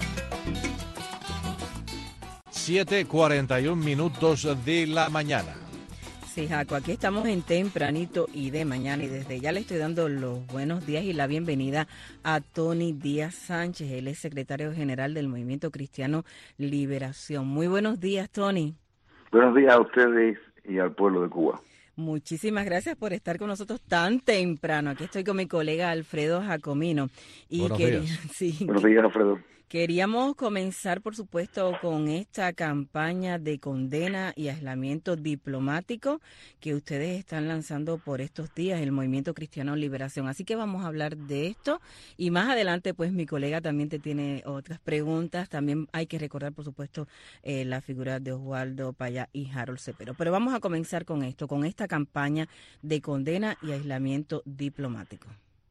7:41 de la mañana. Sí, Jaco, aquí estamos en Tempranito y de Mañana, y desde ya le estoy dando los buenos días y la bienvenida a Tony Díaz Sánchez. Él es secretario general del Movimiento Cristiano Liberación. Muy buenos días, Tony. Buenos días a ustedes y al pueblo de Cuba. Muchísimas gracias por estar con nosotros tan temprano. Aquí estoy con mi colega Alfredo Jacomino. Y Buenos días. Sí, Buenos días, Alfredo. Queríamos comenzar, por supuesto, con esta campaña de condena y aislamiento diplomático que ustedes están lanzando por estos días, el Movimiento Cristiano Liberación. Así que vamos a hablar de esto y más adelante, pues mi colega también te tiene otras preguntas. También hay que recordar, por supuesto, la figura de Osvaldo Payá y Harold Cepero. Pero vamos a comenzar con esto, con esta campaña de condena y aislamiento diplomático.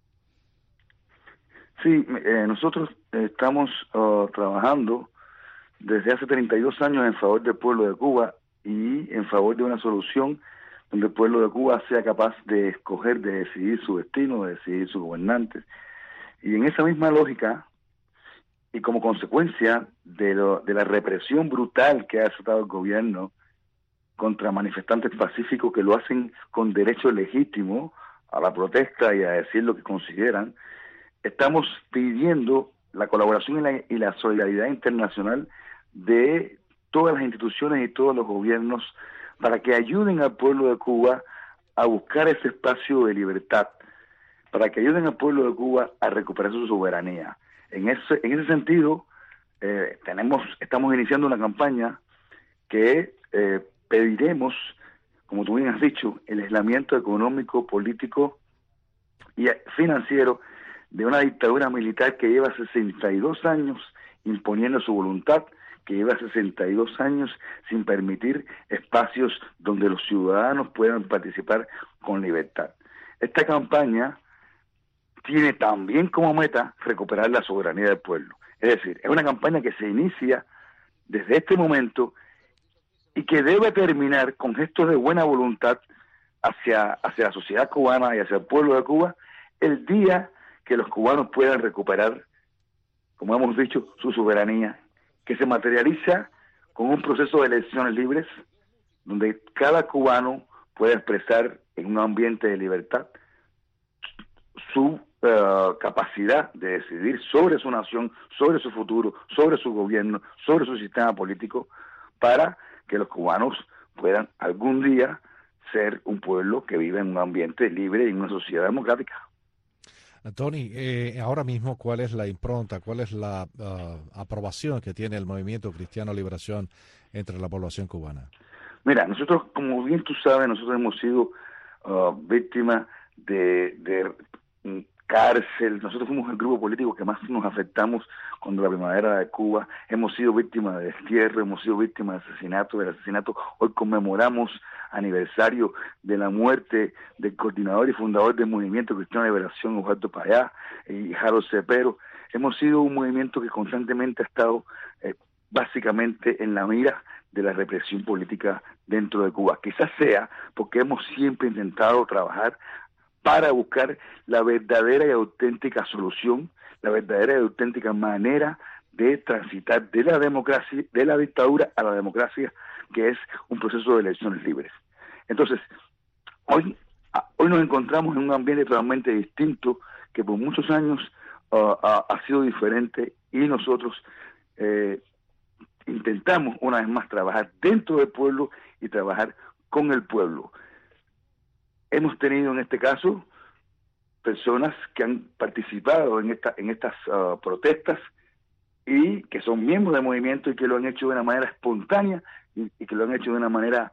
Sí, nosotros estamos trabajando desde hace 32 años en favor del pueblo de Cuba y en favor de una solución donde el pueblo de Cuba sea capaz de escoger, de decidir su destino, de decidir sus gobernantes. Y en esa misma lógica y como consecuencia de la represión brutal que ha desatado el gobierno contra manifestantes pacíficos que lo hacen con derecho legítimo a la protesta y a decir lo que consideran, estamos pidiendo la colaboración y la solidaridad internacional de todas las instituciones y todos los gobiernos para que ayuden al pueblo de Cuba a buscar ese espacio de libertad, para que ayuden al pueblo de Cuba a recuperar su soberanía. En ese sentido, estamos iniciando una campaña que pediremos, como tú bien has dicho, el aislamiento económico, político y financiero de una dictadura militar que lleva 62 años imponiendo su voluntad, que lleva 62 años sin permitir espacios donde los ciudadanos puedan participar con libertad. Esta campaña tiene también como meta recuperar la soberanía del pueblo. Es decir, es una campaña que se inicia desde este momento y que debe terminar con gestos de buena voluntad hacia la sociedad cubana y hacia el pueblo de Cuba el día que los cubanos puedan recuperar, como hemos dicho, su soberanía, que se materializa con un proceso de elecciones libres donde cada cubano pueda expresar en un ambiente de libertad su capacidad de decidir sobre su nación, sobre su futuro, sobre su gobierno, sobre su sistema político, para que los cubanos puedan algún día ser un pueblo que vive en un ambiente libre y en una sociedad democrática. Tony, ahora mismo, ¿cuál es la impronta, cuál es la aprobación que tiene el Movimiento Cristiano Liberación entre la población cubana? Mira, nosotros, como bien tú sabes, nosotros hemos sido víctimas de cárcel. Nosotros fuimos el grupo político que más nos afectamos cuando la primavera de Cuba. Hemos sido víctimas de destierro, hemos sido víctimas de asesinato. Hoy conmemoramos aniversario de la muerte del coordinador y fundador del Movimiento Cristiano de Liberación, Osvaldo Payá y Harold Cepero. Hemos sido un movimiento que constantemente ha estado básicamente en la mira de la represión política dentro de Cuba. Quizás sea porque hemos siempre intentado trabajar para buscar la verdadera y auténtica solución, la verdadera y auténtica manera de transitar de la democracia, de la dictadura a la democracia, que es un proceso de elecciones libres. Entonces, hoy nos encontramos en un ambiente totalmente distinto, que por muchos años ha sido diferente, y nosotros intentamos una vez más trabajar dentro del pueblo y trabajar con el pueblo. Hemos tenido en este caso personas que han participado en estas protestas y que son miembros del movimiento y que lo han hecho de una manera espontánea y que lo han hecho de una manera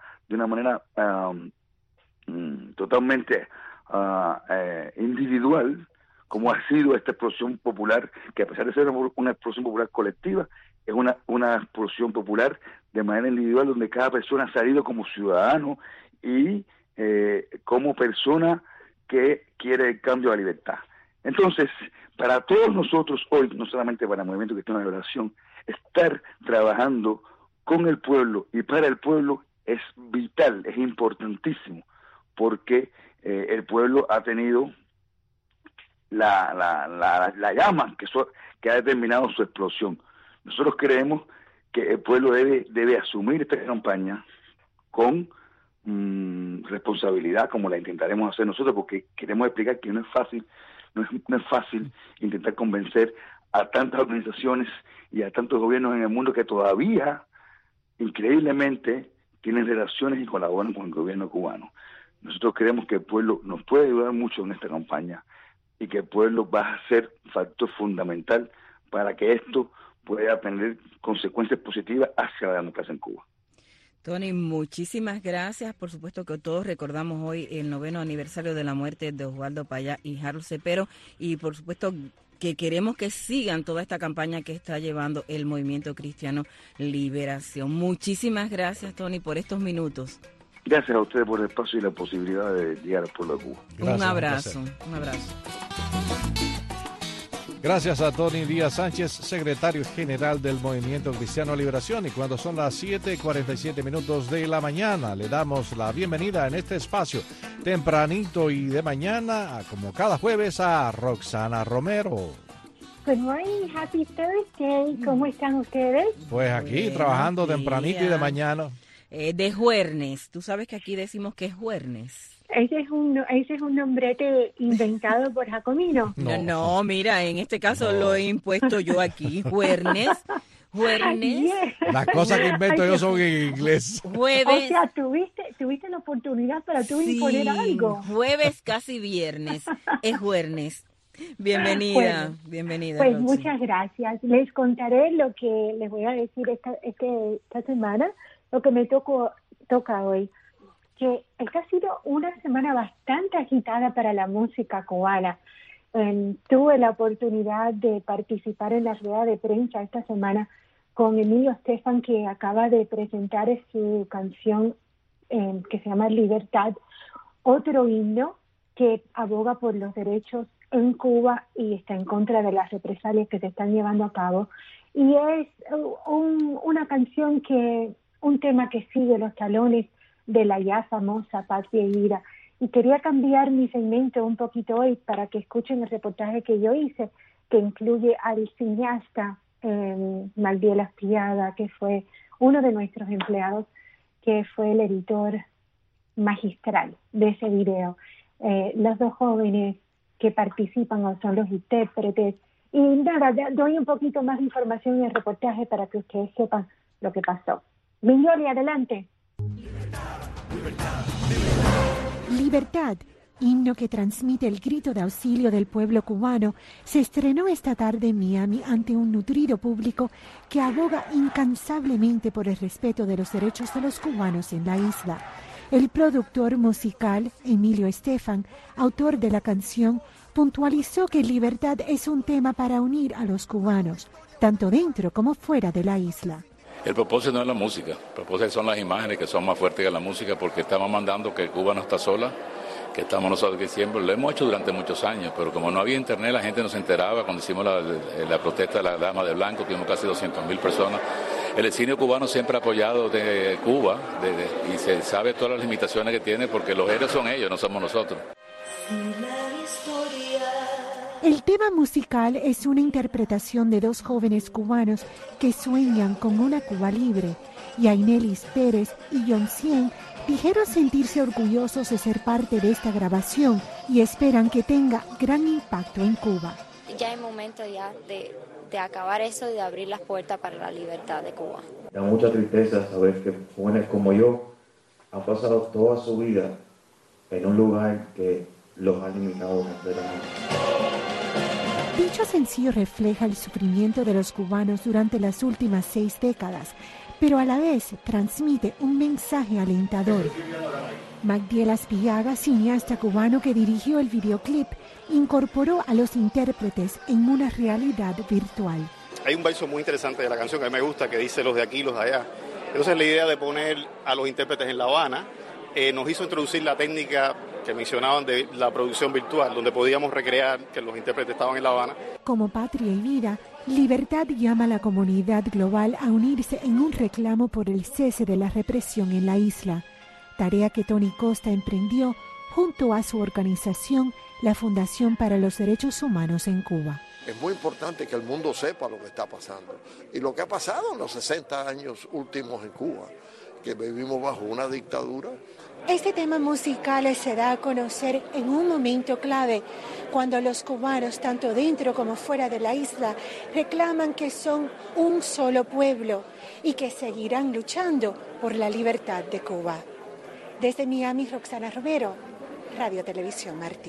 totalmente individual, como ha sido esta explosión popular, que a pesar de ser una explosión popular colectiva, es una explosión popular de manera individual, donde cada persona ha salido como ciudadano y como persona que quiere el cambio a la libertad. Entonces, para todos nosotros hoy, no solamente para el Movimiento Cristiano de Liberación, estar trabajando con el pueblo y para el pueblo es vital, es importantísimo, porque el pueblo ha tenido la llama que ha determinado su explosión. Nosotros creemos que el pueblo debe asumir esta campaña con responsabilidad, como la intentaremos hacer nosotros, porque queremos explicar que no es fácil intentar convencer a tantas organizaciones y a tantos gobiernos en el mundo que todavía, increíblemente, tienen relaciones y colaboran con el gobierno cubano. Nosotros creemos que el pueblo nos puede ayudar mucho en esta campaña y que el pueblo va a ser factor fundamental para que esto pueda tener consecuencias positivas hacia la democracia en Cuba. Tony, muchísimas gracias. Por supuesto que todos recordamos hoy el 9º aniversario de la muerte de Osvaldo Payá y Harold Cepero, y por supuesto que queremos que sigan toda esta campaña que está llevando el Movimiento Cristiano Liberación. Muchísimas gracias, Tony, por estos minutos. Gracias a ustedes por el espacio y la posibilidad de llegar al pueblo de Cuba. Gracias, un abrazo. Gracias a Tony Díaz Sánchez, secretario general del Movimiento Cristiano Liberación. Y cuando son las 7:47 de la mañana, le damos la bienvenida en este espacio tempranito y de mañana, como cada jueves, a Roxana Romero. Good morning, happy Thursday. ¿Cómo están ustedes? Pues aquí trabajando tempranito y de mañana. De juernes. Tú sabes que aquí decimos que es juernes. Ese es un nombrete inventado por Jacomino. No, mira, en este caso lo he impuesto yo aquí. Juernes. Jueves. Las cosas que invento yo son en inglés. Jueves. O sea, tuviste la oportunidad para tú imponer algo. Jueves, casi viernes. Es jueves. Bienvenida, bueno, bienvenida. Pues Roxy. Muchas gracias. Les contaré lo que les voy a decir esta semana, lo que me toca hoy. Que esta ha sido una semana bastante agitada para la música cubana. Tuve la oportunidad de participar en la rueda de prensa esta semana con Emilio Estefan, que acaba de presentar su canción que se llama Libertad, otro himno que aboga por los derechos en Cuba y está en contra de las represalias que se están llevando a cabo. Y es una canción un tema que sigue los talones de la ya famosa Patria y Vida. Y quería cambiar mi segmento un poquito hoy para que escuchen el reportaje que yo hice, que incluye al cineasta Magdiel Aspillaga, que fue uno de nuestros empleados, que fue el editor magistral de ese video. Los dos jóvenes que participan son los intérpretes. Y nada, doy un poquito más de información en el reportaje para que ustedes sepan lo que pasó. Mignoli, adelante. Libertad, himno que transmite el grito de auxilio del pueblo cubano, se estrenó esta tarde en Miami ante un nutrido público que aboga incansablemente por el respeto de los derechos de los cubanos en la isla. El productor musical, Emilio Estefan, autor de la canción, puntualizó que Libertad es un tema para unir a los cubanos, tanto dentro como fuera de la isla. El propósito no es la música, el propósito son las imágenes que son más fuertes que la música, porque estamos mandando que Cuba no está sola, que estamos nosotros que siempre lo hemos hecho durante muchos años, pero como no había internet la gente no se enteraba. Cuando hicimos la protesta de la Dama de Blanco, tuvimos casi 200,000 personas. El exilio cubano siempre ha apoyado de Cuba y se sabe todas las limitaciones que tiene, porque los héroes son ellos, no somos nosotros. El tema musical es una interpretación de dos jóvenes cubanos que sueñan con una Cuba libre. Yainelis Pérez y John Cien dijeron sentirse orgullosos de ser parte de esta grabación y esperan que tenga gran impacto en Cuba. Ya es momento ya de acabar eso y de abrir las puertas para la libertad de Cuba. Da mucha tristeza saber que jóvenes como yo han pasado toda su vida en un lugar que los ha limitado completamente. Dicho sencillo refleja el sufrimiento de los cubanos durante las últimas 6 décadas, pero a la vez transmite un mensaje alentador. Magdiel Aspillaga, cineasta cubano que dirigió el videoclip, incorporó a los intérpretes en una realidad virtual. Hay un verso muy interesante de la canción que a mí me gusta, que dice los de aquí, los de allá. Entonces la idea de poner a los intérpretes en La Habana nos hizo introducir la técnica que mencionaban de la producción virtual, donde podíamos recrear que los intérpretes estaban en La Habana. Como Patria y Vida, Libertad llama a la comunidad global a unirse en un reclamo por el cese de la represión en la isla, tarea que Tony Costa emprendió junto a su organización, la Fundación para los Derechos Humanos en Cuba. Es muy importante que el mundo sepa lo que está pasando y lo que ha pasado en los 60 años últimos en Cuba, que vivimos bajo una dictadura. Este tema musical se da a conocer en un momento clave, cuando los cubanos, tanto dentro como fuera de la isla, reclaman que son un solo pueblo y que seguirán luchando por la libertad de Cuba. Desde Miami, Roxana Romero, Radio Televisión Martí.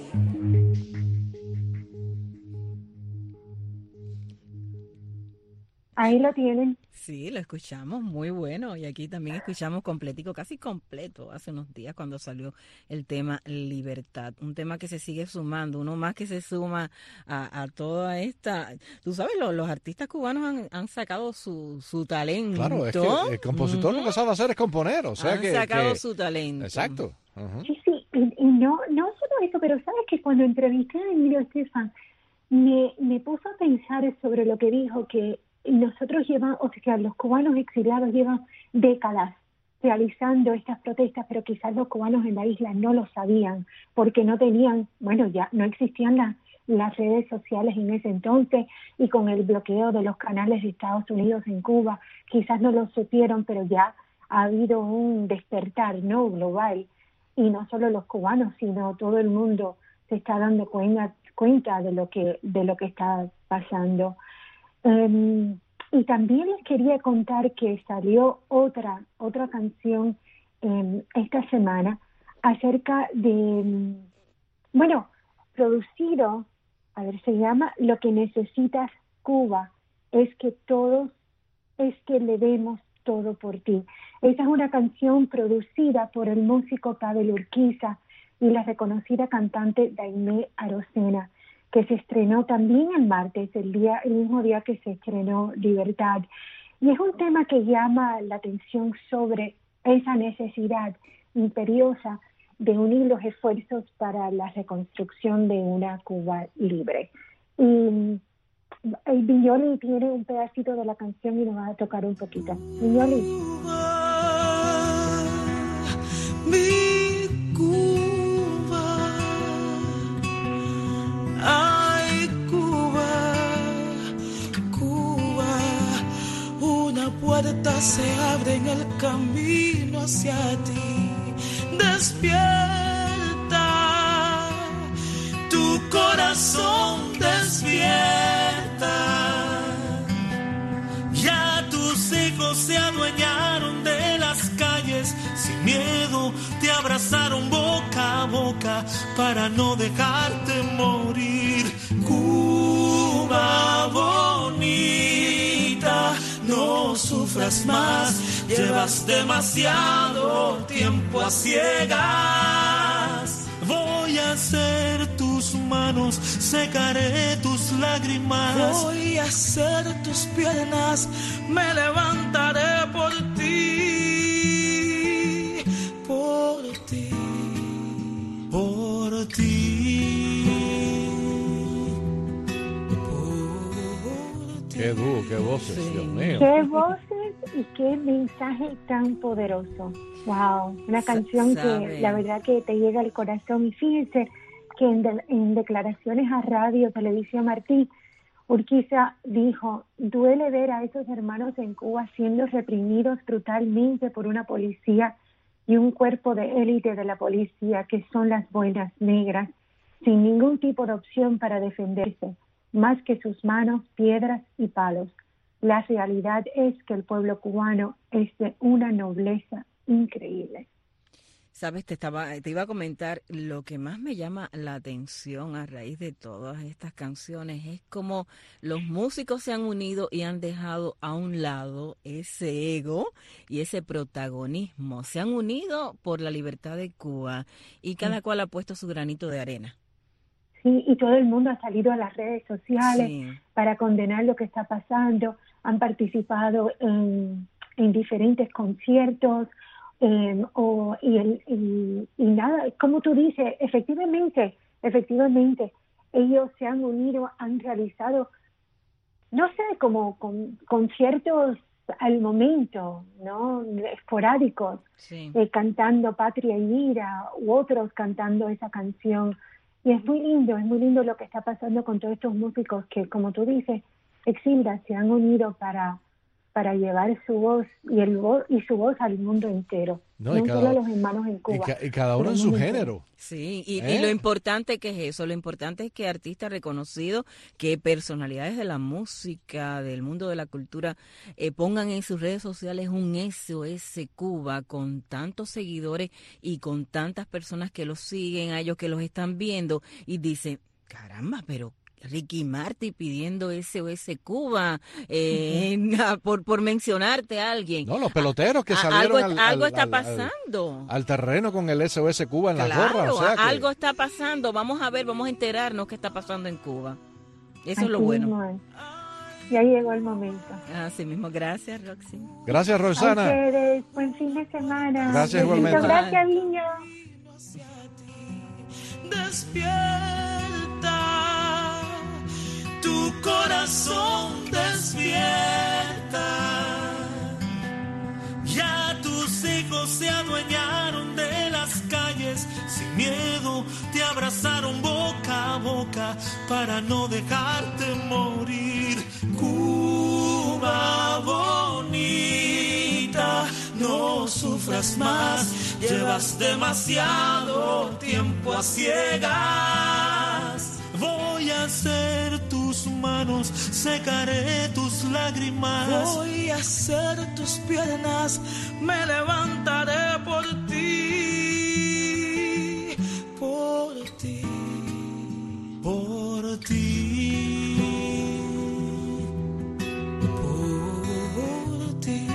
Ahí lo tienen. Sí, lo escuchamos, muy bueno. Y aquí también escuchamos completico, casi completo, hace unos días cuando salió el tema Libertad. Un tema que se sigue sumando, uno más que se suma a toda esta... Tú sabes, los artistas cubanos han sacado su talento. Claro, es que el compositor lo que sabe hacer es componer, o sea han sacado su talento. Exacto. Sí, y no solo eso, pero sabes que cuando entrevisté a Emilio Estefan, me puso a pensar sobre lo que dijo, que nosotros los cubanos exiliados llevan décadas realizando estas protestas, pero quizás los cubanos en la isla no lo sabían, porque no tenían, ya no existían las redes sociales en ese entonces y con el bloqueo de los canales de Estados Unidos en Cuba, quizás no lo supieron, pero ya ha habido un despertar, ¿no?, global, y no solo los cubanos, sino todo el mundo se está dando cuenta de lo que está pasando. Y también les quería contar que salió otra canción esta semana acerca de, producido, se llama Lo que necesitas Cuba, es que le demos todo por ti. Esa es una canción producida por el músico Pavel Urquiza y la reconocida cantante Daimé Arocena, que se estrenó también el martes, el mismo día que se estrenó Libertad. Y es un tema que llama la atención sobre esa necesidad imperiosa de unir los esfuerzos para la reconstrucción de una Cuba libre. Y el Viñoli tiene un pedacito de la canción y nos va a tocar un poquito. Viñoli. Mi Cuba, ay Cuba, Cuba, una puerta se abre en el camino hacia ti. Despierta, tu corazón despierta. Ya tus hijos se adueñaron de las calles, sin miedo te abrazaron boca a boca para no dejarte morir. Cuba bonita, no sufras más. Llevas demasiado tiempo a ciegas. Voy a ser tus manos, secaré tus lágrimas. Voy a ser tus piernas, me levantaré por ti. Por ti, por ti. Por ti. Qué dúo, qué voces, sí. Dios mío. Qué voces y qué mensaje tan poderoso. Wow, una canción que la verdad que te llega al corazón. Y fíjense que en declaraciones a Radio Televisión Martí, Urquiza dijo: duele ver a esos hermanos en Cuba siendo reprimidos brutalmente por una policía y un cuerpo de élite de la policía que son las boinas negras, sin ningún tipo de opción para defenderse, más que sus manos, piedras y palos. La realidad es que el pueblo cubano es de una nobleza increíble. Sabes, te iba a comentar, lo que más me llama la atención a raíz de todas estas canciones es cómo los músicos se han unido y han dejado a un lado ese ego y ese protagonismo. Se han unido por la libertad de Cuba y cada cual ha puesto su granito de arena. Sí, y todo el mundo ha salido a las redes sociales para condenar lo que está pasando. Han participado en diferentes conciertos y nada, como tú dices, efectivamente, ellos se han unido, han realizado, no sé, como conciertos al momento, ¿no?, esporádicos, cantando Patria y Vida, u otros cantando esa canción. Y es muy lindo lo que está pasando con todos estos músicos que, como tú dices, Exilda, se han unido para llevar su voz y su voz al mundo entero, no solo a los hermanos en Cuba. Y cada uno en su género. Sí, y lo importante que es eso, lo importante es que artistas reconocidos, que personalidades de la música, del mundo de la cultura, pongan en sus redes sociales un SOS Cuba con tantos seguidores y con tantas personas que los siguen, a ellos que los están viendo y dicen, caramba, pero Ricky Martin pidiendo SOS Cuba, por mencionarte a alguien. No, los peloteros que salieron algo está pasando. Al terreno con el SOS Cuba en las gorras. O sea algo está pasando. Vamos a enterarnos qué está pasando en Cuba. Eso es lo bueno. Ya llegó el momento. Así mismo. Gracias, Roxy. Gracias, Roxana. A ustedes. Buen fin de semana. Gracias igualmente. Gracias, Viña. Despierta, tu corazón despierta. Ya tus hijos se adueñaron de las calles, sin miedo te abrazaron boca a boca boca para no dejarte morir. Cuba bonita, no sufras más, llevas demasiado tiempo a ciegas. Voy a ser tus manos, secaré tus lágrimas. Voy a ser tus piernas, me levantaré por ti, por ti, por ti, por ti.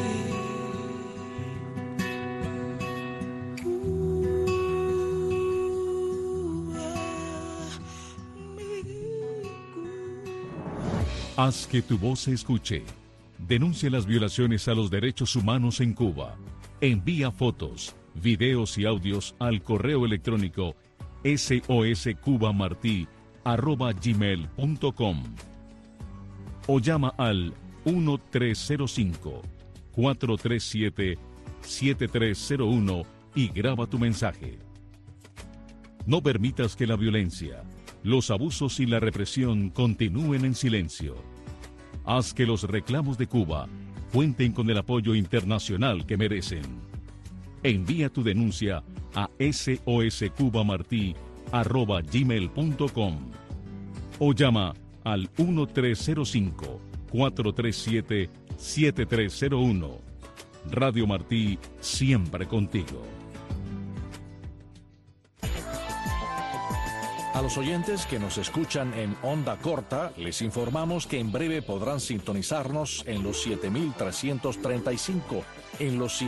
Haz que tu voz se escuche. Denuncia las violaciones a los derechos humanos en Cuba. Envía fotos, videos y audios al correo electrónico soscubamarti@gmail.com o llama al 1305-437-7301 y graba tu mensaje. No permitas que la violencia, los abusos y la represión continúen en silencio. Haz que los reclamos de Cuba cuenten con el apoyo internacional que merecen. Envía tu denuncia a soscubamarti@gmail.com o llama al 1305-437-7301. Radio Martí, siempre contigo. A los oyentes que nos escuchan en onda corta, les informamos que en breve podrán sintonizarnos en los 7.335, en los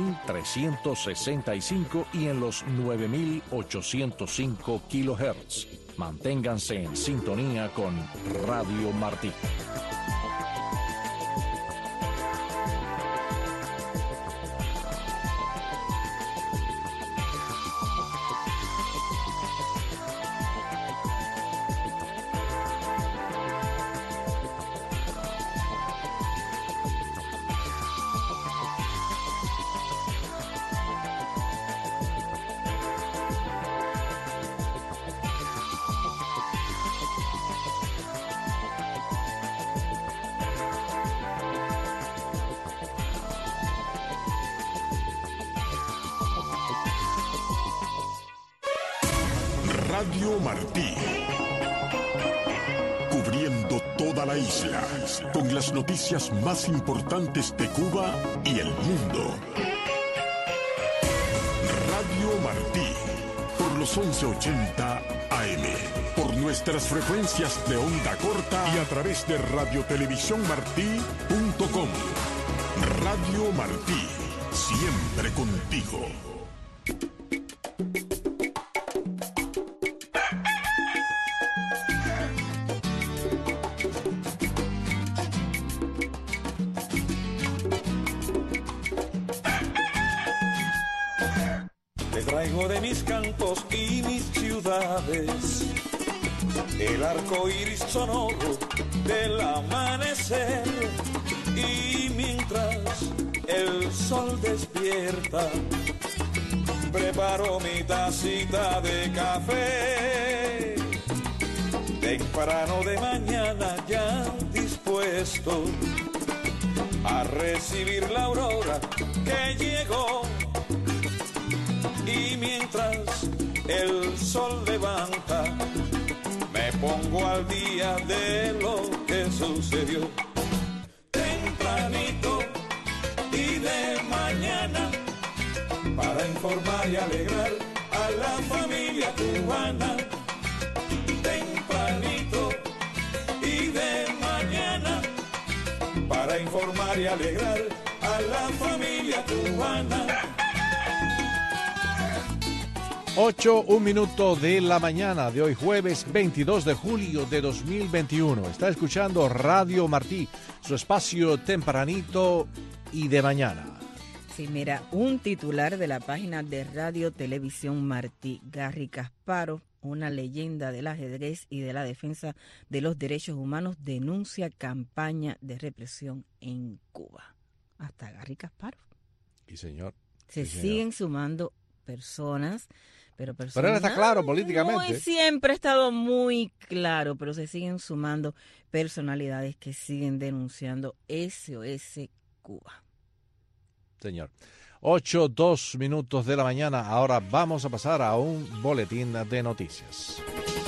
7.365 y en los 9.805 kilohertz. Manténganse en sintonía con Radio Martí. Radio Martí, cubriendo toda la isla, con las noticias más importantes de Cuba y el mundo. Radio Martí, por los 1180 AM, por nuestras frecuencias de onda corta y a través de radiotelevisiónmartí.com. Radio Martí, siempre contigo. Traigo de mis campos y mis ciudades el arco iris sonoro del amanecer, y mientras el sol despierta preparo mi tacita de café. Temprano de mañana ya dispuesto a recibir la aurora que llegó. Y mientras el sol levanta, me pongo al día de lo que sucedió. Tempranito y de mañana, para informar y alegrar a la familia cubana. Tempranito y de mañana, para informar y alegrar a la familia cubana. 8:01 de la mañana de hoy, jueves 22 de julio de 2021. Está escuchando Radio Martí, su espacio tempranito y de mañana. Sí, mira, un titular de la página de Radio Televisión Martí, Garry Kasparov, una leyenda del ajedrez y de la defensa de los derechos humanos, denuncia campaña de represión en Cuba. Hasta Garry Kasparov. Y señor. Se siguen sumando personas. Pero él está claro políticamente. Siempre ha estado muy claro, pero se siguen sumando personalidades que siguen denunciando SOS Cuba. Señor. 8:02 de la mañana. Ahora vamos a pasar a un boletín de noticias.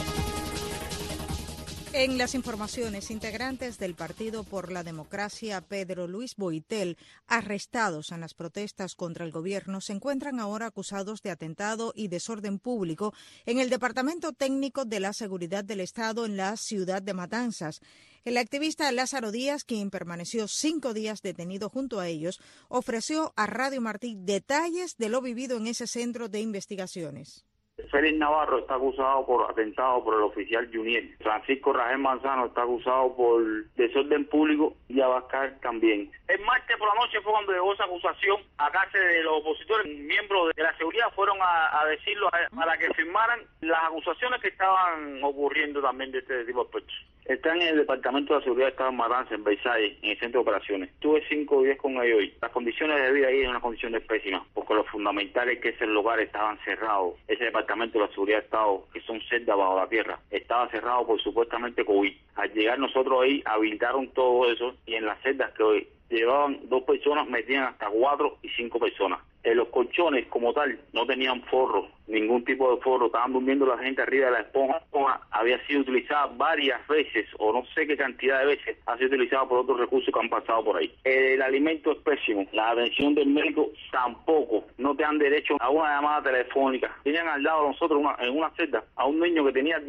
En las informaciones, integrantes del Partido por la Democracia Pedro Luis Boitel, arrestados en las protestas contra el gobierno, se encuentran ahora acusados de atentado y desorden público en el Departamento Técnico de la Seguridad del Estado en la ciudad de Matanzas. El activista Lázaro Díaz, quien permaneció 5 días detenido junto a ellos, ofreció a Radio Martí detalles de lo vivido en ese centro de investigaciones. Félix Navarro está acusado por atentado por el oficial Juniel. Francisco Rangel Manzano está acusado por desorden público y Abascal también. El martes por la noche fue cuando llegó esa acusación a casa de los opositores. Miembros de la seguridad fueron a decirlo para que firmaran las acusaciones que estaban ocurriendo también de este tipo de aspectos. Está en el Departamento de la Seguridad de Estado en Matanzas, en Versalles, en el centro de operaciones. Estuve 5 días con ellos hoy. Las condiciones de vida ahí eran unas condiciones pésimas, porque lo fundamental es que ese lugar estaban cerrados. Ese Departamento de la Seguridad de Estado, que son celdas bajo la tierra, estaba cerrado por supuestamente COVID. Al llegar nosotros ahí, habilitaron todo eso, y en las celdas que hoy llevaban 2 personas, metían hasta 4 y 5 personas. Los colchones como tal no tenían forro, ningún tipo de forro, estaban durmiendo la gente arriba de la esponja. La esponja había sido utilizada varias veces, o no sé qué cantidad de veces, ha sido utilizada por otros recursos que han pasado por ahí. El alimento es pésimo, la atención del médico tampoco, no te dan derecho a una llamada telefónica. Tenían al lado de nosotros en una celda a un niño que tenía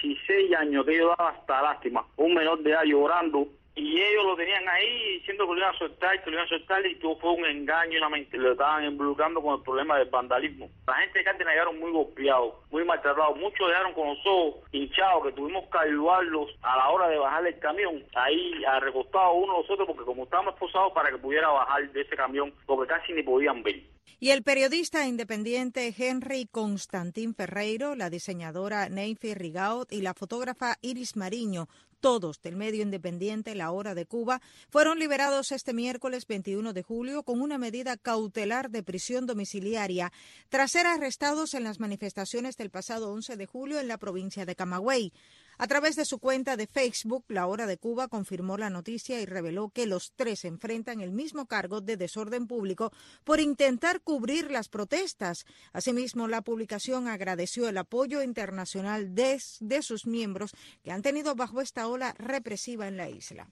16 años, que yo daba hasta lástima, un menor de edad llorando, y ellos lo tenían ahí diciendo que lo iban a soltar, y todo fue un engaño, lo estaban involucrando con el problema del vandalismo. La gente de Cárdenas llegaron muy golpeados, muy maltratados, muchos llegaron con los ojos hinchados, que tuvimos que ayudarlos a la hora de bajar el camión, ahí recostados uno a los otros, porque como estábamos esposados para que pudiera bajar de ese camión, porque casi ni podían ver. Y el periodista independiente Henry Constantín Ferreiro, la diseñadora Neifi Rigaud y la fotógrafa Iris Mariño, todos del medio independiente La Hora de Cuba, fueron liberados este miércoles 21 de julio con una medida cautelar de prisión domiciliaria tras ser arrestados en las manifestaciones del pasado 11 de julio en la provincia de Camagüey. A través de su cuenta de Facebook, La Hora de Cuba confirmó la noticia y reveló que los 3 enfrentan el mismo cargo de desorden público por intentar cubrir las protestas. Asimismo, la publicación agradeció el apoyo internacional de sus miembros que han tenido bajo esta ola represiva en la isla.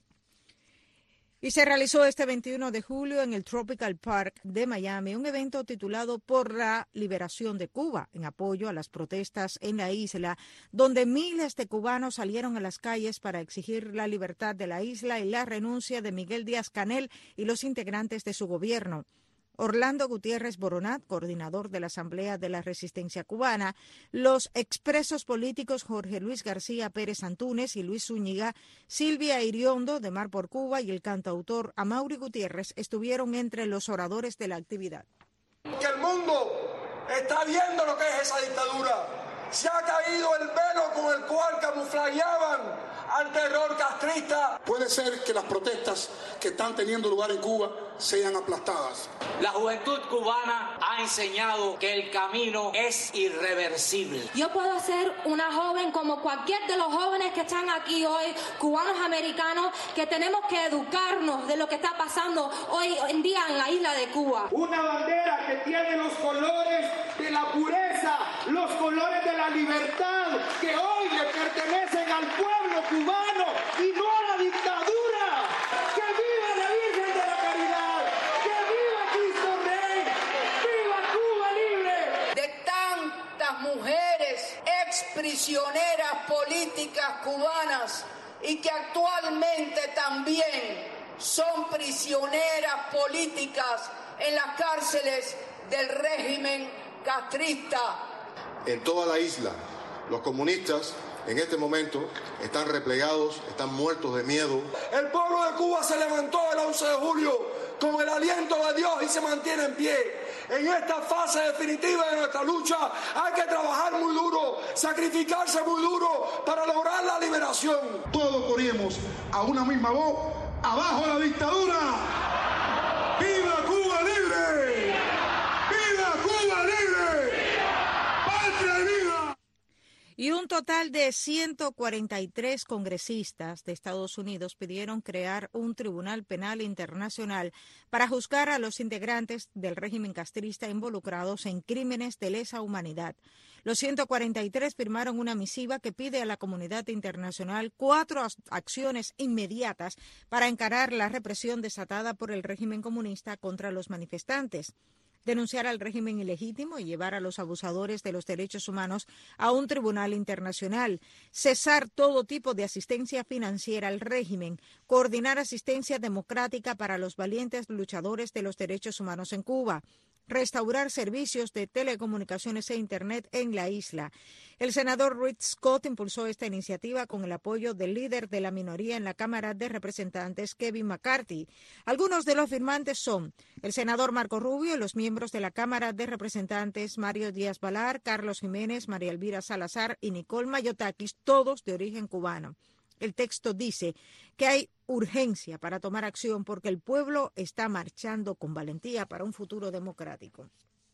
Y se realizó este 21 de julio en el Tropical Park de Miami un evento titulado Por la Liberación de Cuba, en apoyo a las protestas en la isla, donde miles de cubanos salieron a las calles para exigir la libertad de la isla y la renuncia de Miguel Díaz-Canel y los integrantes de su gobierno. Orlando Gutiérrez Boronat, coordinador de la Asamblea de la Resistencia Cubana, los expresos políticos Jorge Luis García Pérez Antúnez y Luis Zúñiga, Silvia Iriondo de Mar por Cuba y el cantautor Amaury Gutiérrez estuvieron entre los oradores de la actividad. Que el mundo está viendo lo que es esa dictadura. Se ha caído el velo con el cual camuflajeaban al terror castrista. Puede ser que las protestas que están teniendo lugar en Cuba sean aplastadas. La juventud cubana ha enseñado que el camino es irreversible. Yo puedo ser una joven como cualquier de los jóvenes que están aquí hoy, cubanos americanos, que tenemos que educarnos de lo que está pasando hoy en día en la isla de Cuba. Una bandera que tiene los colores de la pureza, los colores de la libertad, que hoy le pertenecen al pueblo cubano y no a la dictadura. ¡Que viva la Virgen de la Caridad! ¡Que viva Cristo Rey! ¡Viva Cuba libre! De tantas mujeres exprisioneras políticas cubanas y que actualmente también son prisioneras políticas en las cárceles del régimen castrista. En toda la isla, los comunistas en este momento están replegados, están muertos de miedo. El pueblo de Cuba se levantó el 11 de julio con el aliento de Dios y se mantiene en pie. En esta fase definitiva de nuestra lucha hay que trabajar muy duro, sacrificarse muy duro para lograr la liberación. Todos corrimos a una misma voz: ¡abajo la dictadura! ¡Viva Cuba libre! ¡Viva Cuba libre! Y un total de 143 congresistas de Estados Unidos pidieron crear un tribunal penal internacional para juzgar a los integrantes del régimen castrista involucrados en crímenes de lesa humanidad. Los 143 firmaron una misiva que pide a la comunidad internacional 4 acciones inmediatas para encarar la represión desatada por el régimen comunista contra los manifestantes. Denunciar al régimen ilegítimo y llevar a los abusadores de los derechos humanos a un tribunal internacional, cesar todo tipo de asistencia financiera al régimen, coordinar asistencia democrática para los valientes luchadores de los derechos humanos en Cuba, restaurar servicios de telecomunicaciones e Internet en la isla. El senador Rick Scott impulsó esta iniciativa con el apoyo del líder de la minoría en la Cámara de Representantes, Kevin McCarthy. Algunos de los firmantes son el senador Marco Rubio y los miembros de la Cámara de Representantes Mario Díaz-Balart, Carlos Jiménez, María Elvira Salazar y Nicole Mayotakis, todos de origen cubano. El texto dice que hay urgencia para tomar acción porque el pueblo está marchando con valentía para un futuro democrático.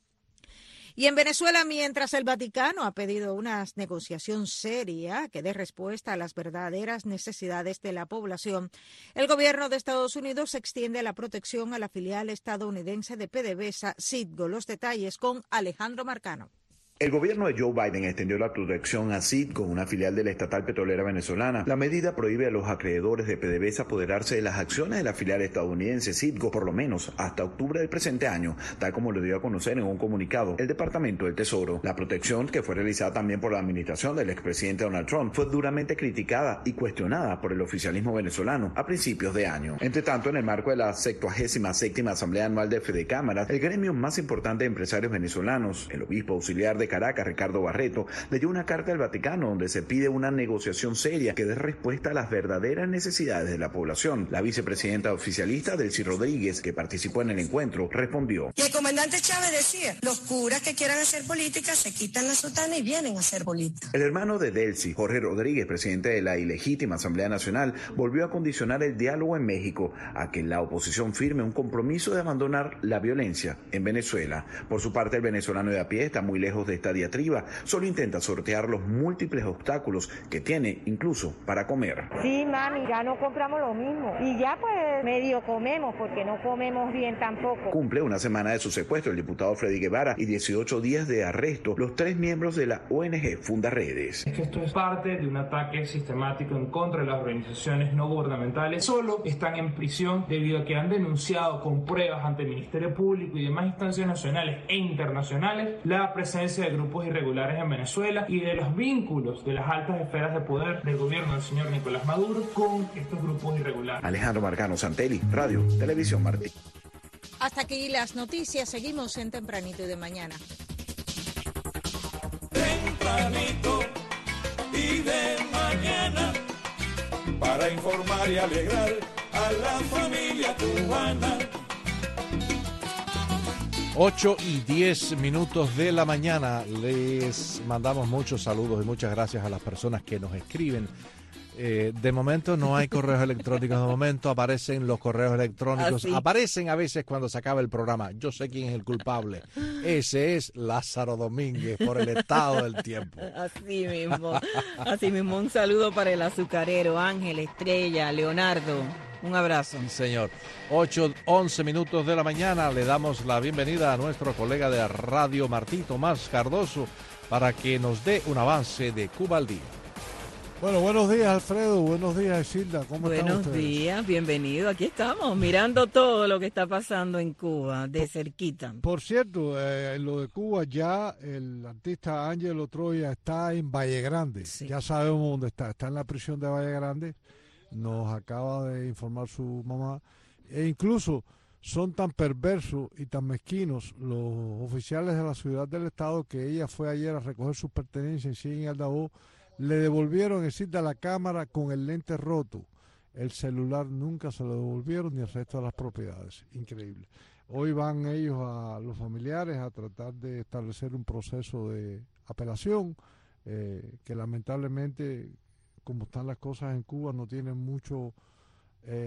Y en Venezuela, mientras el Vaticano ha pedido una negociación seria que dé respuesta a las verdaderas necesidades de la población, el gobierno de Estados Unidos extiende la protección a la filial estadounidense de PDVSA, Citgo. Los detalles con Alejandro Marcano. El gobierno de Joe Biden extendió la protección a Citgo, una filial de la estatal petrolera venezolana. La medida prohíbe a los acreedores de PDVSA apoderarse de las acciones de la filial estadounidense Citgo por lo menos hasta octubre del presente año, tal como lo dio a conocer en un comunicado el Departamento del Tesoro. La protección, que fue realizada también por la administración del expresidente Donald Trump, fue duramente criticada y cuestionada por el oficialismo venezolano a principios de año. Entre tanto, en el marco de la 77ª Asamblea Anual de Fedecámaras, el gremio más importante de empresarios venezolanos, el obispo auxiliar de Caracas, Ricardo Barreto, leyó una carta del Vaticano donde se pide una negociación seria que dé respuesta a las verdaderas necesidades de la población. La vicepresidenta oficialista, Delcy Rodríguez, que participó en el encuentro, respondió. Y el comandante Chávez decía, los curas que quieran hacer política se quitan la sotana y vienen a hacer política. El hermano de Delcy, Jorge Rodríguez, presidente de la ilegítima Asamblea Nacional, volvió a condicionar el diálogo en México a que la oposición firme un compromiso de abandonar la violencia en Venezuela. Por su parte, el venezolano de a pie está muy lejos de esta diatriba, solo intenta sortear los múltiples obstáculos que tiene incluso para comer. Sí, mami, ya no compramos lo mismo y ya pues medio comemos porque no comemos bien tampoco. Cumple una semana de su secuestro el diputado Freddy Guevara y 18 días de arresto los 3 miembros de la ONG Fundaredes. Es que esto es parte de un ataque sistemático en contra de las organizaciones no gubernamentales. Solo están en prisión debido a que han denunciado con pruebas ante el Ministerio Público y demás instancias nacionales e internacionales la presencia de grupos irregulares en Venezuela y de los vínculos de las altas esferas de poder del gobierno del señor Nicolás Maduro con estos grupos irregulares. Alejandro Marcano, Santelli, Radio, Televisión Martí. Hasta aquí las noticias. Seguimos en Tempranito y de Mañana. Tempranito y de mañana, para informar y alegrar a la familia cubana. 8:10 de la mañana. Les mandamos muchos saludos y muchas gracias a las personas que nos escriben. De momento no hay correos electrónicos, de momento aparecen los correos electrónicos. Así. Aparecen a veces cuando se acaba el programa. Yo sé quién es el culpable. Ese es Lázaro Domínguez por el estado del tiempo. Así mismo, así mismo. Un saludo para el azucarero, Ángel, Estrella, Leonardo. Un abrazo. Sí, señor. 8:11 de la mañana. Le damos la bienvenida a nuestro colega de Radio Martí, Tomás Cardoso, para que nos dé un avance de Cuba al día. Bueno, buenos días, Alfredo. Buenos días, Isilda. ¿Cómo están ustedes? Buenos días, bienvenido. Aquí estamos, mirando todo lo que está pasando en Cuba, de cerquita. Por cierto, en lo de Cuba ya el artista Ángelo Troya está en Valle Grande. Sí. Ya sabemos dónde está. Está en la prisión de Valle Grande. Nos acaba de informar su mamá. E incluso son tan perversos y tan mezquinos los oficiales de la Ciudad del Estado que ella fue ayer a recoger sus pertenencias en Aldabó. Le devolvieron a la cámara con el lente roto. El celular nunca se lo devolvieron ni el resto de las propiedades. Increíble. Hoy van ellos a los familiares a tratar de establecer un proceso de apelación que lamentablemente, como están las cosas en Cuba, no tienen mucha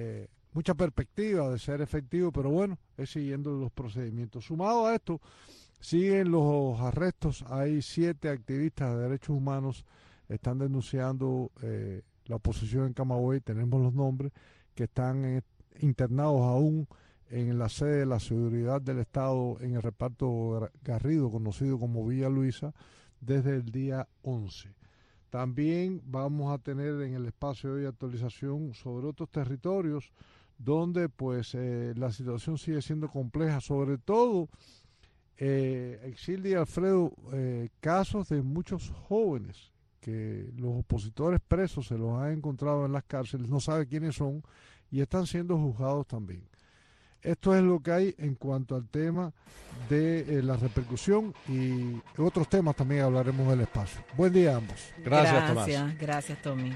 perspectiva de ser efectivo, pero bueno, es siguiendo los procedimientos. Sumado a esto, Siguen los arrestos. Hay 7 activistas de derechos humanos están denunciando la oposición en Camagüey. Tenemos los nombres, que están internados aún en la sede de la Seguridad del Estado en el reparto Garrido, conocido como Villa Luisa, desde el día 11. También vamos a tener en el espacio de hoy actualización sobre otros territorios donde pues la situación sigue siendo compleja, sobre todo Exildi y Alfredo, casos de muchos jóvenes que los opositores presos se los han encontrado en las cárceles, no sabe quiénes son y están siendo juzgados también. Esto es lo que hay en cuanto al tema de la repercusión, y otros temas también hablaremos del espacio. Buen día a ambos. Gracias, Tomás. Gracias, Tommy.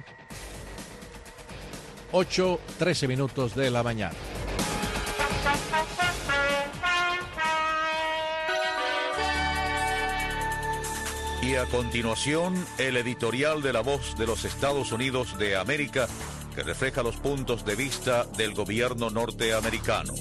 8:13 minutos de la mañana. Y a continuación, el editorial de La Voz de los Estados Unidos de América, que refleja los puntos de vista del gobierno norteamericano.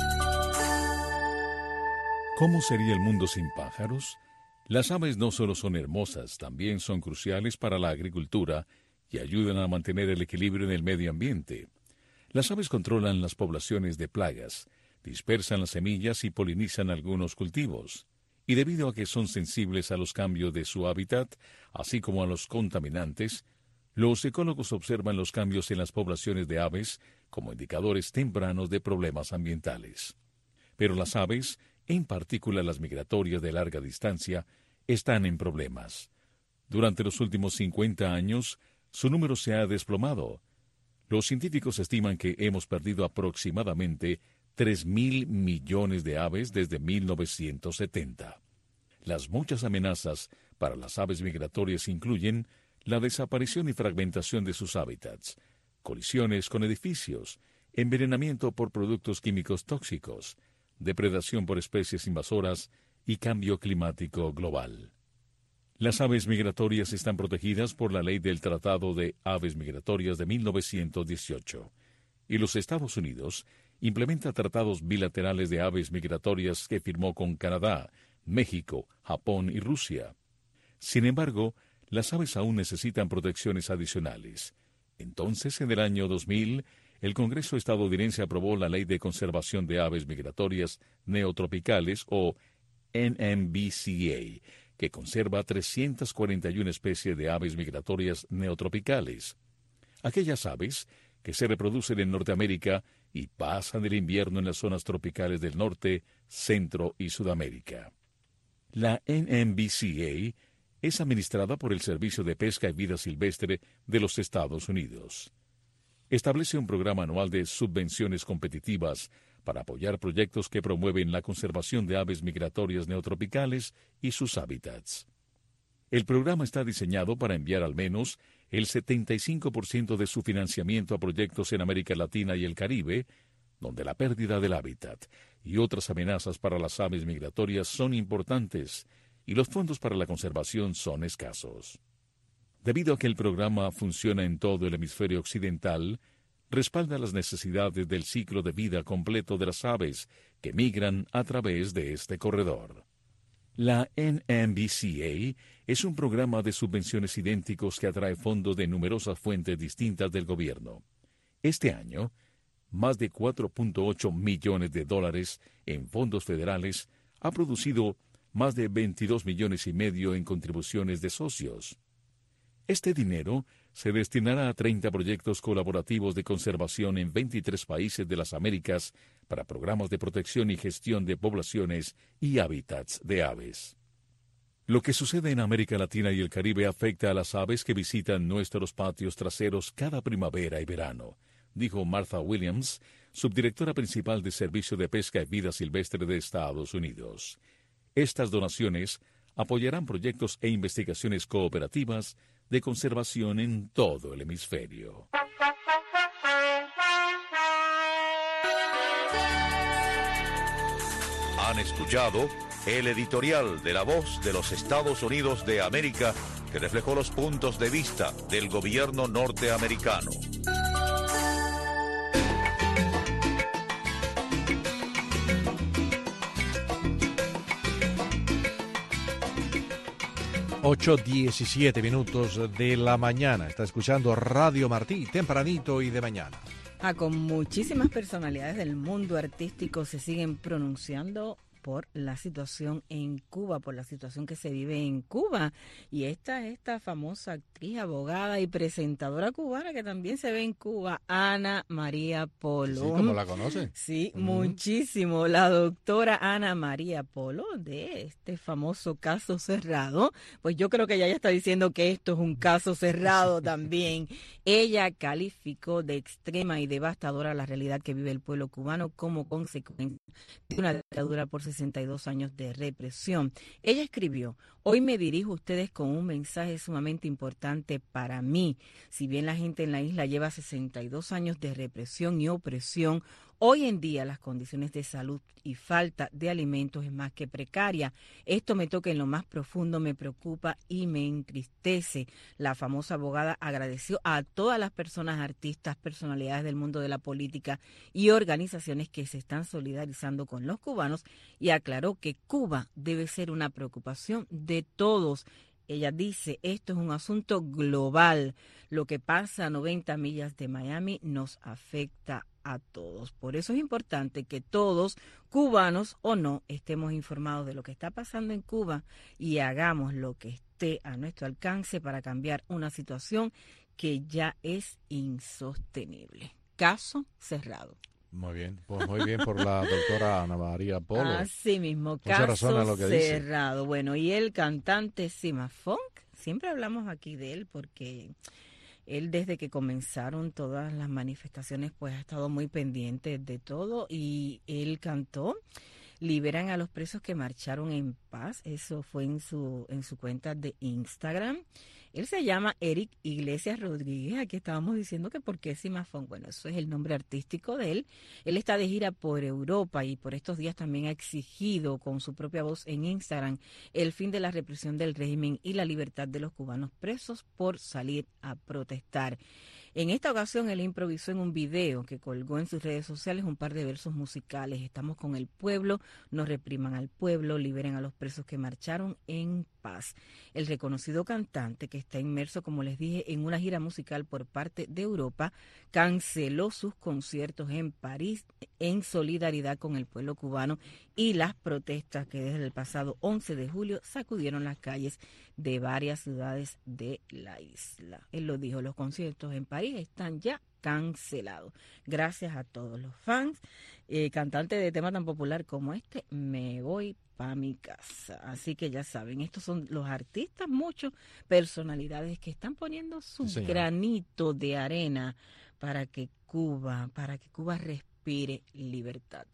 ¿Cómo sería el mundo sin pájaros? Las aves no solo son hermosas, también son cruciales para la agricultura y ayudan a mantener el equilibrio en el medio ambiente. Las aves controlan las poblaciones de plagas, dispersan las semillas y polinizan algunos cultivos. Y debido a que son sensibles a los cambios de su hábitat, así como a los contaminantes, los ecólogos observan los cambios en las poblaciones de aves como indicadores tempranos de problemas ambientales. Pero las aves, en particular las migratorias de larga distancia, están en problemas. Durante los últimos 50 años, su número se ha desplomado. Los científicos estiman que hemos perdido aproximadamente 3.000 millones de aves desde 1970. Las muchas amenazas para las aves migratorias incluyen la desaparición y fragmentación de sus hábitats, colisiones con edificios, envenenamiento por productos químicos tóxicos, depredación por especies invasoras y cambio climático global. Las aves migratorias están protegidas por la Ley del Tratado de Aves Migratorias de 1918, y los Estados Unidos implementa tratados bilaterales de aves migratorias que firmó con Canadá, México, Japón y Rusia. Sin embargo, las aves aún necesitan protecciones adicionales. Entonces, en el año 2000, el Congreso estadounidense aprobó la Ley de Conservación de Aves Migratorias Neotropicales, o NMBCA, que conserva 341 especies de aves migratorias neotropicales. Aquellas aves que se reproducen en Norteamérica y pasan el invierno en las zonas tropicales del norte, centro y Sudamérica. La NMBCA es administrada por el Servicio de Pesca y Vida Silvestre de los Estados Unidos. Establece un programa anual de subvenciones competitivas para apoyar proyectos que promueven la conservación de aves migratorias neotropicales y sus hábitats. El programa está diseñado para enviar al menos el 75% de su financiamiento a proyectos en América Latina y el Caribe, donde la pérdida del hábitat y otras amenazas para las aves migratorias son importantes y los fondos para la conservación son escasos. Debido a que el programa funciona en todo el hemisferio occidental, respalda las necesidades del ciclo de vida completo de las aves que migran a través de este corredor. La NMBCA es un programa de subvenciones idénticos que atrae fondos de numerosas fuentes distintas del gobierno. Este año, más de $4.8 millones en fondos federales ha producido más de 22 millones y medio en contribuciones de socios. Este dinero se destinará a 30 proyectos colaborativos de conservación en 23 países de las Américas para programas de protección y gestión de poblaciones y hábitats de aves. Lo que sucede en América Latina y el Caribe afecta a las aves que visitan nuestros patios traseros cada primavera y verano, dijo Martha Williams, subdirectora principal de Servicio de Pesca y Vida Silvestre de Estados Unidos. Estas donaciones apoyarán proyectos e investigaciones cooperativas de conservación en todo el hemisferio. Han escuchado el editorial de La Voz de los Estados Unidos de América, que reflejó los puntos de vista del gobierno norteamericano. 8:17 de la mañana. Está escuchando Radio Martí, tempranito y de mañana. Con muchísimas personalidades del mundo artístico se siguen pronunciando por la situación en Cuba, por la situación que se vive en Cuba. Y esta famosa actriz, abogada y presentadora cubana que también se ve en Cuba, Ana María Polo. Sí, ¿cómo la conocen? Sí, muchísimo. La doctora Ana María Polo, de este famoso caso cerrado. Pues yo creo que ella ya está diciendo que esto es un caso cerrado también. Ella calificó de extrema y devastadora la realidad que vive el pueblo cubano como consecuencia de una dictadura por 62 años de represión. Ella escribió: hoy me dirijo a ustedes con un mensaje sumamente importante para mí. Si bien la gente en la isla lleva 62 años de represión y opresión, hoy en día las condiciones de salud y falta de alimentos es más que precaria. Esto me toca en lo más profundo, me preocupa y me entristece. La famosa abogada agradeció a todas las personas, artistas, personalidades del mundo de la política y organizaciones que se están solidarizando con los cubanos y aclaró que Cuba debe ser una preocupación de todos. Ella dice, esto es un asunto global. Lo que pasa a 90 millas de Miami nos afecta a todos. Por eso es importante que todos, cubanos o no, estemos informados de lo que está pasando en Cuba y hagamos lo que esté a nuestro alcance para cambiar una situación que ya es insostenible. Caso cerrado. Muy bien, pues muy bien por la doctora Ana María Polo. Así mismo, mucha razón en lo que cerrado. Dice. Bueno, y el cantante Sima Funk, siempre hablamos aquí de él porque él desde que comenzaron todas las manifestaciones pues ha estado muy pendiente de todo y él cantó Liberan a los presos que marcharon en paz. Eso fue en su cuenta de Instagram. Él se llama Eric Iglesias Rodríguez. Aquí estábamos diciendo que por qué Sima Funk. Bueno, eso es el nombre artístico de él. Él está de gira por Europa y por estos días también ha exigido con su propia voz en Instagram el fin de la represión del régimen y la libertad de los cubanos presos por salir a protestar. En esta ocasión él improvisó en un video que colgó en sus redes sociales un par de versos musicales. Estamos con el pueblo, no repriman al pueblo, liberen a los presos que marcharon en paz. El reconocido cantante, que está inmerso, como les dije, en una gira musical por parte de Europa, canceló sus conciertos en París en solidaridad con el pueblo cubano y las protestas que desde el pasado 11 de julio sacudieron las calles de varias ciudades de la isla. Él lo dijo, los conciertos en París están ya cancelados. Gracias a todos los fans. Cantante de tema tan popular como este, me voy pa' mi casa. Así que ya saben, estos son los artistas, muchos personalidades que están poniendo su granito de arena para que Cuba respire libertad.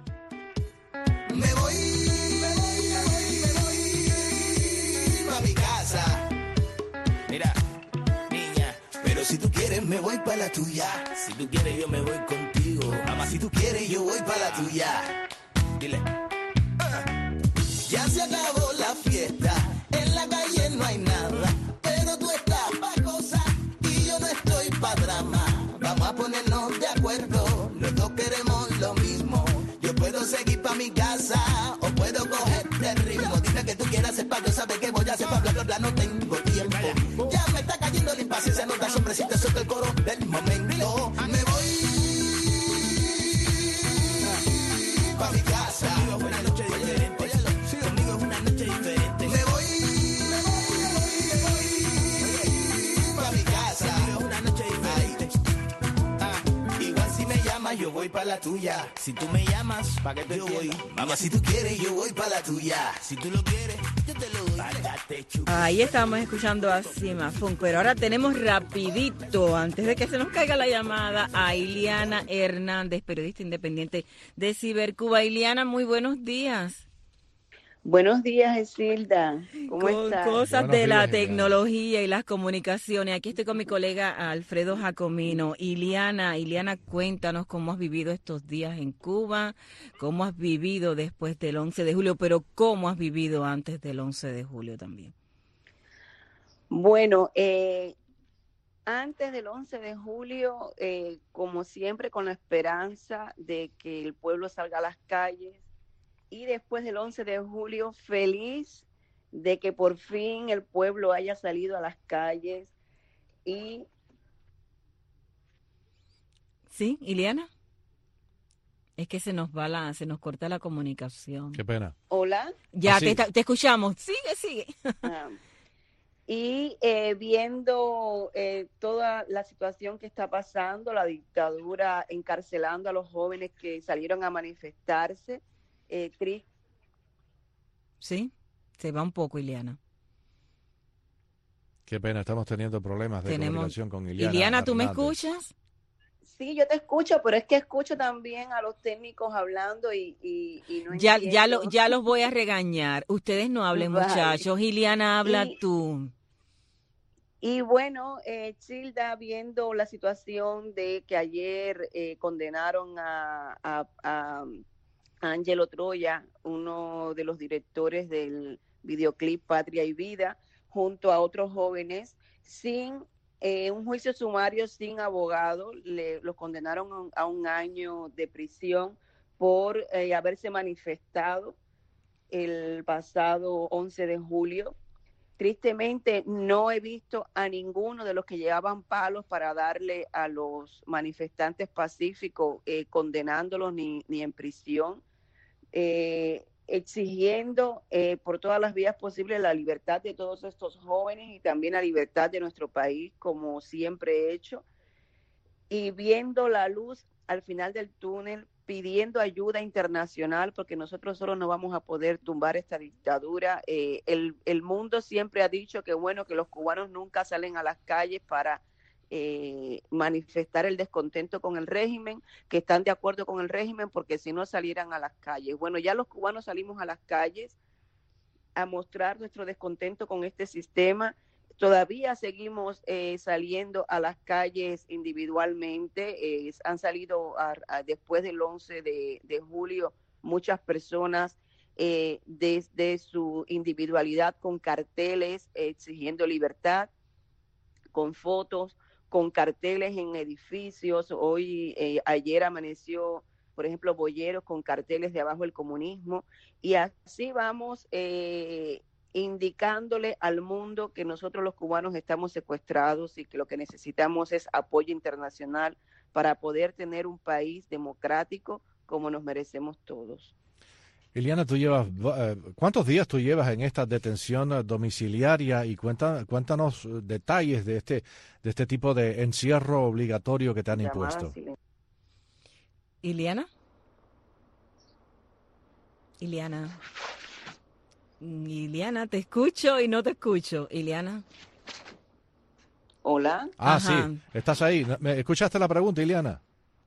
Me voy pa' mi casa. Mira, niña, pero si tú quieres me voy pa' la tuya. Si tú quieres yo me voy contigo. Mamá, si tú quieres yo voy pa' la tuya. Dile. Ya se acabó la fiesta, en la calle no hay nada, pero tú estás pa' cosas y yo no estoy pa' drama. Vamos a ponernos de acuerdo, los dos queremos lo mismo. Yo puedo seguir pa' mi casa o puedo cogerte el ritmo. Dime que tú quieras hacer pa' yo saber qué voy a hacer pa' bla bla bla, no tengo tiempo. Ya me está cayendo la impaciencia, no da sombrecita, suelto el coro del momento. Me voy pa' mi casa. Conmigo es una noche diferente. Conmigo es una noche diferente. Me voy pa' mi casa. Conmigo es una noche diferente. Igual si me llamas yo voy pa' la tuya. Si tú me llamas, pa' que te yo voy. Mamá, si tú quieres yo voy pa' la tuya. Si tú lo quieres, yo te lo doy. Ahí estábamos escuchando a Sima Funk, pero ahora tenemos rapidito, antes de que se nos caiga la llamada, a Iliana Hernández, periodista independiente de Cibercuba. Iliana, muy buenos días. Buenos días, Esilda. ¿Cómo estás? Cosas de la tecnología y las comunicaciones. Aquí estoy con mi colega Alfredo Jacomino. Iliana, cuéntanos cómo has vivido estos días en Cuba, cómo has vivido después del 11 de julio, pero cómo has vivido antes del 11 de julio también. Bueno, antes del 11 de julio, como siempre, con la esperanza de que el pueblo salga a las calles. Y después del 11 de julio, feliz de que por fin el pueblo haya salido a las calles y... ¿Sí, Ileana? Es que se nos corta la comunicación. Qué pena. Hola. Ya, te escuchamos. Sigue. Y viendo toda la situación que está pasando, la dictadura encarcelando a los jóvenes que salieron a manifestarse, Sí, se va un poco, Ileana. Qué pena, estamos teniendo problemas de comunicación con Ileana. Ileana, ¿tú me Hernández. escuchas? Sí, yo te escucho, pero es que escucho también a los técnicos hablando y no entiendo. Ya los voy a regañar. Ustedes no hablen, Vale. muchachos. Ileana, habla tú. Y bueno, Childa, viendo la situación de que ayer condenaron a Ángelo Troya, uno de los directores del videoclip Patria y Vida, junto a otros jóvenes, sin un juicio sumario, sin abogado, los condenaron a 1 año de prisión por haberse manifestado el pasado 11 de julio. Tristemente, no he visto a ninguno de los que llevaban palos para darle a los manifestantes pacíficos, condenándolos ni en prisión, exigiendo por todas las vías posibles la libertad de todos estos jóvenes y también la libertad de nuestro país, como siempre he hecho, y viendo la luz al final del túnel, pidiendo ayuda internacional, porque nosotros solo no vamos a poder tumbar esta dictadura. El mundo siempre ha dicho que bueno, que los cubanos nunca salen a las calles para manifestar el descontento con el régimen, que están de acuerdo con el régimen, porque si no salieran a las calles. Bueno, ya los cubanos salimos a las calles a mostrar nuestro descontento con este sistema. Todavía seguimos saliendo a las calles individualmente. Han salido después del 11 de julio muchas personas desde su individualidad con carteles exigiendo libertad, con fotos, con carteles en edificios. Ayer amaneció, por ejemplo, Boyeros con carteles de abajo el comunismo. Y así vamos indicándole al mundo que nosotros los cubanos estamos secuestrados y que lo que necesitamos es apoyo internacional para poder tener un país democrático como nos merecemos todos. Ileana, ¿cuántos días tú llevas en esta detención domiciliaria? Y cuéntanos detalles de este tipo de encierro obligatorio que te han impuesto. ¿Ileana? Ileana, te escucho y no te escucho. Ileana. Hola. Ajá. Sí, estás ahí. ¿Me escuchaste la pregunta, Ileana?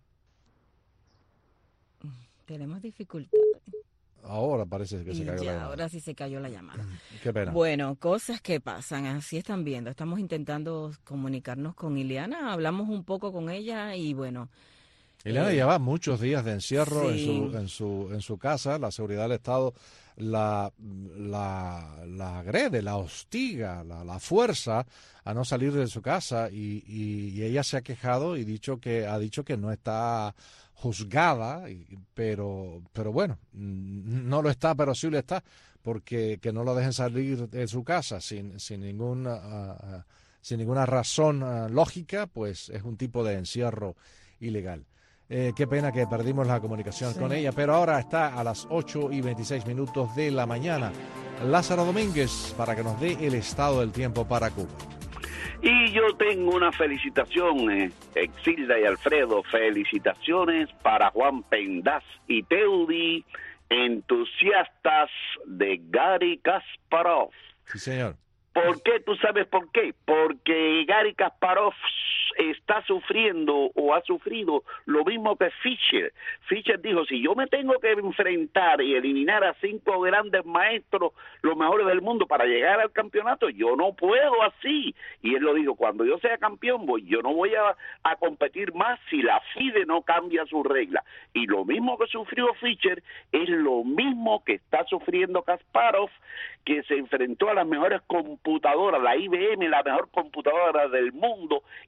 Tenemos dificultades. Ahora parece que se cayó la llamada. Ahora sí se cayó la llamada. Qué pena. Bueno, cosas que pasan, así están viendo. Estamos intentando comunicarnos con Ileana, hablamos un poco con ella y bueno. Ileana lleva muchos días de encierro sí. en su casa. La seguridad del Estado la agrede, la hostiga, la fuerza a no salir de su casa y ella se ha quejado y ha dicho que no está juzgada, pero bueno, no lo está, pero sí lo está, porque que no lo dejen salir de su casa sin ninguna razón lógica, pues es un tipo de encierro ilegal. Qué pena que perdimos la comunicación con ella, pero ahora está a las 8:26 de la mañana. Lázaro Domínguez, para que nos dé el estado del tiempo para Cuba. Y yo tengo una felicitación, Exilda y Alfredo, felicitaciones para Juan Pendaz y Teudi, entusiastas de Gary Kasparov. Sí, señor. ¿Por qué? ¿Tú sabes por qué? Porque Gary Kasparov está sufriendo o ha sufrido lo mismo que Fischer. Fischer dijo, si yo me tengo que enfrentar y eliminar a 5 grandes maestros, los mejores del mundo, para llegar al campeonato, yo no puedo así. Y él lo dijo, cuando yo sea campeón, yo no voy a competir más si la FIDE no cambia su regla. Y lo mismo que sufrió Fischer es lo mismo que está sufriendo Kasparov, que se enfrentó a las mejores computadoras, la IBM, la mejor computadora del mundo. Él se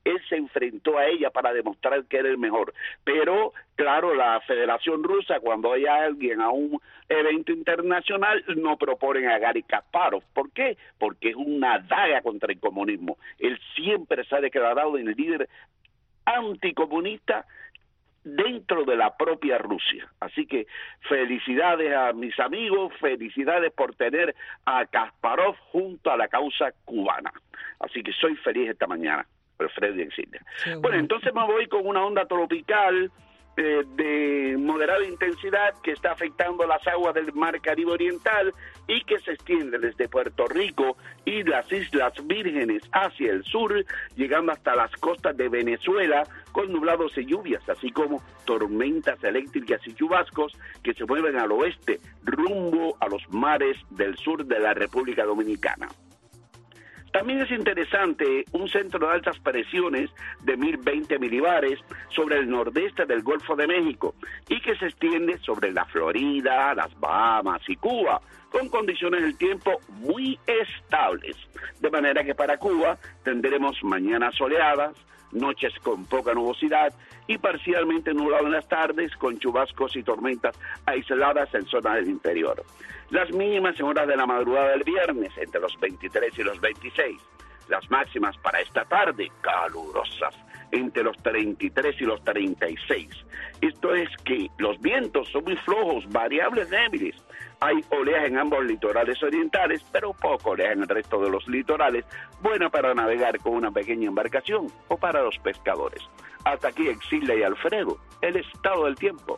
enfrentó a ella para demostrar que era el mejor. Pero, claro, la Federación Rusa, cuando hay alguien a un evento internacional, no proponen a Garry Kasparov. ¿Por qué? Porque es una daga contra el comunismo. Él siempre se ha declarado el líder anticomunista dentro de la propia Rusia. Así que felicidades a mis amigos, felicidades por tener a Kasparov junto a la causa cubana. Así que soy feliz esta mañana, Alfredo y Exilia. Bueno, entonces me voy con una onda tropical de moderada intensidad que está afectando las aguas del Mar Caribe Oriental y que se extiende desde Puerto Rico y las Islas Vírgenes hacia el sur, llegando hasta las costas de Venezuela con nublados y lluvias, así como tormentas eléctricas y chubascos que se mueven al oeste rumbo a los mares del sur de la República Dominicana. También es interesante un centro de altas presiones de 1020 milibares sobre el nordeste del Golfo de México y que se extiende sobre la Florida, las Bahamas y Cuba, con condiciones del tiempo muy estables. De manera que para Cuba tendremos mañanas soleadas, noches con poca nubosidad y parcialmente nublado en las tardes con chubascos y tormentas aisladas en zonas del interior. Las mínimas en horas de la madrugada del viernes entre los 23 y los 26. Las máximas para esta tarde calurosas entre los 33 y los 36. Esto es que los vientos son muy flojos, variables débiles. Hay oleaje en ambos litorales orientales, pero poco oleaje en el resto de los litorales, buena para navegar con una pequeña embarcación o para los pescadores. Hasta aquí Exilia y Alfredo, el estado del tiempo.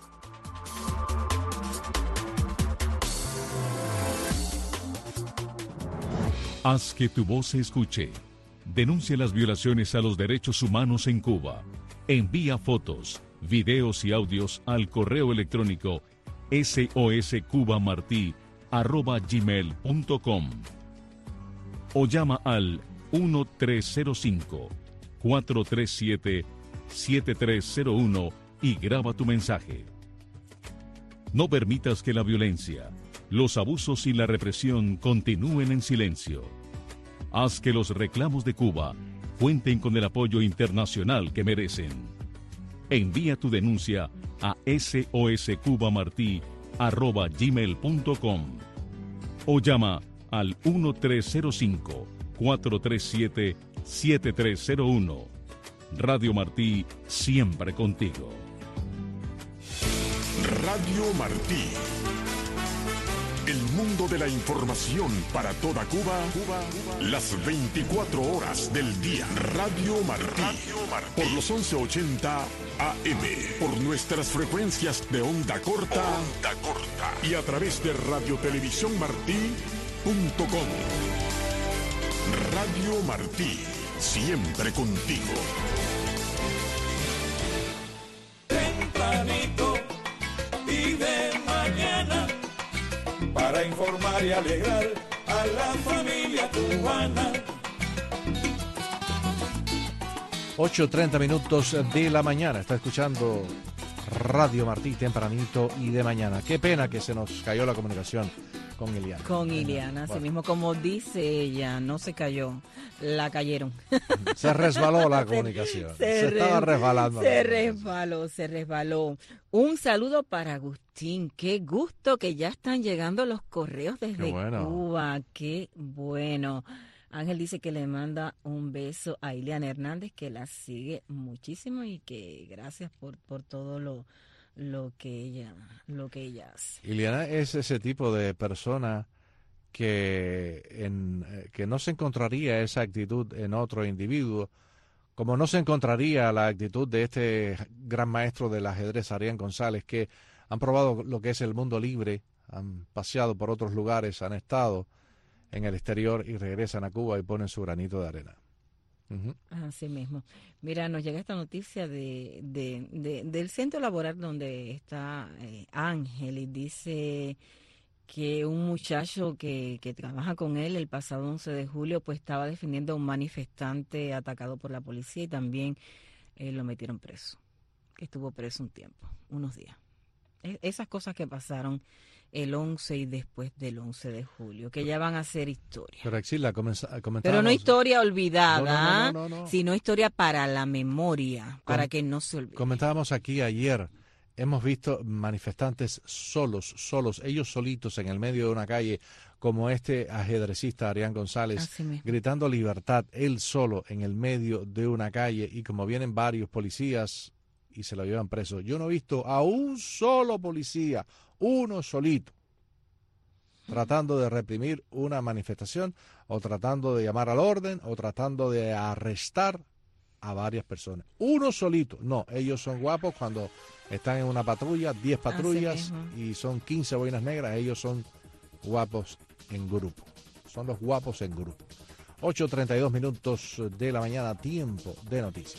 Haz que tu voz se escuche. Denuncia las violaciones a los derechos humanos en Cuba. Envía fotos, videos y audios al correo electrónico soscubamarti@gmail.com o llama al 1305-437-7301 y graba tu mensaje. No permitas que la violencia, los abusos y la represión continúen en silencio. Haz que los reclamos de Cuba cuenten con el apoyo internacional que merecen. Envía tu denuncia a soscubamarti@gmail.com o llama al 1305-437-7301. Radio Martí, siempre contigo. Radio Martí. El mundo de la información para toda Cuba, las 24 horas del día. Radio Martí. Por los 1180 AM. Por nuestras frecuencias de onda corta. Y a través de radiotelevisiónmartí.com. Radio Martí. Siempre contigo. Tempranito y de mañana, para informar y alegrar a la familia cubana. 8:30 minutos de la mañana. Está escuchando Radio Martí tempranito y de mañana. Qué pena que se nos cayó la comunicación con Iliana. Con Iliana, así mismo como dice ella, no se cayó, la cayeron. Se resbaló la comunicación. Se estaba resbalando. Se resbaló. Un saludo para Agustín. Qué gusto que ya están llegando los correos desde Cuba. Qué bueno. Ángel dice que le manda un beso a Iliana Hernández, que la sigue muchísimo y que gracias por todo lo que ella hace. Iliana es ese tipo de persona que no se encontraría esa actitud en otro individuo, como no se encontraría la actitud de este gran maestro del ajedrez, Arián González, que han probado lo que es el mundo libre, han paseado por otros lugares, han estado en el exterior y regresan a Cuba y ponen su granito de arena. Así mismo. Mira, nos llega esta noticia del centro laboral donde está Ángel, y dice que un muchacho que trabaja con él el pasado 11 de julio pues estaba defendiendo a un manifestante atacado por la policía y también lo metieron preso. Estuvo preso un tiempo, unos días. esas cosas que pasaron el 11 y después del 11 de julio, que ya van a ser historia. Pero Exila, pero no historia olvidada, no. Sino historia para la memoria, para que no se olvide. Comentábamos aquí ayer, hemos visto manifestantes solos, ellos solitos en el medio de una calle, como este ajedrecista Arián González, gritando libertad, él solo en el medio de una calle, y como vienen varios policías y se lo llevan preso. Yo no he visto a un solo policía, uno solito, tratando de reprimir una manifestación, o tratando de llamar al orden, o tratando de arrestar a varias personas. Uno solito. No, ellos son guapos cuando están en una patrulla, 10 patrullas, y son 15 boinas negras. Ellos son guapos en grupo. Son los guapos en grupo. 8:32 minutos de la mañana, tiempo de noticias.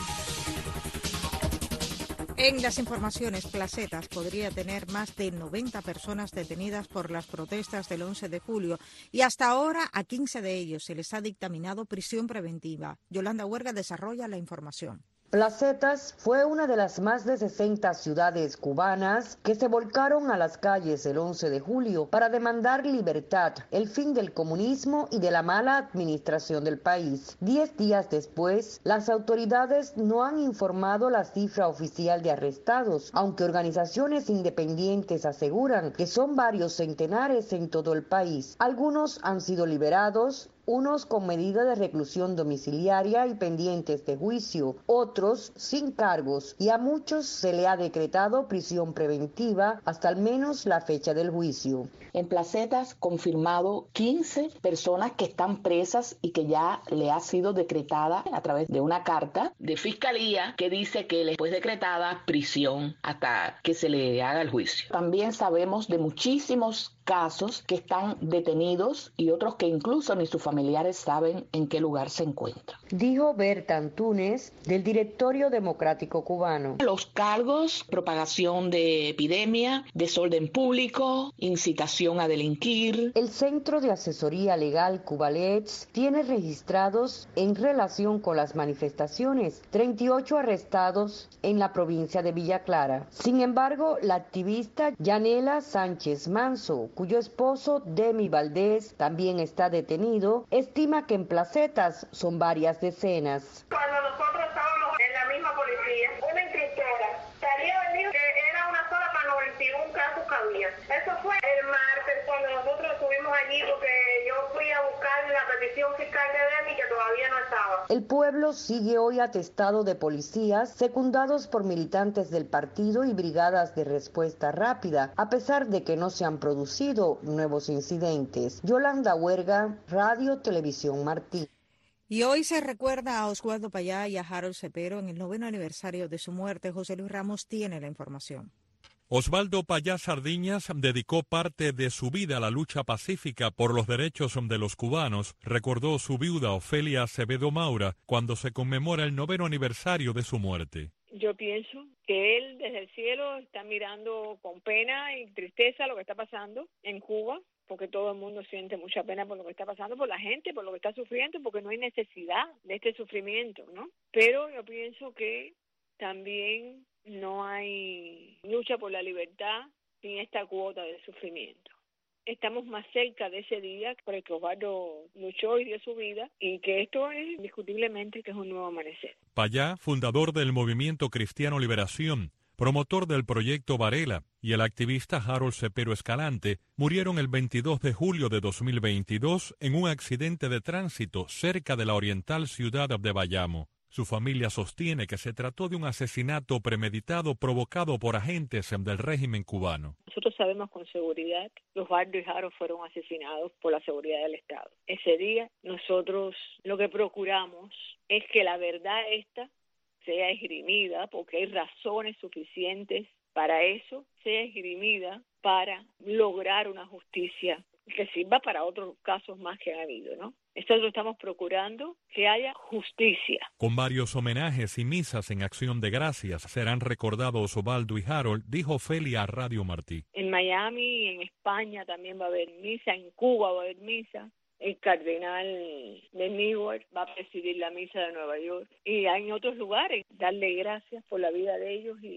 En las informaciones, Placetas podría tener más de 90 personas detenidas por las protestas del 11 de julio y hasta ahora a 15 de ellos se les ha dictaminado prisión preventiva. Yolanda Huerga desarrolla la información. Placetas fue una de las más de 60 ciudades cubanas que se volcaron a las calles el 11 de julio para demandar libertad, el fin del comunismo y de la mala administración del país. 10 días después, las autoridades no han informado la cifra oficial de arrestados, aunque organizaciones independientes aseguran que son varios centenares en todo el país. Algunos han sido liberados, unos con medida de reclusión domiciliaria y pendientes de juicio, otros sin cargos, y a muchos se le ha decretado prisión preventiva hasta al menos la fecha del juicio. En Placetas, confirmado 15 personas que están presas y que ya le ha sido decretada a través de una carta de fiscalía que dice que les fue decretada prisión hasta que se le haga el juicio. También sabemos de muchísimos casos que están detenidos y otros que incluso ni sus familiares saben en qué lugar se encuentran. Dijo Berta Antunes, del Directorio Democrático Cubano. Los cargos: propagación de epidemia, desorden público, incitación a delinquir. El Centro de Asesoría Legal Cubalets tiene registrados en relación con las manifestaciones 38 arrestados en la provincia de Villa Clara. Sin embargo, la activista Yanela Sánchez Manso, cuyo esposo Demi Valdés también está detenido, estima que en Placetas son varias decenas. Cuando nosotros estábamos en la misma policía, una instructora salía a decir que era una sola para 91 casos que había. Eso fue el martes cuando nosotros estuvimos allí, porque yo fui a buscar la petición fiscal de Demi, que todavía no estaba. El pueblo sigue hoy atestado de policías secundados por militantes del partido y brigadas de respuesta rápida, a pesar de que no se han producido nuevos incidentes. Yolanda Huerga, Radio Televisión Martí. Y hoy se recuerda a Oswaldo Payá y a Harold Cepero en el 9º aniversario de su muerte. José Luis Ramos tiene la información. Oswaldo Payá Sardiñas dedicó parte de su vida a la lucha pacífica por los derechos de los cubanos, recordó su viuda Ofelia Acevedo Maura cuando se conmemora el 9º aniversario de su muerte. Yo pienso que él desde el cielo está mirando con pena y tristeza lo que está pasando en Cuba, porque todo el mundo siente mucha pena por lo que está pasando, por la gente, por lo que está sufriendo, porque no hay necesidad de este sufrimiento, ¿no? Pero yo pienso que también no hay lucha por la libertad sin esta cuota de sufrimiento. Estamos más cerca de ese día por el que Osvaldo luchó y dio su vida, y que esto es indiscutiblemente que es un nuevo amanecer. Payá, fundador del Movimiento Cristiano Liberación, promotor del Proyecto Varela, y el activista Harold Cepero Escalante murieron el 22 de julio de 2022 en un accidente de tránsito cerca de la oriental ciudad de Bayamo. Su familia sostiene que se trató de un asesinato premeditado provocado por agentes del régimen cubano. Nosotros sabemos con seguridad que Osvaldo y Harold fueron asesinados por la seguridad del Estado. Ese día nosotros lo que procuramos es que la verdad esta sea esgrimida, porque hay razones suficientes para eso, sea esgrimida para lograr una justicia que sirva para otros casos más que ha habido, ¿no? Nosotros estamos procurando que haya justicia. Con varios homenajes y misas en acción de gracias serán recordados Osvaldo y Harold, dijo Ofelia a Radio Martí. En Miami, en España también va a haber misa, en Cuba va a haber misa. El cardenal de Newark va a presidir la misa de Nueva York. Y en otros lugares, darle gracias por la vida de ellos y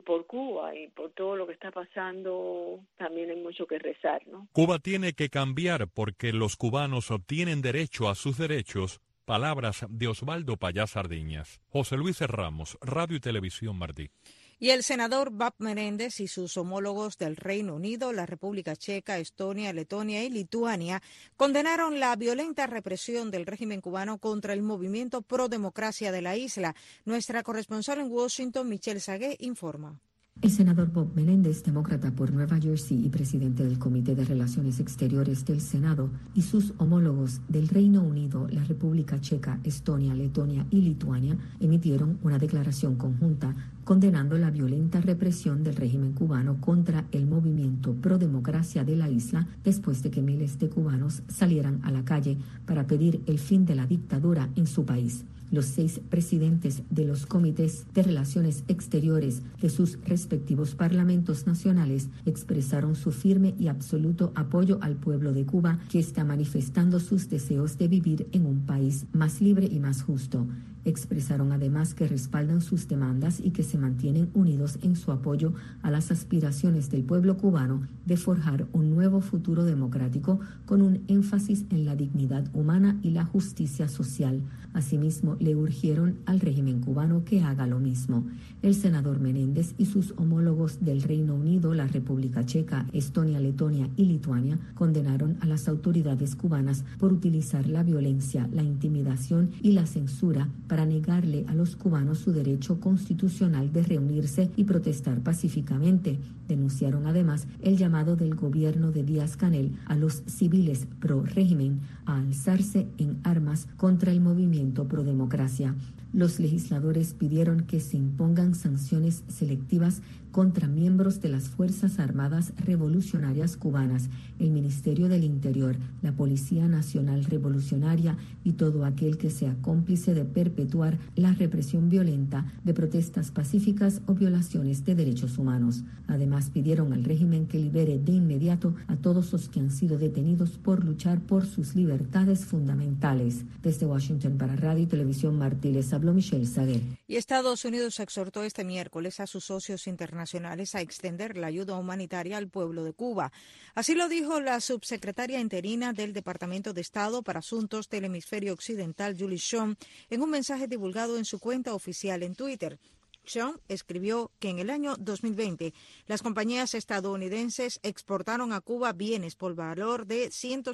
por Cuba y por todo lo que está pasando también hay mucho que rezar, ¿no? Cuba tiene que cambiar porque los cubanos obtienen derecho a sus derechos. Palabras de Osvaldo Payá Sardiñas. José Luis Ramos, Radio y Televisión Martí. Y el senador Bob Menéndez y sus homólogos del Reino Unido, la República Checa, Estonia, Letonia y Lituania condenaron la violenta represión del régimen cubano contra el movimiento pro democracia de la isla. Nuestra corresponsal en Washington, Michelle Sagué, informa. El senador Bob Menéndez, demócrata por Nueva Jersey y presidente del Comité de Relaciones Exteriores del Senado, y sus homólogos del Reino Unido, la República Checa, Estonia, Letonia y Lituania, emitieron una declaración conjunta condenando la violenta represión del régimen cubano contra el movimiento pro democracia de la isla después de que miles de cubanos salieran a la calle para pedir el fin de la dictadura en su país. Los 6 presidentes de los comités de relaciones exteriores de sus respectivos parlamentos nacionales expresaron su firme y absoluto apoyo al pueblo de Cuba, que está manifestando sus deseos de vivir en un país más libre y más justo. Expresaron además que respaldan sus demandas y que se mantienen unidos en su apoyo a las aspiraciones del pueblo cubano de forjar un nuevo futuro democrático con un énfasis en la dignidad humana y la justicia social. Asimismo, le urgieron al régimen cubano que haga lo mismo. El senador Menéndez y sus homólogos del Reino Unido, la República Checa, Estonia, Letonia y Lituania condenaron a las autoridades cubanas por utilizar la violencia, la intimidación y la censura para negarle a los cubanos su derecho constitucional de reunirse y protestar pacíficamente. Denunciaron además el llamado del gobierno de Díaz-Canel a los civiles pro-régimen a alzarse en armas contra el movimiento pro-democracia. Los legisladores pidieron que se impongan sanciones selectivas contra miembros de las Fuerzas Armadas Revolucionarias Cubanas, el Ministerio del Interior, la Policía Nacional Revolucionaria y todo aquel que sea cómplice de perpetuar la represión violenta de protestas pacíficas o violaciones de derechos humanos. Además, pidieron al régimen que libere de inmediato a todos los que han sido detenidos por luchar por sus libertades fundamentales. Desde Washington para Radio y Televisión Martí les habló Michelle Saguer. Y Estados Unidos exhortó este miércoles a sus socios internacionales a extender la ayuda humanitaria al pueblo de Cuba. Así lo dijo la subsecretaria interina del Departamento de Estado para Asuntos del Hemisferio Occidental, Julie Sean, en un mensaje divulgado en su cuenta oficial en Twitter. Sean escribió que en el año 2020 las compañías estadounidenses exportaron a Cuba bienes por valor de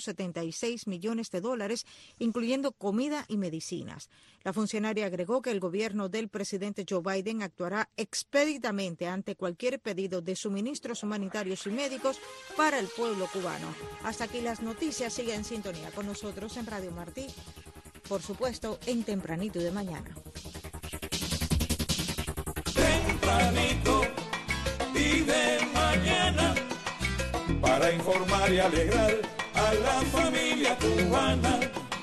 $176 millones, incluyendo comida y medicinas. La funcionaria agregó que el gobierno del presidente Joe Biden actuará expeditamente ante cualquier pedido de suministros humanitarios y médicos para el pueblo cubano. Hasta aquí las noticias. Sigue en sintonía con nosotros en Radio Martí, por supuesto, en Tempranito y de Mañana. Tempranito y de mañana, para informar y alegrar a la familia cubana.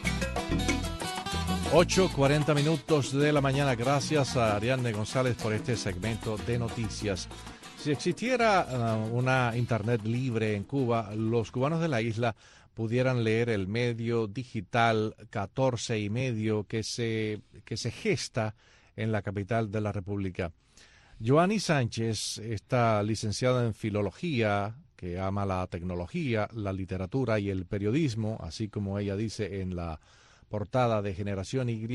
8:40 minutos de la mañana. Gracias a Ariadne González por este segmento de noticias. Si existiera una internet libre en Cuba, los cubanos de la isla pudieran leer el medio digital 14 y medio que se gesta en la capital de la República. Joanny Sánchez está licenciada en Filología, que ama la tecnología, la literatura y el periodismo, así como ella dice en la portada de Generación Y.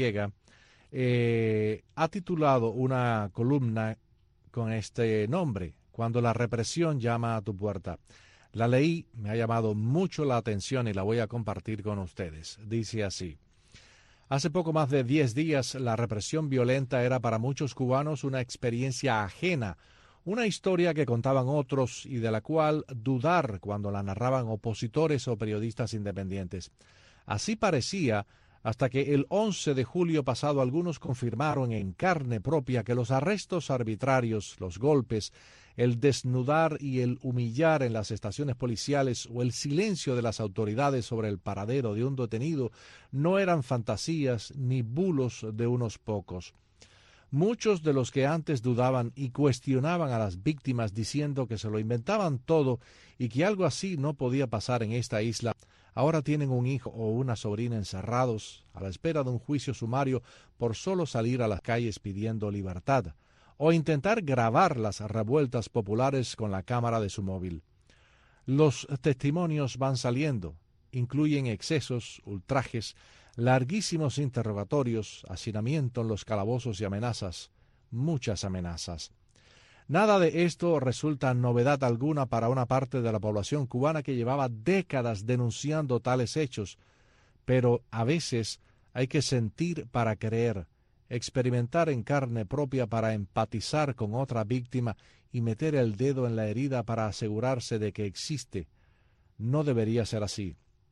Ha titulado una columna con este nombre, Cuando la represión llama a tu puerta. La leí, me ha llamado mucho la atención y la voy a compartir con ustedes. Dice así: hace poco más de 10 días, la represión violenta era para muchos cubanos una experiencia ajena, una historia que contaban otros y de la cual dudar cuando la narraban opositores o periodistas independientes. Así parecía hasta que el 11 de julio pasado algunos confirmaron en carne propia que los arrestos arbitrarios, los golpes, el desnudar y el humillar en las estaciones policiales o el silencio de las autoridades sobre el paradero de un detenido no eran fantasías ni bulos de unos pocos. Muchos de los que antes dudaban y cuestionaban a las víctimas diciendo que se lo inventaban todo y que algo así no podía pasar en esta isla, ahora tienen un hijo o una sobrina encerrados a la espera de un juicio sumario por solo salir a las calles pidiendo libertad. o intentar grabar las revueltas populares con la cámara de su móvil. Los testimonios van saliendo, incluyen excesos, ultrajes, larguísimos interrogatorios, hacinamiento en los calabozos y amenazas, muchas amenazas. Nada de esto resulta novedad alguna para una parte de la población cubana que llevaba décadas denunciando tales hechos, pero a veces hay que sentir para creer, experimentar en carne propia para empatizar con otra víctima y meter el dedo en la herida para asegurarse de que existe. No debería ser así.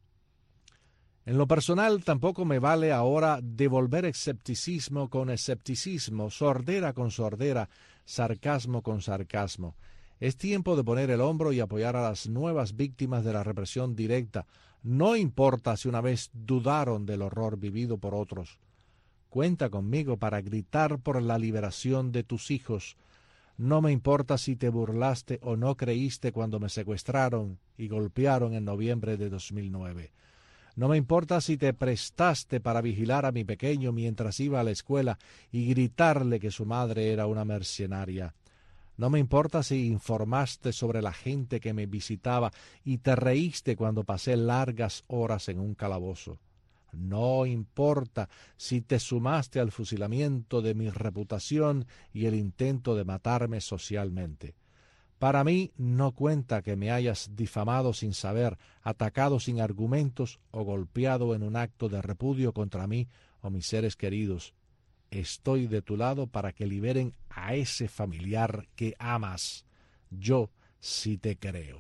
En lo personal, tampoco me vale ahora devolver escepticismo con escepticismo, sordera con sordera, sarcasmo con sarcasmo. Es tiempo de poner el hombro y apoyar a las nuevas víctimas de la represión directa. No importa si una vez dudaron del horror vivido por otros. Cuenta conmigo para gritar por la liberación de tus hijos. No me importa si te burlaste o no creíste cuando me secuestraron y golpearon en noviembre de 2009. No me importa si te prestaste para vigilar a mi pequeño mientras iba a la escuela y gritarle que su madre era una mercenaria. No me importa si informaste sobre la gente que me visitaba y te reíste cuando pasé largas horas en un calabozo. No importa si te sumaste al fusilamiento de mi reputación y el intento de matarme socialmente. Para mí no cuenta que me hayas difamado sin saber, atacado sin argumentos o golpeado en un acto de repudio contra mí o mis seres queridos. Estoy de tu lado para que liberen a ese familiar que amas. Yo sí te creo.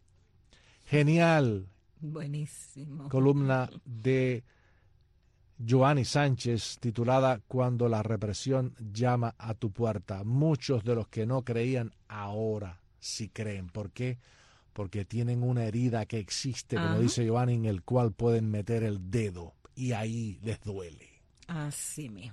Genial. Buenísimo. Columna de Joanny Sánchez titulada Cuando la represión llama a tu puerta. Muchos de los que no creían ahora sí creen. ¿Por qué? Porque tienen una herida que existe, como dice Joanny, en el cual pueden meter el dedo y ahí les duele. Así mismo.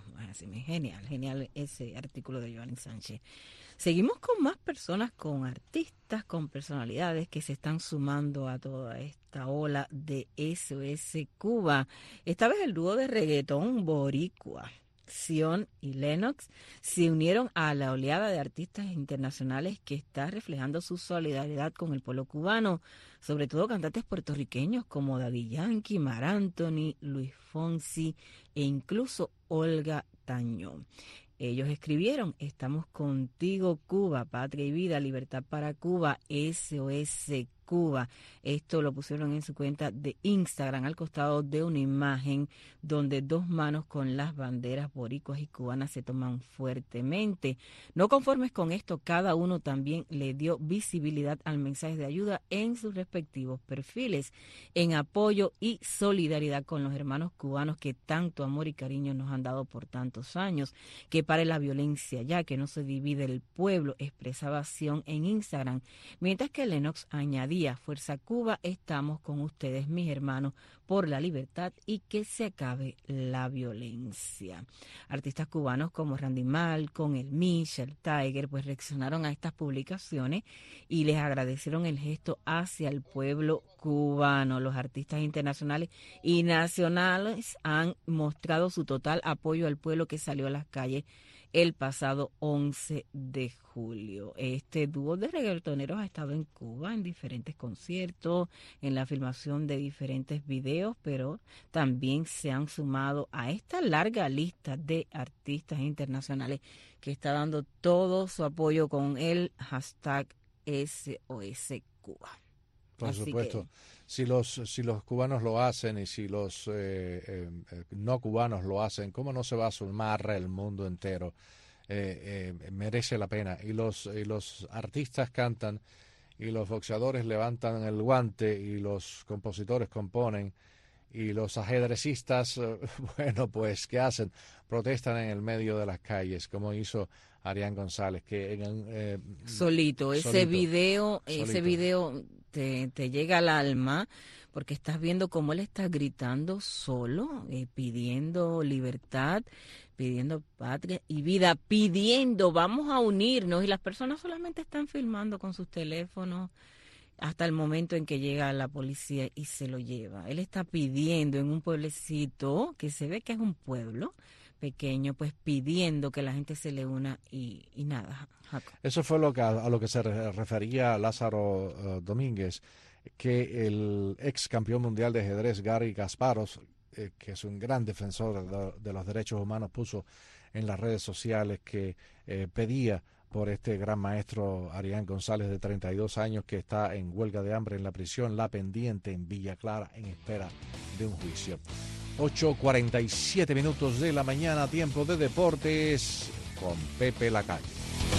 Genial ese artículo de Joanny Sánchez. Seguimos con más personas, con artistas, con personalidades que se están sumando a toda esta ola de SOS Cuba. Esta vez el dúo de reggaetón boricua, Zion y Lennox, se unieron a la oleada de artistas internacionales que está reflejando su solidaridad con el pueblo cubano, sobre todo cantantes puertorriqueños como Daddy Yankee, Mar Anthony, Luis Fonsi e incluso Olga Tañón. Ellos escribieron: estamos contigo, Cuba, patria y vida, libertad para Cuba, SOS Cuba. Esto lo pusieron en su cuenta de Instagram al costado de una imagen donde dos manos con las banderas boricuas y cubanas se toman fuertemente. No conformes con esto, cada uno también le dio visibilidad al mensaje de ayuda en sus respectivos perfiles, en apoyo y solidaridad con los hermanos cubanos que tanto amor y cariño nos han dado por tantos años. Que pare la violencia ya, que no se divide el pueblo, expresaba Zion en Instagram, mientras que Lennox añadía: Fuerza Cuba, estamos con ustedes, mis hermanos, por la libertad y que se acabe la violencia. Artistas cubanos como Randy Malcolm, El Mish, el Tiger, pues reaccionaron a estas publicaciones y les agradecieron el gesto hacia el pueblo cubano. Los artistas internacionales y nacionales han mostrado su total apoyo al pueblo que salió a las calles el pasado 11 de julio. Este dúo de reggaetoneros ha estado en Cuba en diferentes conciertos, en la filmación de diferentes videos, pero también se han sumado a esta larga lista de artistas internacionales que está dando todo su apoyo con el hashtag SOS Cuba. Por Así supuesto. que, si los cubanos lo hacen y si los no cubanos lo hacen, ¿cómo no se va a sumar el mundo entero? Merece la pena. Y los artistas cantan y los boxeadores levantan el guante y los compositores componen y los ajedrecistas, bueno, pues ¿qué hacen? Protestan en el medio de las calles, como hizo Arián González, que solito. Ese video te llega al alma, porque estás viendo cómo él está gritando solo, pidiendo libertad, pidiendo patria y vida, pidiendo vamos a unirnos, y las personas solamente están filmando con sus teléfonos hasta el momento en que llega la policía y se lo lleva. Él está pidiendo en un pueblecito que se ve que es un pueblo, pequeño, pues pidiendo que la gente se le una y nada, Jaco. Eso fue a lo que se refería Lázaro Domínguez, que el ex campeón mundial de ajedrez Garry Kasparov, que es un gran defensor de los derechos humanos, puso en las redes sociales que pedía por este gran maestro Arián González, de 32 años, que está en huelga de hambre en la prisión La Pendiente en Villa Clara, en espera de un juicio. 8:47 minutos de la mañana, tiempo de deportes con Pepe Lacalle.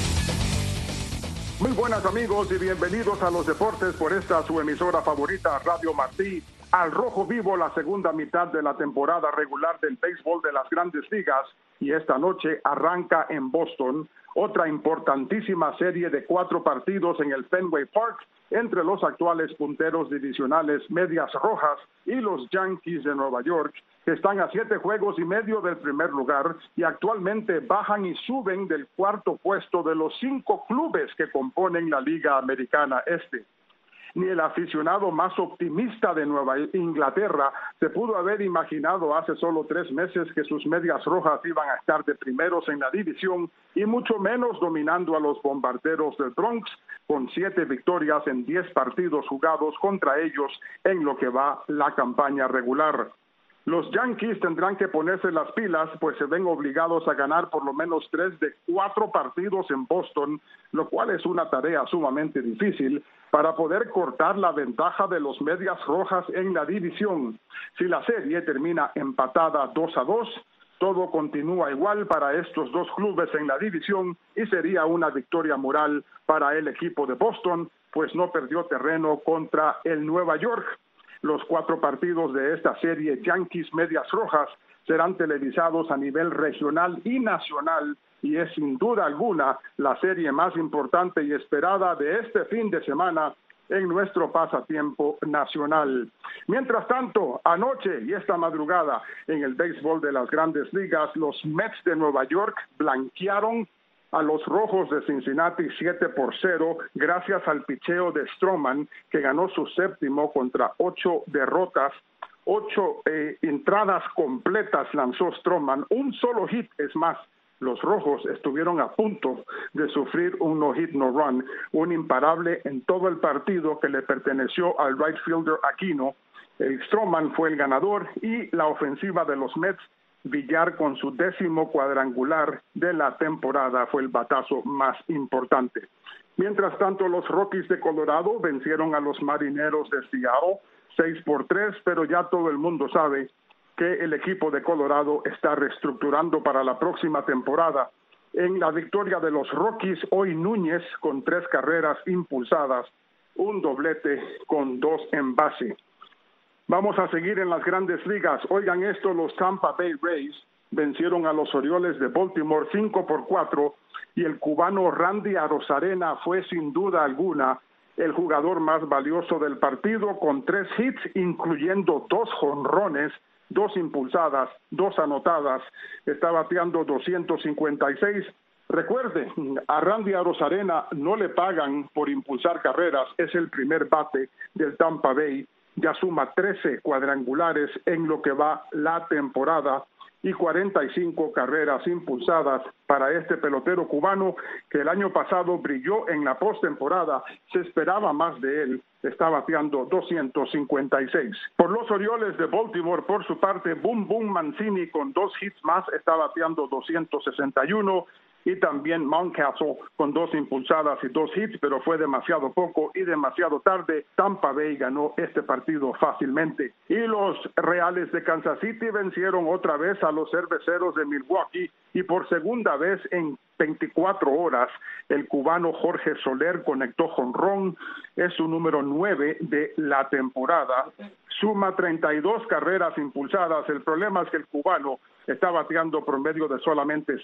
Muy buenas, amigos, y bienvenidos a los deportes por esta su emisora favorita, Radio Martí. Al rojo vivo la segunda mitad de la temporada regular del béisbol de las Grandes Ligas, y esta noche arranca en Boston otra importantísima serie de 4 partidos en el Fenway Park entre los actuales punteros divisionales Medias Rojas y los Yankees de Nueva York, que están a 7 juegos y medio del primer lugar y actualmente bajan y suben del cuarto puesto de los 5 clubes que componen la Liga Americana Este. Ni el aficionado más optimista de Nueva Inglaterra se pudo haber imaginado hace solo 3 meses que sus Medias Rojas iban a estar de primeros en la división, y mucho menos dominando a los Bombarderos del Bronx con 7 victorias en 10 partidos jugados contra ellos en lo que va la campaña regular. Los Yankees tendrán que ponerse las pilas, pues se ven obligados a ganar por lo menos 3 de 4 partidos en Boston, lo cual es una tarea sumamente difícil para poder cortar la ventaja de los Medias Rojas en la división. Si la serie termina empatada 2-2, todo continúa igual para estos 2 clubes en la división y sería una victoria moral para el equipo de Boston, pues no perdió terreno contra el Nueva York. Los 4 partidos de esta serie Yankees Medias Rojas serán televisados a nivel regional y nacional, y es sin duda alguna la serie más importante y esperada de este fin de semana en nuestro pasatiempo nacional. Mientras tanto, anoche y esta madrugada en el béisbol de las Grandes Ligas, los Mets de Nueva York blanquearon a los Rojos de Cincinnati 7-0 gracias al picheo de Stroman, que ganó su 7º contra 8 derrotas. 8 entradas completas lanzó Stroman, un solo hit. Es más, los Rojos estuvieron a punto de sufrir un no-hit, no-run, un imparable en todo el partido que le perteneció al right fielder Aquino. Stroman fue el ganador, y la ofensiva de los Mets, Villar con su 10º cuadrangular de la temporada, fue el batazo más importante. Mientras tanto, los Rockies de Colorado vencieron a los Marineros de Seattle 6-3, pero ya todo el mundo sabe que el equipo de Colorado está reestructurando para la próxima temporada. En la victoria de los Rockies, hoy Núñez con 3 carreras impulsadas, un doblete con 2 en base. Vamos a seguir en las Grandes Ligas. Oigan esto, los Tampa Bay Rays vencieron a los Orioles de Baltimore 5-4, y el cubano Randy Arozarena fue sin duda alguna el jugador más valioso del partido, con 3 hits, incluyendo 2 jonrones, 2 impulsadas, 2 anotadas. Está bateando 256. Recuerde, a Randy Arozarena no le pagan por impulsar carreras, es el primer bate del Tampa Bay. Ya suma 13 cuadrangulares en lo que va la temporada y 45 carreras impulsadas para este pelotero cubano, que el año pasado brilló en la postemporada. Se esperaba más de él. Está bateando 256. Por los Orioles de Baltimore, por su parte, Boom Boom Mancini con 2 hits más está bateando 261. Y también Mountcastle con 2 impulsadas y 2 hits, pero fue demasiado poco y demasiado tarde. Tampa Bay ganó este partido fácilmente. Y los Reales de Kansas City vencieron otra vez a los Cerveceros de Milwaukee, y por segunda vez en 24 horas el cubano Jorge Soler conectó jonrón. Es su número 9 de la temporada. Suma 32 carreras impulsadas. El problema es que el cubano está bateando promedio de solamente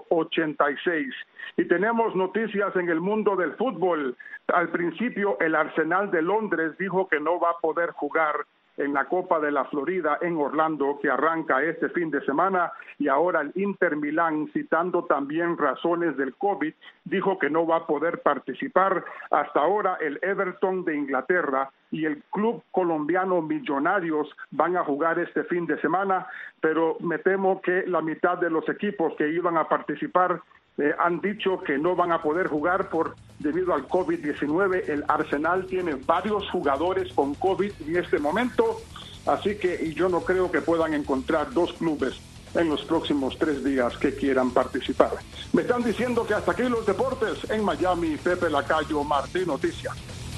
186. Y tenemos noticias en el mundo del fútbol. Al principio, el Arsenal de Londres dijo que no va a poder jugar en la Copa de la Florida en Orlando, que arranca este fin de semana, y ahora el Inter Milán, citando también razones del COVID, dijo que no va a poder participar. Hasta ahora el Everton de Inglaterra y el club colombiano Millonarios van a jugar este fin de semana, pero me temo que la mitad de los equipos que iban a participar han dicho que no van a poder jugar debido al COVID-19. El Arsenal tiene varios jugadores con COVID en este momento, así que yo no creo que puedan encontrar 2 clubes en los próximos 3 días que quieran participar. Me están diciendo que hasta aquí los deportes en Miami. Pepe Lacayo, Martín Noticias.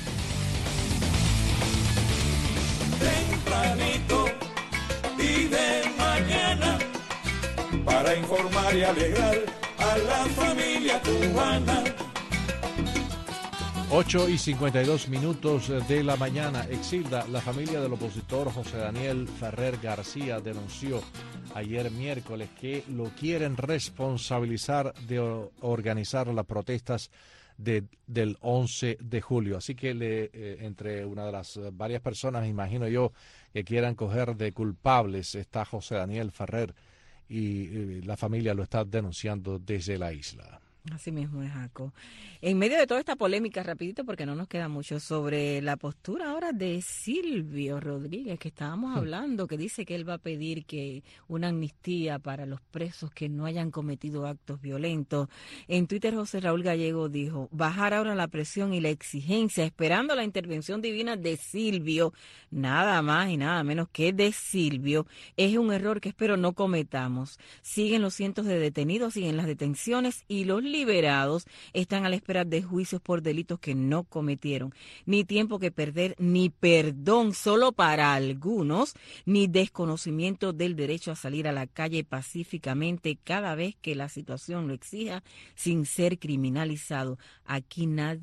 Tempranito y de mañana, para informar y alegrar a la familia cubana. 8:52 de la mañana. Exilda, la familia del opositor José Daniel Ferrer García denunció ayer miércoles que lo quieren responsabilizar de organizar las protestas del 11 de julio. Así que entre una de las varias personas, imagino yo, que quieran coger de culpables está José Daniel Ferrer, y la familia lo está denunciando desde la isla. Así mismo es, Jaco. En medio de toda esta polémica, rapidito, porque no nos queda mucho, sobre la postura ahora de Silvio Rodríguez, que estábamos hablando, que dice que él va a pedir que una amnistía para los presos que no hayan cometido actos violentos. En Twitter, José Raúl Gallego dijo: bajar ahora la presión y la exigencia, esperando la intervención divina de Silvio, nada más y nada menos que de Silvio, es un error que espero no cometamos. Siguen los cientos de detenidos, siguen las detenciones, y los liberados están a la espera de juicios por delitos que no cometieron. Ni tiempo que perder, ni perdón solo para algunos, ni desconocimiento del derecho a salir a la calle pacíficamente cada vez que la situación lo exija, sin ser criminalizado. Aquí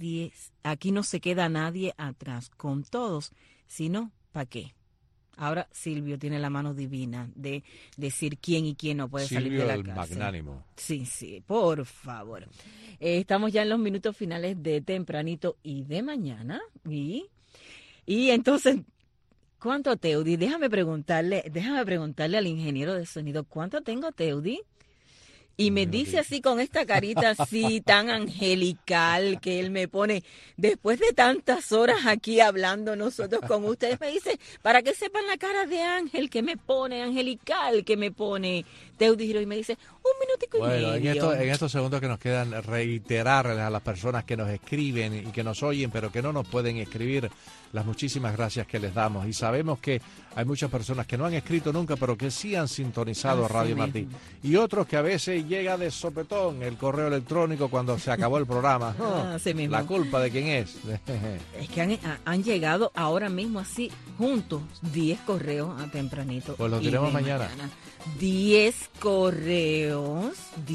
no se queda nadie atrás, con todos, sino ¿para qué? Ahora Silvio tiene la mano divina de decir quién y quién no puede salir de la cárcel. Silvio el magnánimo. Sí, por favor. Estamos ya en los minutos finales de Tempranito y de mañana. Y entonces, ¿cuánto, Teudi? Déjame preguntarle al ingeniero de sonido, ¿cuánto tengo, Teudi? Y me dice así, con esta carita así tan angelical que él me pone, después de tantas horas aquí hablando nosotros con ustedes, me dice, para que sepan la cara de ángel que me pone, angelical que me pone Teudi Giró, y me dice, un minutico y medio. Bueno, en estos segundos que nos quedan, reiterarles a las personas que nos escriben y que nos oyen, pero que no nos pueden escribir, las muchísimas gracias que les damos. Y sabemos que hay muchas personas que no han escrito nunca, pero que sí han sintonizado a Radio Martí. Y otros que a veces llega de sopetón el correo electrónico cuando se acabó el programa. La culpa de quién es. Es que han llegado ahora mismo así, juntos, 10 correos a Tempranito. Pues los diremos mañana. 10 correos,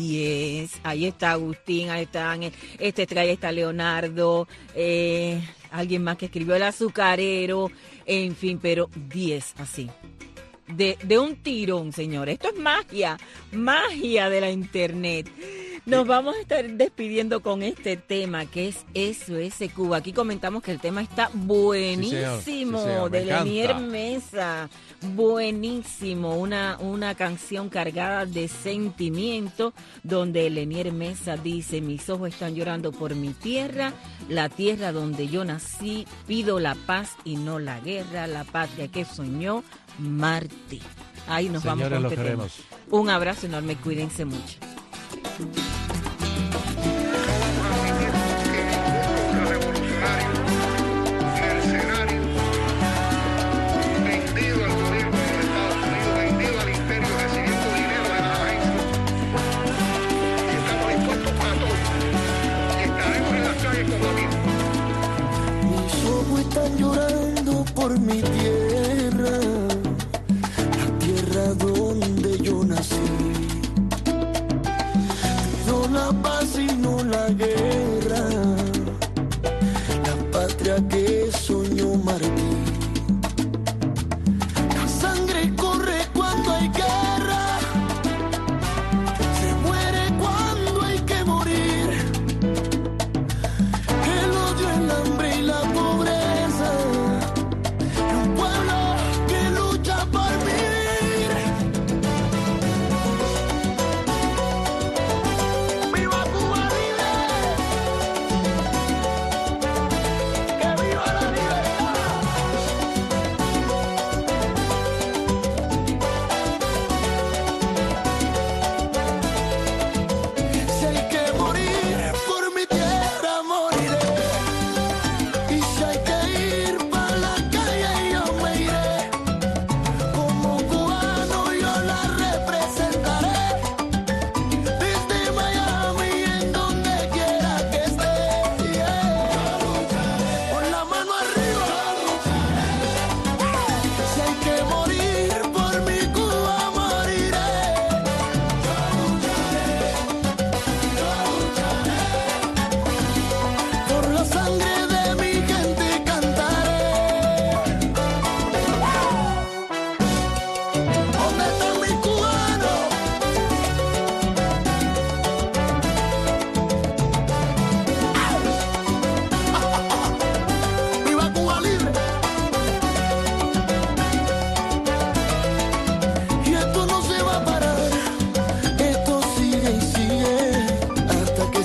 10. Ahí está Agustín, ahí está Ángel, ahí está Leonardo, alguien más que escribió, el azucarero, en fin, pero 10 así. De un tirón, señores. Esto es magia de la internet. Nos vamos a estar despidiendo con este tema que es SOS Cuba. Aquí comentamos que el tema está buenísimo, sí, señor, de Lenier Mesa. Buenísimo, una canción cargada de sentimiento, donde Lenier Mesa dice: mis ojos están llorando por mi tierra, la tierra donde yo nací, pido la paz y no la guerra, la patria que soñó Martí. Ahí nos vamos con este tema. Un abrazo enorme, cuídense mucho. Están llorando por mi tierra, la tierra donde yo nací. Pido la paz y no la guerra, la patria que soñó Martí. La sangre corre cuando hay guerra, se muere cuando hay que morir. El odio, el hambre y la pobreza, un pueblo que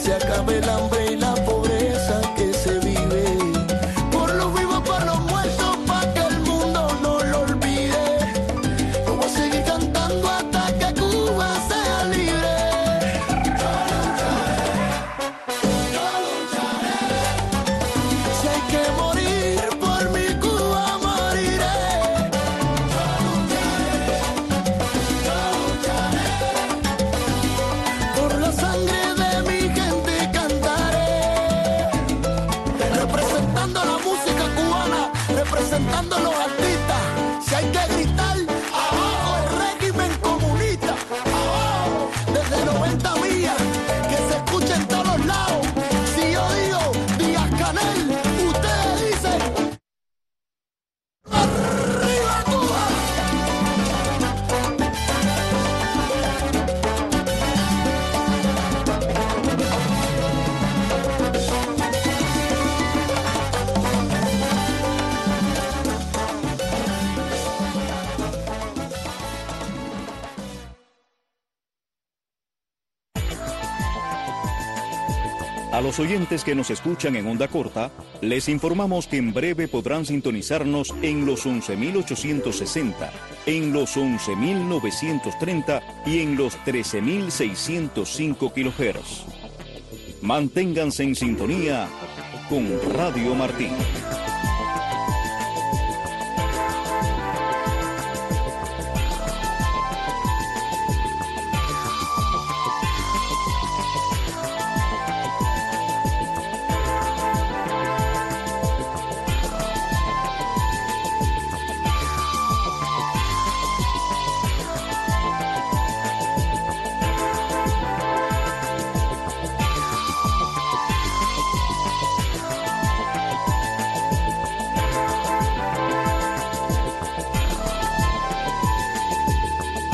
se acabe el hambre y la pobreza que se vive. Por los vivos, por los muertos, para que el mundo no lo olvide. Yo voy a seguir cantando hasta que Cuba sea libre. Yo lucharé. Si hay que morir por mi Cuba, moriré. Yo lucharé. Por la sangre de mi gente cantaré. Representando la música cubana, representando a los artistas. Si hay que gritar, abajo el régimen comunista. Abajo, desde 90 millas, que se escuche en todos lados. Si yo digo Díaz-Canel, ustedes dicen ¡arriba Cuba! A los oyentes que nos escuchan en onda corta, les informamos que en breve podrán sintonizarnos en los 11.860, en los 11.930 y en los 13.605 kHz. Manténganse en sintonía con Radio Martí.